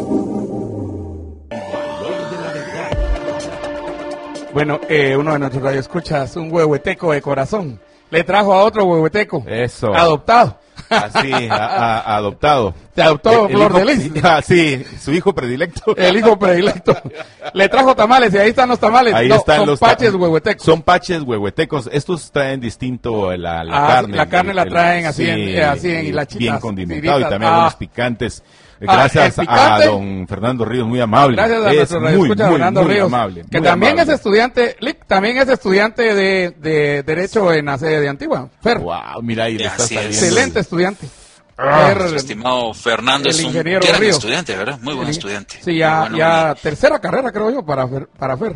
Bueno, eh, uno de nuestros radioescuchas, un huehueteco de corazón, le trajo a otro huehueteco. Eso. Adoptado. Así, a, a, adoptado. Te adoptó El- el Flor hijo- de Lis. Ah, sí, su hijo predilecto. El hijo predilecto. Le trajo tamales y ahí están los tamales. Ahí No, están son los ta- paches huehuetecos. Son paches huehuetecos. Estos traen distinto la, la Ah, carne. la carne la el- traen así sí, en- eh, así en hilachitas, bien condimentado y tiritas. también Ah. algunos picantes. Ah, Gracias el picante. a don Fernando Ríos, muy amable. Gracias a es nuestro muy, radioescucha muy, Fernando muy Ríos, amable. que muy también amable. es estudiante, Lick, también es estudiante de, de Derecho en la sede de Antigua. Fer. Wow, mira ahí le está Así es. saliendo. Excelente estudiante. Ah, Fer, su estimado Fernando el es un ingeniero gran Ríos. estudiante, ¿verdad? Muy buen el- estudiante. Sí, Muy ya, bueno, ya tercera carrera creo yo para Fer. Para Fer.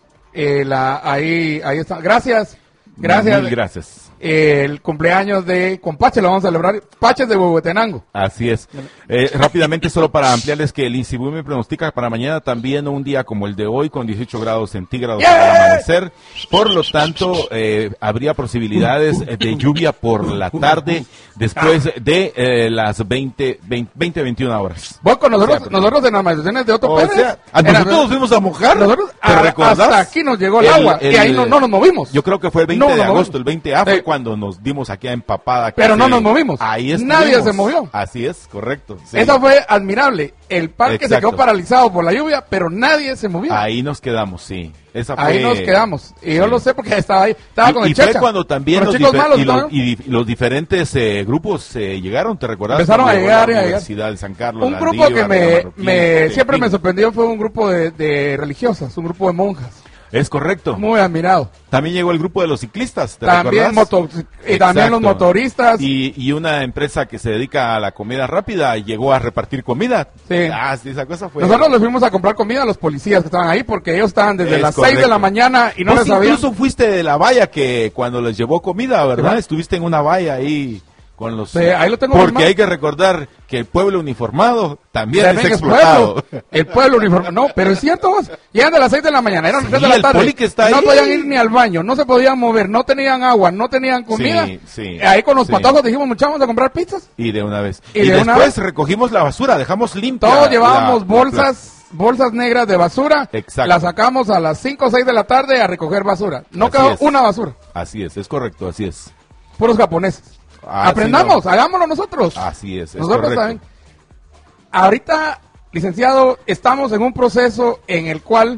Eh, la, ahí, ahí está. Gracias. Gracias. Mil gracias. Eh, el cumpleaños de Compache lo vamos a celebrar. Paches de Huehuetenango. Así es. Eh, rápidamente, solo para ampliarles que el INSIBUE me pronostica para mañana también un día como el de hoy, con dieciocho grados centígrados al amanecer. Por lo tanto, eh, habría posibilidades de lluvia por la tarde después de eh, las veinte, veinte, veintiuna horas. Bueno, con nosotros, O sea, nosotros en las manifestaciones de Otto O Pérez. sea, ¿a en nosotros las- nos fuimos a mojar? Nosotros, ¿Te a- recordás? hasta aquí nos llegó el, El- agua y el- ahí no, no nos movimos. Yo creo que fue el veinte No de nos agosto, movimos. el veinte A fue Eh, cuando nos dimos aquí a empapada. que Pero no se- nos movimos. Ahí Nadie estuvimos. se movió. Así es, correcto. sí. Eso fue admirable. El parque se Exacto. quedó paralizado por la lluvia, pero nadie se movió. Ahí nos quedamos, sí. Esa Ahí fue- nos quedamos. Y yo sí. lo sé porque estaba ahí. Estaba Y, con el y fue Checha. cuando también Con los, los chicos difer- malos, y los, ¿no? y di- los diferentes eh, grupos eh, llegaron, ¿te recuerdas? Empezaron Cuando a llegó llegar, la a llegar. Universidad de San Carlos. Un la grupo Andívar, que la me, Marroquín, me en siempre fin. me sorprendió fue un grupo de, de religiosas, un grupo de monjas. Es correcto. Muy admirado. También llegó el grupo de los ciclistas, ¿te También, recuerdas? moto, y también los Exacto. motoristas. Y, y una empresa que se dedica a la comida rápida llegó a repartir comida. Sí. Ah, sí, esa cosa fue. Nosotros les fuimos a comprar comida a los policías que estaban ahí porque ellos estaban desde Es las seis de correcto. la mañana y no Vos les sabían. incluso fuiste de la valla que cuando les llevó comida, ¿verdad? Ajá. Estuviste en una valla ahí con los... Sí, ahí lo tengo Porque firmado. hay que recordar que el pueblo uniformado también, También es es explotado. pueblo. El pueblo uniformado. No, pero es cierto, vos. Llegan de las seis de la mañana, eran las Sí, tres de la el tarde. poli que está no ahí. podían ir ni al baño, no se podían mover, no tenían agua, no tenían comida. Sí, sí, Ahí con los sí. patojos dijimos, muchachos, vamos a comprar pizzas. Y de una vez. Y Y, de una después vez. recogimos la basura, dejamos limpia. Todos la- llevábamos la- bolsas, bolsas negras de basura. Exacto. Las sacamos a las cinco o seis de la tarde a recoger basura. No Así quedó es. una basura. Así es, es correcto, así es. Puros japoneses. Así Aprendamos, no. hagámoslo nosotros. Así es, es Nosotros correcto. también. Ahorita, licenciado, estamos en un proceso en el cual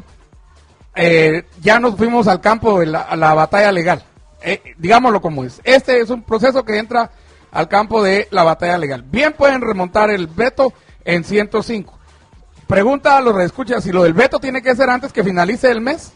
eh, ya nos fuimos al campo de la, a la batalla legal. Eh, digámoslo como es. Este es un proceso que entra al campo de la batalla legal. Bien pueden remontar el veto en ciento cinco. Pregunta a los reescuchas si lo del veto tiene que ser antes que finalice el mes.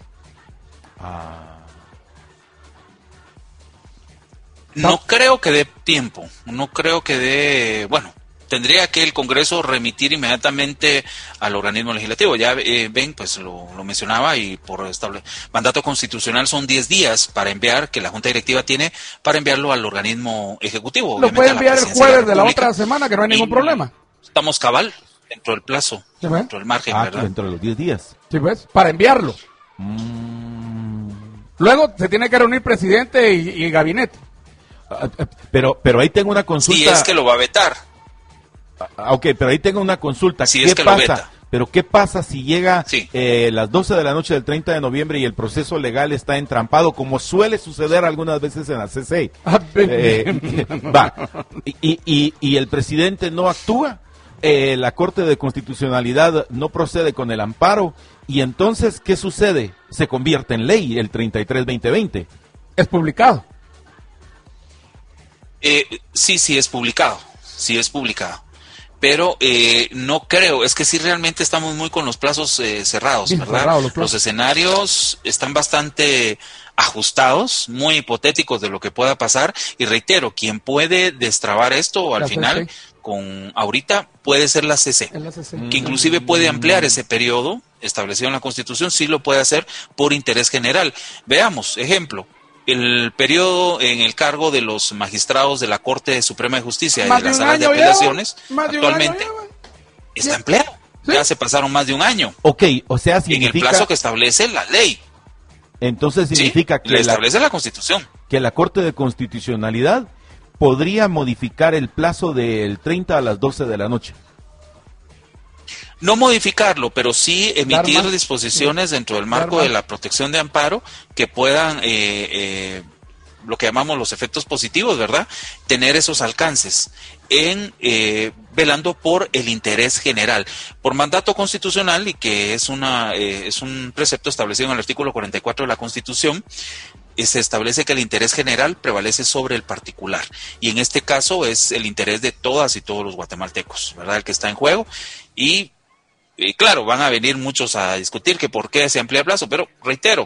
No creo que dé tiempo, no creo que dé, bueno, tendría que el Congreso remitir inmediatamente al organismo legislativo. Ya eh, ven, pues lo, lo mencionaba y por estable mandato constitucional son diez días para enviar, que la Junta Directiva tiene para enviarlo al organismo ejecutivo. Lo obviamente puede a la enviar el Presidencia jueves de la República. otra semana, que no hay ningún Y problema. Estamos cabal dentro del plazo, ¿Sí ve? dentro del margen, Ah, ¿verdad? dentro de los diez días. ¿Sí ves? Para enviarlo. Luego se tiene que reunir presidente y, y gabinete. Ah, ah, Pero, pero ahí tengo una consulta. Si es que lo va a vetar. Ah, ok, pero ahí tengo una consulta. Si ¿Qué es que lo pasa? veta. Pero ¿qué pasa si llega Sí. eh, las doce de la noche del treinta de noviembre y el proceso legal está entrampado, como suele suceder algunas veces en la C C I? Ah, Eh, va. Y, y, y- y el presidente no actúa, eh, la Corte de Constitucionalidad no procede con el amparo, y entonces, ¿qué sucede? Se convierte en ley el treinta y tres veinte veinte. Es publicado. Eh, sí, sí es publicado, sí es publicado. Pero eh, no creo, es que sí realmente estamos muy con los plazos eh, cerrados, Bien ¿verdad? cerrados los Los, plazos. escenarios están bastante ajustados, muy hipotéticos de lo que pueda pasar. Y reitero, quien puede destrabar esto al La final, C C. con ahorita, puede ser la C C. En la C C. Que inclusive puede ampliar ese periodo establecido en la Constitución, sí lo puede hacer por interés general. Veamos, ejemplo, el periodo en el cargo de los magistrados de la Corte Suprema de Justicia y Más de de las un salas de año apelaciones, lleva, más de un actualmente año lleva. está Ya. empleado. Sí. Ya se pasaron más de un año Ok, o sea, en el significa, plazo que establece la ley. entonces ¿Sí? significa Lo que, la, establece la Constitución. que la Corte de Constitucionalidad podría modificar el plazo del treinta a las doce de la noche. No modificarlo, pero sí emitir Dar más- disposiciones dentro del marco Dar de más- la protección de amparo que puedan, eh, eh, lo que llamamos los efectos positivos, ¿verdad? Tener esos alcances en eh, velando por el interés general, por mandato constitucional, y que es una eh, es un precepto establecido en el artículo cuarenta y cuatro de la Constitución. eh, Se establece que el interés general prevalece sobre el particular, y en este caso es el interés de todas y todos los guatemaltecos, ¿verdad? El que está en juego. Y Y claro, van a venir muchos a discutir que por qué se amplía el plazo, pero reitero,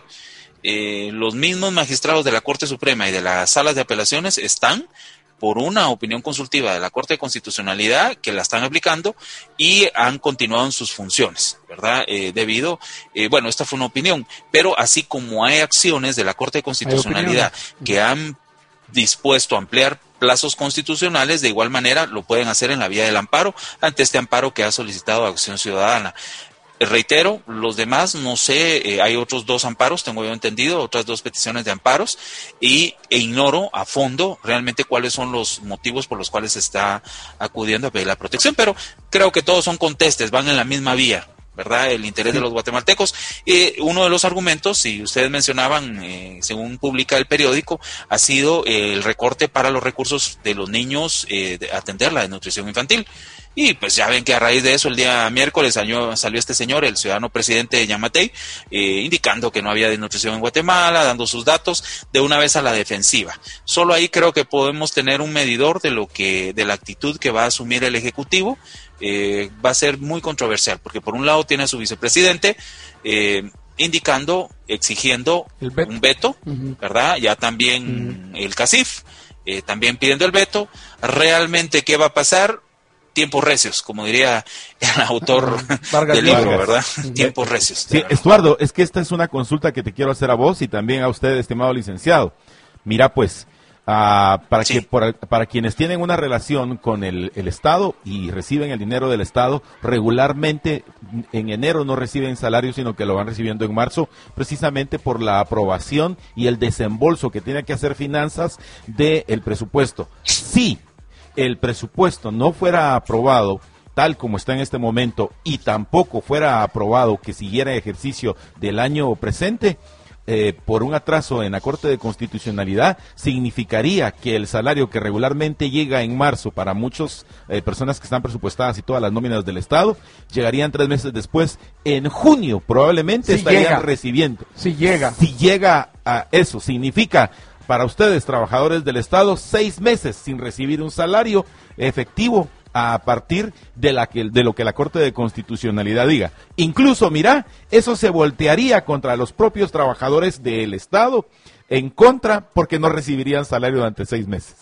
eh, los mismos magistrados de la Corte Suprema y de las salas de apelaciones están por una opinión consultiva de la Corte de Constitucionalidad que la están aplicando y han continuado en sus funciones, ¿verdad? Eh, debido, eh, bueno, esta fue una opinión, pero así como hay acciones de la Corte de Constitucionalidad que han dispuesto a ampliar plazos constitucionales, de igual manera lo pueden hacer en la vía del amparo, ante este amparo que ha solicitado Acción Ciudadana. Eh, reitero, los demás, no sé, eh, hay otros dos amparos, tengo yo entendido, otras dos peticiones de amparos, y e ignoro a fondo realmente cuáles son los motivos por los cuales se está acudiendo a pedir la protección, pero creo que todos son contestes, van en la misma vía, ¿verdad? El interés de los guatemaltecos. Eh, uno de los argumentos, si ustedes mencionaban, eh, según publica el periódico, ha sido eh, el recorte para los recursos de los niños, eh, de atender la desnutrición infantil. Y pues ya ven que a raíz de eso el día miércoles salió, salió este señor, el ciudadano presidente de Yamatei, eh, indicando que no había desnutrición en Guatemala, dando sus datos de una vez a la defensiva. Solo ahí creo que podemos tener un medidor de lo que, de la actitud que va a asumir el Ejecutivo. Eh, va a ser muy controversial, porque por un lado tiene a su vicepresidente eh, indicando, exigiendo veto. un veto, Uh-huh. ¿verdad? Ya también uh-huh. el CACIF, eh, también pidiendo el veto. Realmente, ¿qué va a pasar? Tiempos recios, como diría el autor Vargas del libro, Vargas. ¿verdad? Tiempos recios. Sí, Estuardo, es que esta es una consulta que te quiero hacer a vos y también a usted, estimado licenciado. Mira, pues, uh, para, Sí. que, por- para quienes tienen una relación con el, el Estado y reciben el dinero del Estado, regularmente en enero no reciben salario, sino que lo van recibiendo en marzo, precisamente por la aprobación y el desembolso que tiene que hacer finanzas del presupuesto. Sí. El presupuesto no fuera aprobado tal como está en este momento y tampoco fuera aprobado que siguiera ejercicio del año presente, eh, por un atraso en la Corte de Constitucionalidad, significaría que el salario que regularmente llega en marzo para muchas eh, personas que están presupuestadas y todas las nóminas del Estado, llegarían tres meses después, en junio probablemente Si estarían llega. recibiendo. Si llega. Si llega a eso, significa para ustedes, trabajadores del Estado, seis meses sin recibir un salario efectivo a partir de, la que, de lo que la Corte de Constitucionalidad diga. Incluso, mira, eso se voltearía contra los propios trabajadores del Estado, en contra porque no recibirían salario durante seis meses.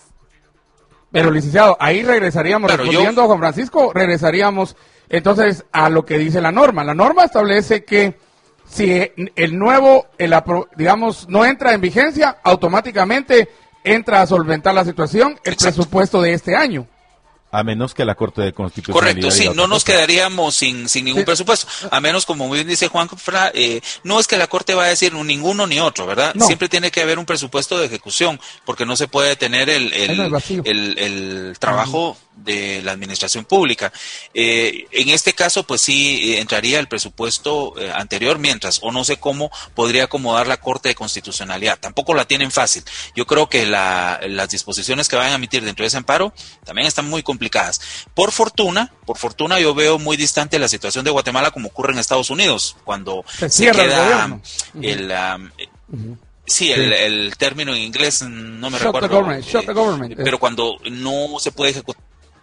Pero, licenciado, ahí regresaríamos, Claro, respondiendo yo- a Juan Francisco, regresaríamos entonces a lo que dice la norma. La norma establece que si el nuevo, el apro- digamos, no entra en vigencia, automáticamente entra a solventar la situación el Exacto. presupuesto de este año. A menos que la Corte de Constitucionalidad Correcto, sí, diga no otra nos cosa. quedaríamos sin, sin ningún Sí. presupuesto, a menos, como bien dice Juan Fra, eh, no es que la Corte va a decir ninguno ni otro, ¿verdad? No. Siempre tiene que haber un presupuesto de ejecución, porque no se puede tener el, Ahí no hay el, vacío. el, el trabajo de la administración pública. Eh, en este caso, pues sí, eh, entraría el presupuesto eh, anterior, mientras, o no sé cómo podría acomodar la Corte de Constitucionalidad. Tampoco la tienen fácil. Yo creo que la, las disposiciones que van a emitir dentro de ese amparo también están muy complicadas. Por fortuna, por fortuna yo veo muy distante la situación de Guatemala como ocurre en Estados Unidos, cuando Se se, cierra el queda gobierno. el, um, Ujú. sí, el, el término en inglés no me Shut the recuerdo, government, shut the government. pero cuando no se puede ejecutar.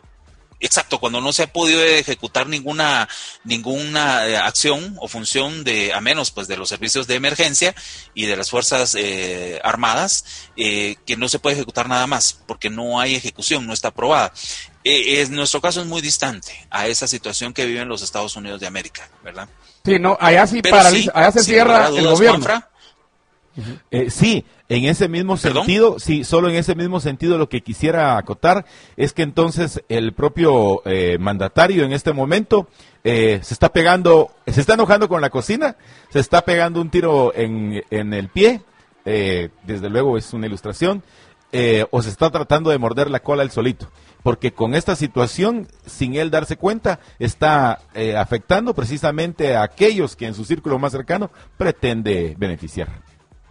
Exacto, cuando no se ha podido ejecutar ninguna ninguna eh, acción o función de, a menos pues de los servicios de emergencia y de las fuerzas eh, armadas, eh, que no se puede ejecutar nada más porque no hay ejecución, no está aprobada. Eh, es, nuestro caso es muy distante a esa situación que viven los Estados Unidos de América, ¿verdad? Sí, no, allá sí Pero paraliza, sí, allá se sin cierra lugar a el dudas, gobierno. Juanfra, Eh, sí, en ese mismo ¿Perdón? sentido, sí, solo en ese mismo sentido lo que quisiera acotar es que entonces el propio eh, mandatario en este momento eh, se está pegando, se está enojando con la cocina, se está pegando un tiro en, en el pie, eh, desde luego es una ilustración, eh, o se está tratando de morder la cola él solito, porque con esta situación, sin él darse cuenta, está eh, afectando precisamente a aquellos que en su círculo más cercano pretende beneficiar.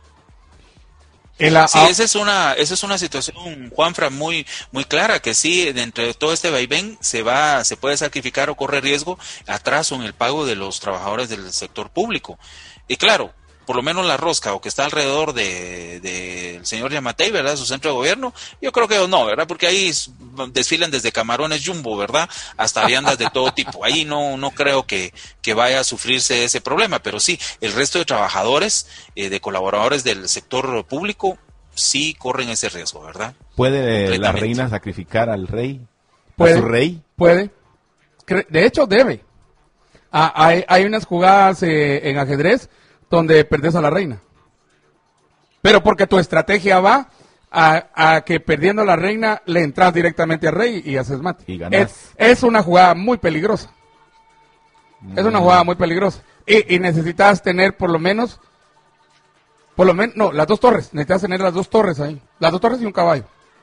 La, sí, esa es una esa es una situación, Juanfra, muy muy clara, que sí, dentro de todo este vaivén se va se puede sacrificar o corre riesgo atraso en el pago de los trabajadores del sector público. Y claro, por lo menos la rosca o que está alrededor de, de el señor Yamatei, ¿verdad?, su centro de gobierno, yo creo que no, ¿verdad?, porque ahí desfilan desde camarones jumbo, ¿verdad?, hasta viandas de todo tipo. Ahí no no creo que, que vaya a sufrirse ese problema, pero sí, el resto de trabajadores, eh, de colaboradores del sector público, sí corren ese riesgo, ¿verdad? ¿Puede la reina sacrificar al rey? ¿Puede? ¿A su rey? Puede. De hecho, debe. Ah, hay, hay unas jugadas eh, en ajedrez donde perdés a la reina. Pero porque tu estrategia va a, a que perdiendo a la reina le entras directamente al rey y haces mate. Y ganás. Es, es una jugada muy peligrosa. Mm. Es una jugada muy peligrosa. Y, y necesitas tener por lo menos, por lo menos, no, las dos torres. Necesitas tener las dos torres ahí. Las dos torres y un caballo.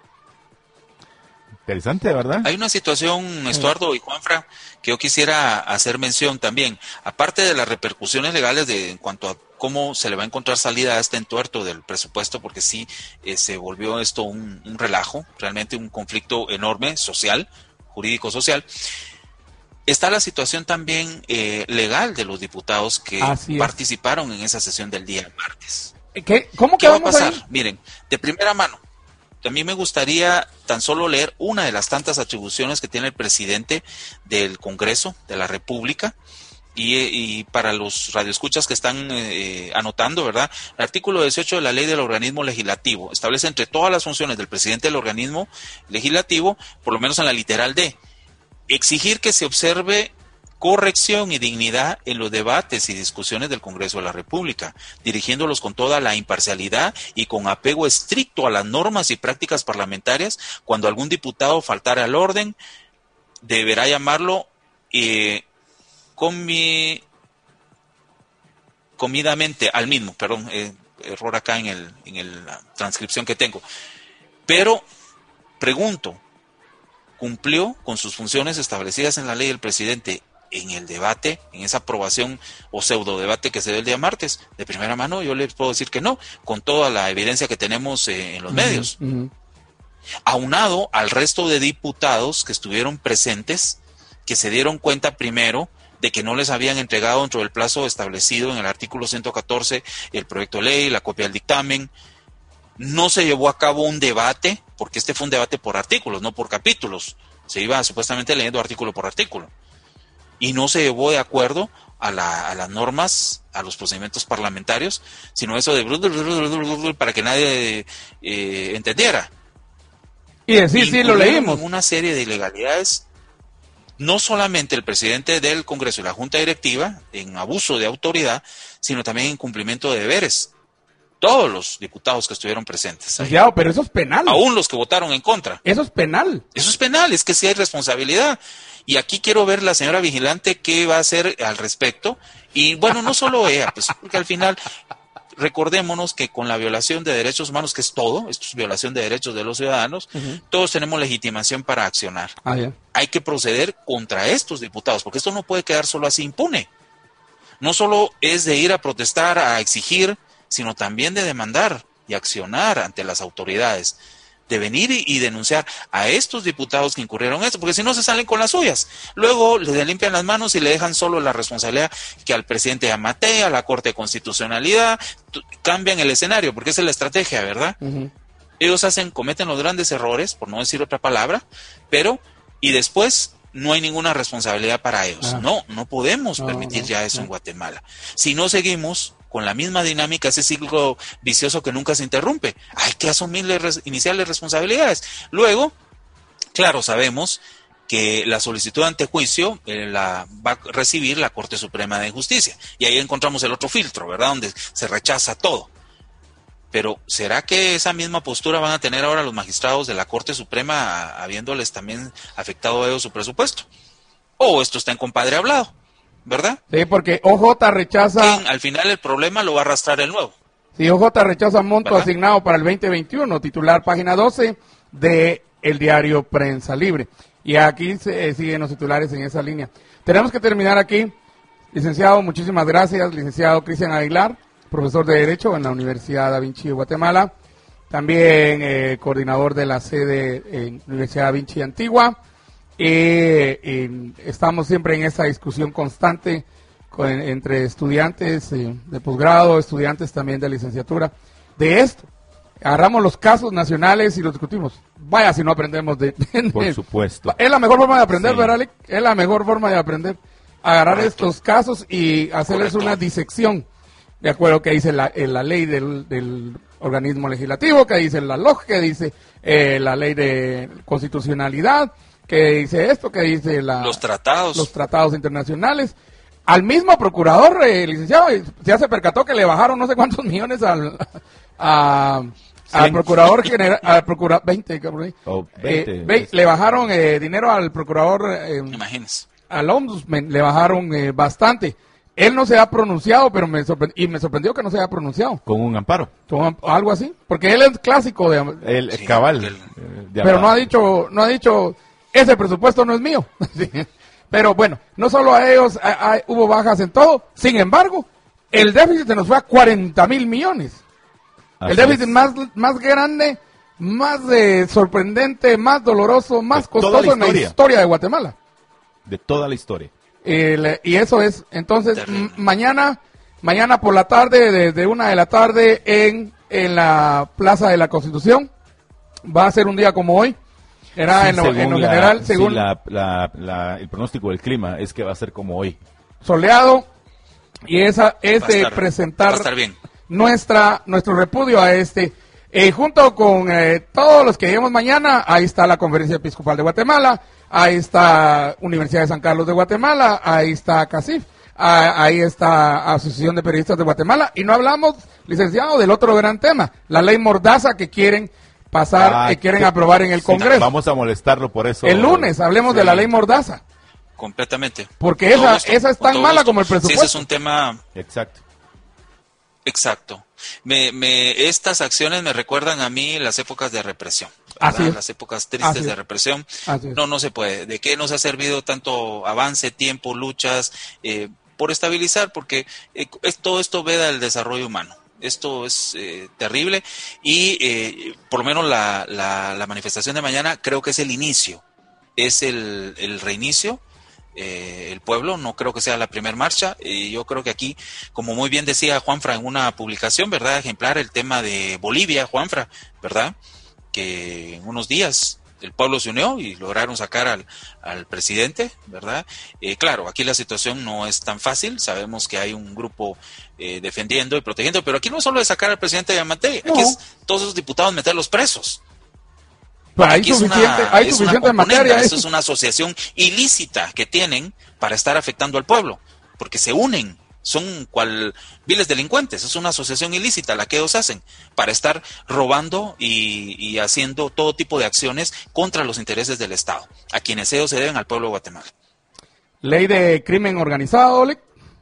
Interesante, ¿verdad? Hay una situación, Estuardo y Juanfra, que yo quisiera hacer mención también. Aparte de las repercusiones legales de en cuanto a cómo se le va a encontrar salida a este entuerto del presupuesto, porque sí eh, se volvió esto un, un relajo, realmente un conflicto enorme, social, jurídico-social. Está la situación también eh, legal de los diputados que participaron en esa sesión del día martes. ¿Qué, ¿Cómo ¿Qué va a pasar? Ahí? Miren, de primera mano. A mí me gustaría tan solo leer una de las tantas atribuciones que tiene el presidente del Congreso de la República y, y para los radioescuchas que están eh, anotando, ¿verdad? El artículo dieciocho de la Ley del Organismo Legislativo establece entre todas las funciones del presidente del organismo legislativo, por lo menos en la literal D, exigir que se observe corrección y dignidad en los debates y discusiones del Congreso de la República, dirigiéndolos con toda la imparcialidad y con apego estricto a las normas y prácticas parlamentarias. Cuando algún diputado faltare al orden, deberá llamarlo eh, comi, comidamente al mismo, perdón, eh, error acá en, el, en el, la transcripción que tengo. Pero, pregunto, ¿cumplió con sus funciones establecidas en la ley del presidente en el debate, en esa aprobación o pseudo debate que se dio el día martes? De primera mano yo les puedo decir que no, con toda la evidencia que tenemos eh, en los uh-huh, medios. Uh-huh. Aunado al resto de diputados que estuvieron presentes, que se dieron cuenta primero de que no les habían entregado dentro del plazo establecido en el artículo ciento catorce el proyecto de ley, la copia del dictamen. No se llevó a cabo un debate, porque este fue un debate por artículos, no por capítulos. Se iba supuestamente leyendo artículo por artículo. Y no se llevó de acuerdo a, la, a las normas, a los procedimientos parlamentarios, sino eso de para que nadie eh, entendiera. Y decir, sí, lo leímos. Una serie de ilegalidades, no solamente el presidente del Congreso y la Junta Directiva, en abuso de autoridad, sino también en cumplimiento de deberes. Todos los diputados que estuvieron presentes. Ahí. Ya, pero eso es penal. Aún los que votaron en contra. Eso es penal. Eso es penal, es que sí hay responsabilidad. Y aquí quiero ver la señora vigilante qué va a hacer al respecto. Y bueno, no solo ella, pues porque al final recordémonos que con la violación de derechos humanos, que es todo, esto es violación de derechos de los ciudadanos, uh-huh. todos tenemos legitimación para accionar. Ah, yeah. Hay que proceder contra estos diputados, porque esto no puede quedar solo así impune. No solo es de ir a protestar, a exigir, sino también de demandar y accionar ante las autoridades, de venir y, y denunciar a estos diputados que incurrieron en esto, porque si no se salen con las suyas. Luego le limpian las manos y le dejan solo la responsabilidad que al presidente Yamatei, a la Corte de Constitucionalidad, t- cambian el escenario, porque esa es la estrategia, ¿verdad? Uh-huh. Ellos hacen, cometen los grandes errores, por no decir otra palabra, pero, y después no hay ninguna responsabilidad para ellos. Ah. No, no podemos no, permitir no, ya eso no. en Guatemala. Si no seguimos con la misma dinámica, ese ciclo vicioso que nunca se interrumpe, hay que asumirle, res, iniciarle responsabilidades. Luego, claro, sabemos que la solicitud de antejuicio eh, la va a recibir la Corte Suprema de Justicia. Y ahí encontramos el otro filtro, ¿verdad? Donde se rechaza todo. Pero, ¿será que esa misma postura van a tener ahora los magistrados de la Corte Suprema, habiéndoles también afectado a ellos su presupuesto? O esto está en compadre hablado, ¿verdad? Sí, porque O J rechaza... ¿Quién, al final el problema lo va a arrastrar el nuevo? Sí, O J rechaza monto ¿verdad? asignado para el veinte veintiuno, titular página doce de el diario Prensa Libre. Y aquí se, eh, siguen los titulares en esa línea. Tenemos que terminar aquí. Licenciado, muchísimas gracias. Licenciado Cristian Aguilar, profesor de Derecho en la Universidad Da Vinci de Guatemala. También eh, coordinador de la sede en la Universidad Da Vinci Antigua. Eh, eh, estamos siempre en esta discusión constante con, entre estudiantes eh, de posgrado, estudiantes también de licenciatura, de esto. Agarramos los casos nacionales y los discutimos. Vaya si no aprendemos de... Por supuesto. Es la mejor forma de aprender, Sí. ¿verdad, Alec? Es la mejor forma de aprender. Agarrar Correcto. estos casos y hacerles Correcto. una disección. De acuerdo que dice la, eh, la ley del, del organismo legislativo, que dice la L O G, que dice eh, la ley de constitucionalidad, que dice esto, que dice la, Los tratados. los tratados internacionales. Al mismo procurador, eh, licenciado, ya se percató que le bajaron no sé cuántos millones al, a, al cien. procurador general, al procurador, veinte, cabrón, Oh, eh, veinte, ve- es- le bajaron eh, dinero al procurador, eh, Imagínense. al ombudsman, le bajaron eh, bastante. Él no se ha pronunciado, pero me sorprendió, y me sorprendió que no se haya pronunciado, Con un amparo. o algo así, porque él es clásico de, El Sí, cabal. el- eh, de pero no amparo. ha dicho, no ha dicho, ese presupuesto no es mío. Sí. Pero bueno, no solo a ellos a- a- hubo bajas en todo, sin embargo, el déficit se nos fue a cuarenta mil millones. Así el déficit es. más, más grande, más eh, sorprendente, más doloroso, más De toda costoso la en la historia. historia de Guatemala. De toda la historia. El- y eso es, entonces, Terrible. m- mañana, mañana por la tarde, desde una de la tarde en, en la Plaza de la Constitución, va a ser un día como hoy. Era Sí, en, lo, en según lo la- general, sí, según la- la- la- el pronóstico del clima es que va a ser como hoy. soleado, y esa es Va a de estar- presentar va a estar bien. nuestra nuestro repudio a este. Eh, junto con eh, todos los que lleguemos mañana, ahí está la Conferencia Episcopal de Guatemala, ahí está Universidad de San Carlos de Guatemala, ahí está CACIF, ah, ahí está Asociación de Periodistas de Guatemala, y no hablamos, licenciado, del otro gran tema, la ley Mordaza que quieren pasar, Ah, que quieren que- aprobar en el sí, Congreso. Vamos a molestarlo por eso. El lunes hablemos de Sí. la ley Mordaza, Completamente. porque Con todo esa, gusto, esa es con tan todo mala gusto. como el Sí, ese es presupuesto. un tema Exacto. exacto. Me, me, estas acciones me recuerdan a mí las épocas de represión, Así ¿verdad? es. Las épocas tristes Así es. de represión. Así es. No, no se puede. ¿De qué nos ha servido tanto avance, tiempo, luchas eh, por estabilizar? Porque eh, es, todo esto veda el desarrollo humano. Esto es eh, terrible y eh, por lo menos la, la, la manifestación de mañana creo que es el inicio, es el, el reinicio. Eh, el pueblo, no creo que sea la primera marcha, y yo creo que aquí, como muy bien decía Juanfra en una publicación, ¿verdad? Ejemplar el tema de Bolivia, Juanfra, ¿verdad? Que en unos días el pueblo se unió y lograron sacar al, al presidente, ¿verdad? Eh, claro, aquí la situación no es tan fácil, sabemos que hay un grupo eh, defendiendo y protegiendo, pero aquí no es solo de sacar al presidente de Yamatei, aquí No. es todos esos diputados meterlos presos. Pues hay Aquí es suficiente, una- hay es suficiente una componenda, materia. Esto ¿eh? es una asociación ilícita que tienen para estar afectando al pueblo, porque se unen, son cual viles delincuentes, es una asociación ilícita la que ellos hacen para estar robando y, y haciendo todo tipo de acciones contra los intereses del Estado, a quienes ellos se deben al pueblo de Guatemala. Ley de crimen organizado, Ole.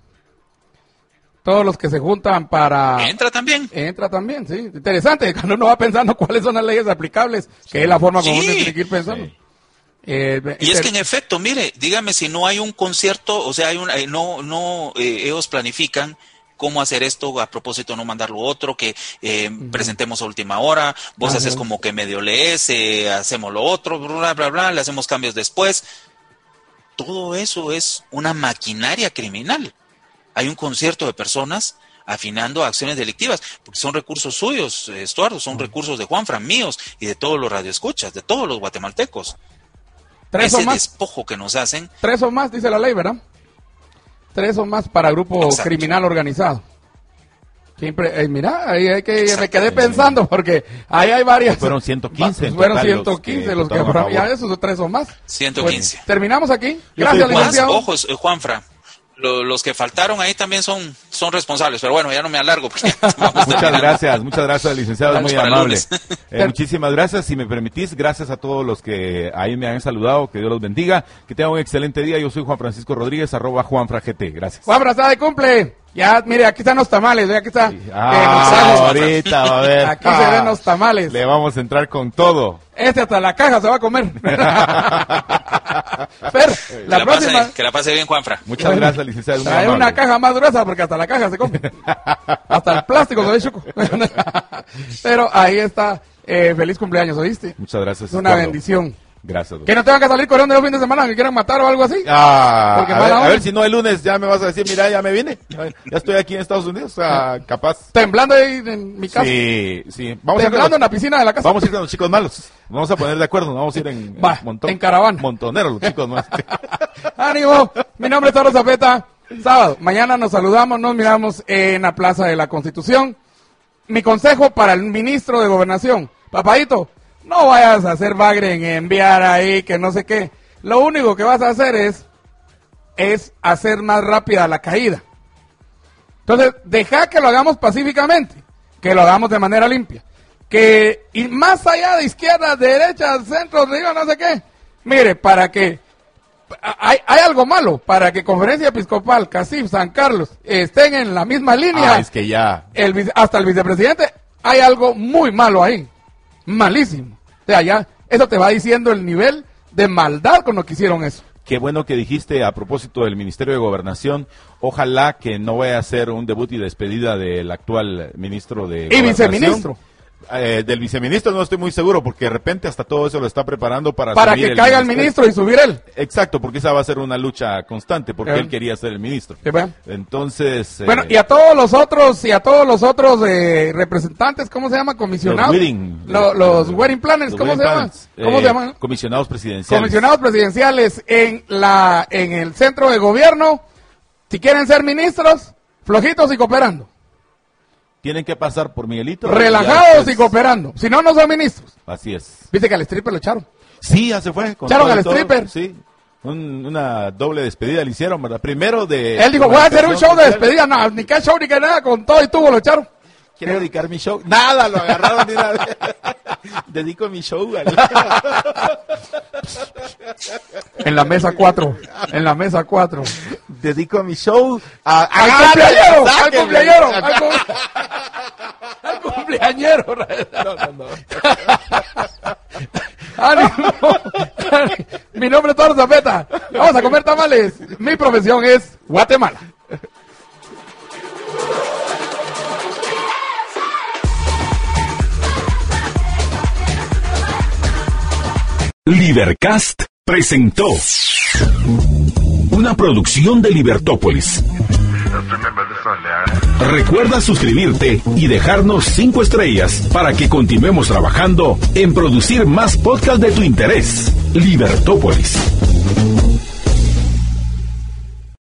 Todos los que se juntan para... Entra también. Entra también, sí. Interesante, cuando uno va pensando cuáles son las leyes aplicables, que es la forma como Sí. uno tiene que ir pensando. Sí. Eh, Y es inter- que en efecto, mire, dígame si no hay un concierto, o sea, hay un, eh, no, no, eh, ellos planifican cómo hacer esto, a propósito no mandar lo otro, que eh, presentemos a última hora, vos Ajá. haces como que medio lees, eh, hacemos lo otro, bla, bla, bla, le hacemos cambios después. Todo eso es una maquinaria criminal. Hay un concierto de personas afinando acciones delictivas, porque son recursos suyos, eh, Estuardo, son recursos de Juanfran, míos y de todos los radioescuchas, de todos los guatemaltecos. tres o Ese más, despojo que nos hacen, tres o más, dice la ley, ¿verdad? Tres o más para grupo Exacto. criminal organizado. Siempre, eh, mira, ahí hay que, me Exacto. quedé pensando, porque ahí hay varias. Fueron ciento quince en Fueron total los ciento quince que los que, votaron a fueron, ya favor. esos tres o más. ciento Pues, quince. terminamos aquí. Yo Gracias, soy Juan. Más, licenciado. ojos, eh, Juanfra, lo, los que faltaron ahí también son, son responsables, pero bueno, ya no me alargo. Porque vamos muchas gracias, muchas gracias, licenciado, muy amable. Eh, el... muchísimas gracias, si me permitís, gracias a todos los que ahí me han saludado, que Dios los bendiga, que tengan un excelente día. Yo soy Juan Francisco Rodríguez, arroba JuanFraGT, gracias. Juan Francisco de cumple. Ya, mire, aquí están los tamales, ve, aquí está. Sí. Ah, ahorita va a ver. Aquí ah, se ven los tamales. Le vamos a entrar con todo. Este hasta la caja se va a comer. Pero, que la, la próxima... Pase, que la pase bien, Juanfra. Muchas gracias, licenciado. Hay una caja más gruesa porque hasta la caja se come. Hasta el plástico se ve chuco. Pero ahí está. Eh, feliz cumpleaños, ¿oíste? Muchas gracias. Es una Pablo. bendición. Gracias, doctor. Que no tengan que salir corriendo el fin de semana, que quieran matar o algo así. Ah, a, ver, a ver si no el lunes ya me vas a decir, mira, ya me vine. Ya estoy aquí en Estados Unidos, o sea, capaz. Temblando ahí en mi casa. Sí, sí. Vamos Temblando a los, en la piscina de la casa. Vamos a ir con los chicos malos. Vamos a poner de acuerdo, vamos a ir en, Va, montón, en caravana. Montoneros los chicos malos. Ánimo, mi nombre es Toro Zapeta. Sábado, mañana nos saludamos, nos miramos en la Plaza de la Constitución. Mi consejo para el ministro de Gobernación, papadito, no vayas a hacer bagre en enviar ahí que no sé qué. Lo único que vas a hacer es, es hacer más rápida la caída. Entonces, deja que lo hagamos pacíficamente, que lo hagamos de manera limpia. Que, y más allá de izquierda, derecha, centro, arriba, no sé qué. Mire, para que, hay, hay algo malo, para que Conferencia Episcopal, CACIF, San Carlos, estén en la misma línea. Ah, es que ya. El, hasta el vicepresidente, hay algo muy malo ahí. Malísimo. O sea, ya, eso te va diciendo el nivel de maldad con lo que hicieron eso. Qué bueno que dijiste a propósito del Ministerio de Gobernación. Ojalá que no vaya a ser un debut y despedida del actual ministro de y Gobernación. viceministro. Eh, del viceministro no estoy muy seguro porque de repente hasta todo eso lo está preparando para para que el caiga el ministro y subir él. Exacto, porque esa va a ser una lucha constante porque eh. él quería ser el ministro. ¿Sí, bueno? Entonces bueno eh, y a todos los otros y a todos los otros eh, representantes, ¿cómo se llama? Comisionados. Los wedding, Lo, los wedding planners, los ¿cómo wedding se llaman? ¿Cómo eh, se llaman? Comisionados presidenciales. Comisionados presidenciales en la en el centro de gobierno. Si quieren ser ministros, flojitos y cooperando. Tienen que pasar por Miguelito. Relajados y cooperando. Si no, no son ministros. Así es. Viste que al stripper lo echaron. Sí, ya se fue. Echaron al stripper. Sí. Un, una doble despedida le hicieron, ¿verdad? Primero de... Él dijo, voy a hacer un show de despedida. No, ni qué show ni qué nada. Con todo y tubo lo echaron. ¿Quiere dedicar mi show? Nada, lo agarraron. Ni nada. Dedico mi show. En la mesa cuatro. En la mesa cuatro. Dedico mi show a, a al cumpleañero. Al cumpleañero. Al cumpleañero. No, no, no. ¡Ánimo! Mi nombre es Toro Zapeta. Vamos a comer tamales. Mi profesión es Guatemala. Libercast presentó una producción de Libertópolis. Recuerda suscribirte y dejarnos cinco estrellas para que continuemos trabajando en producir más podcasts de tu interés. Libertópolis.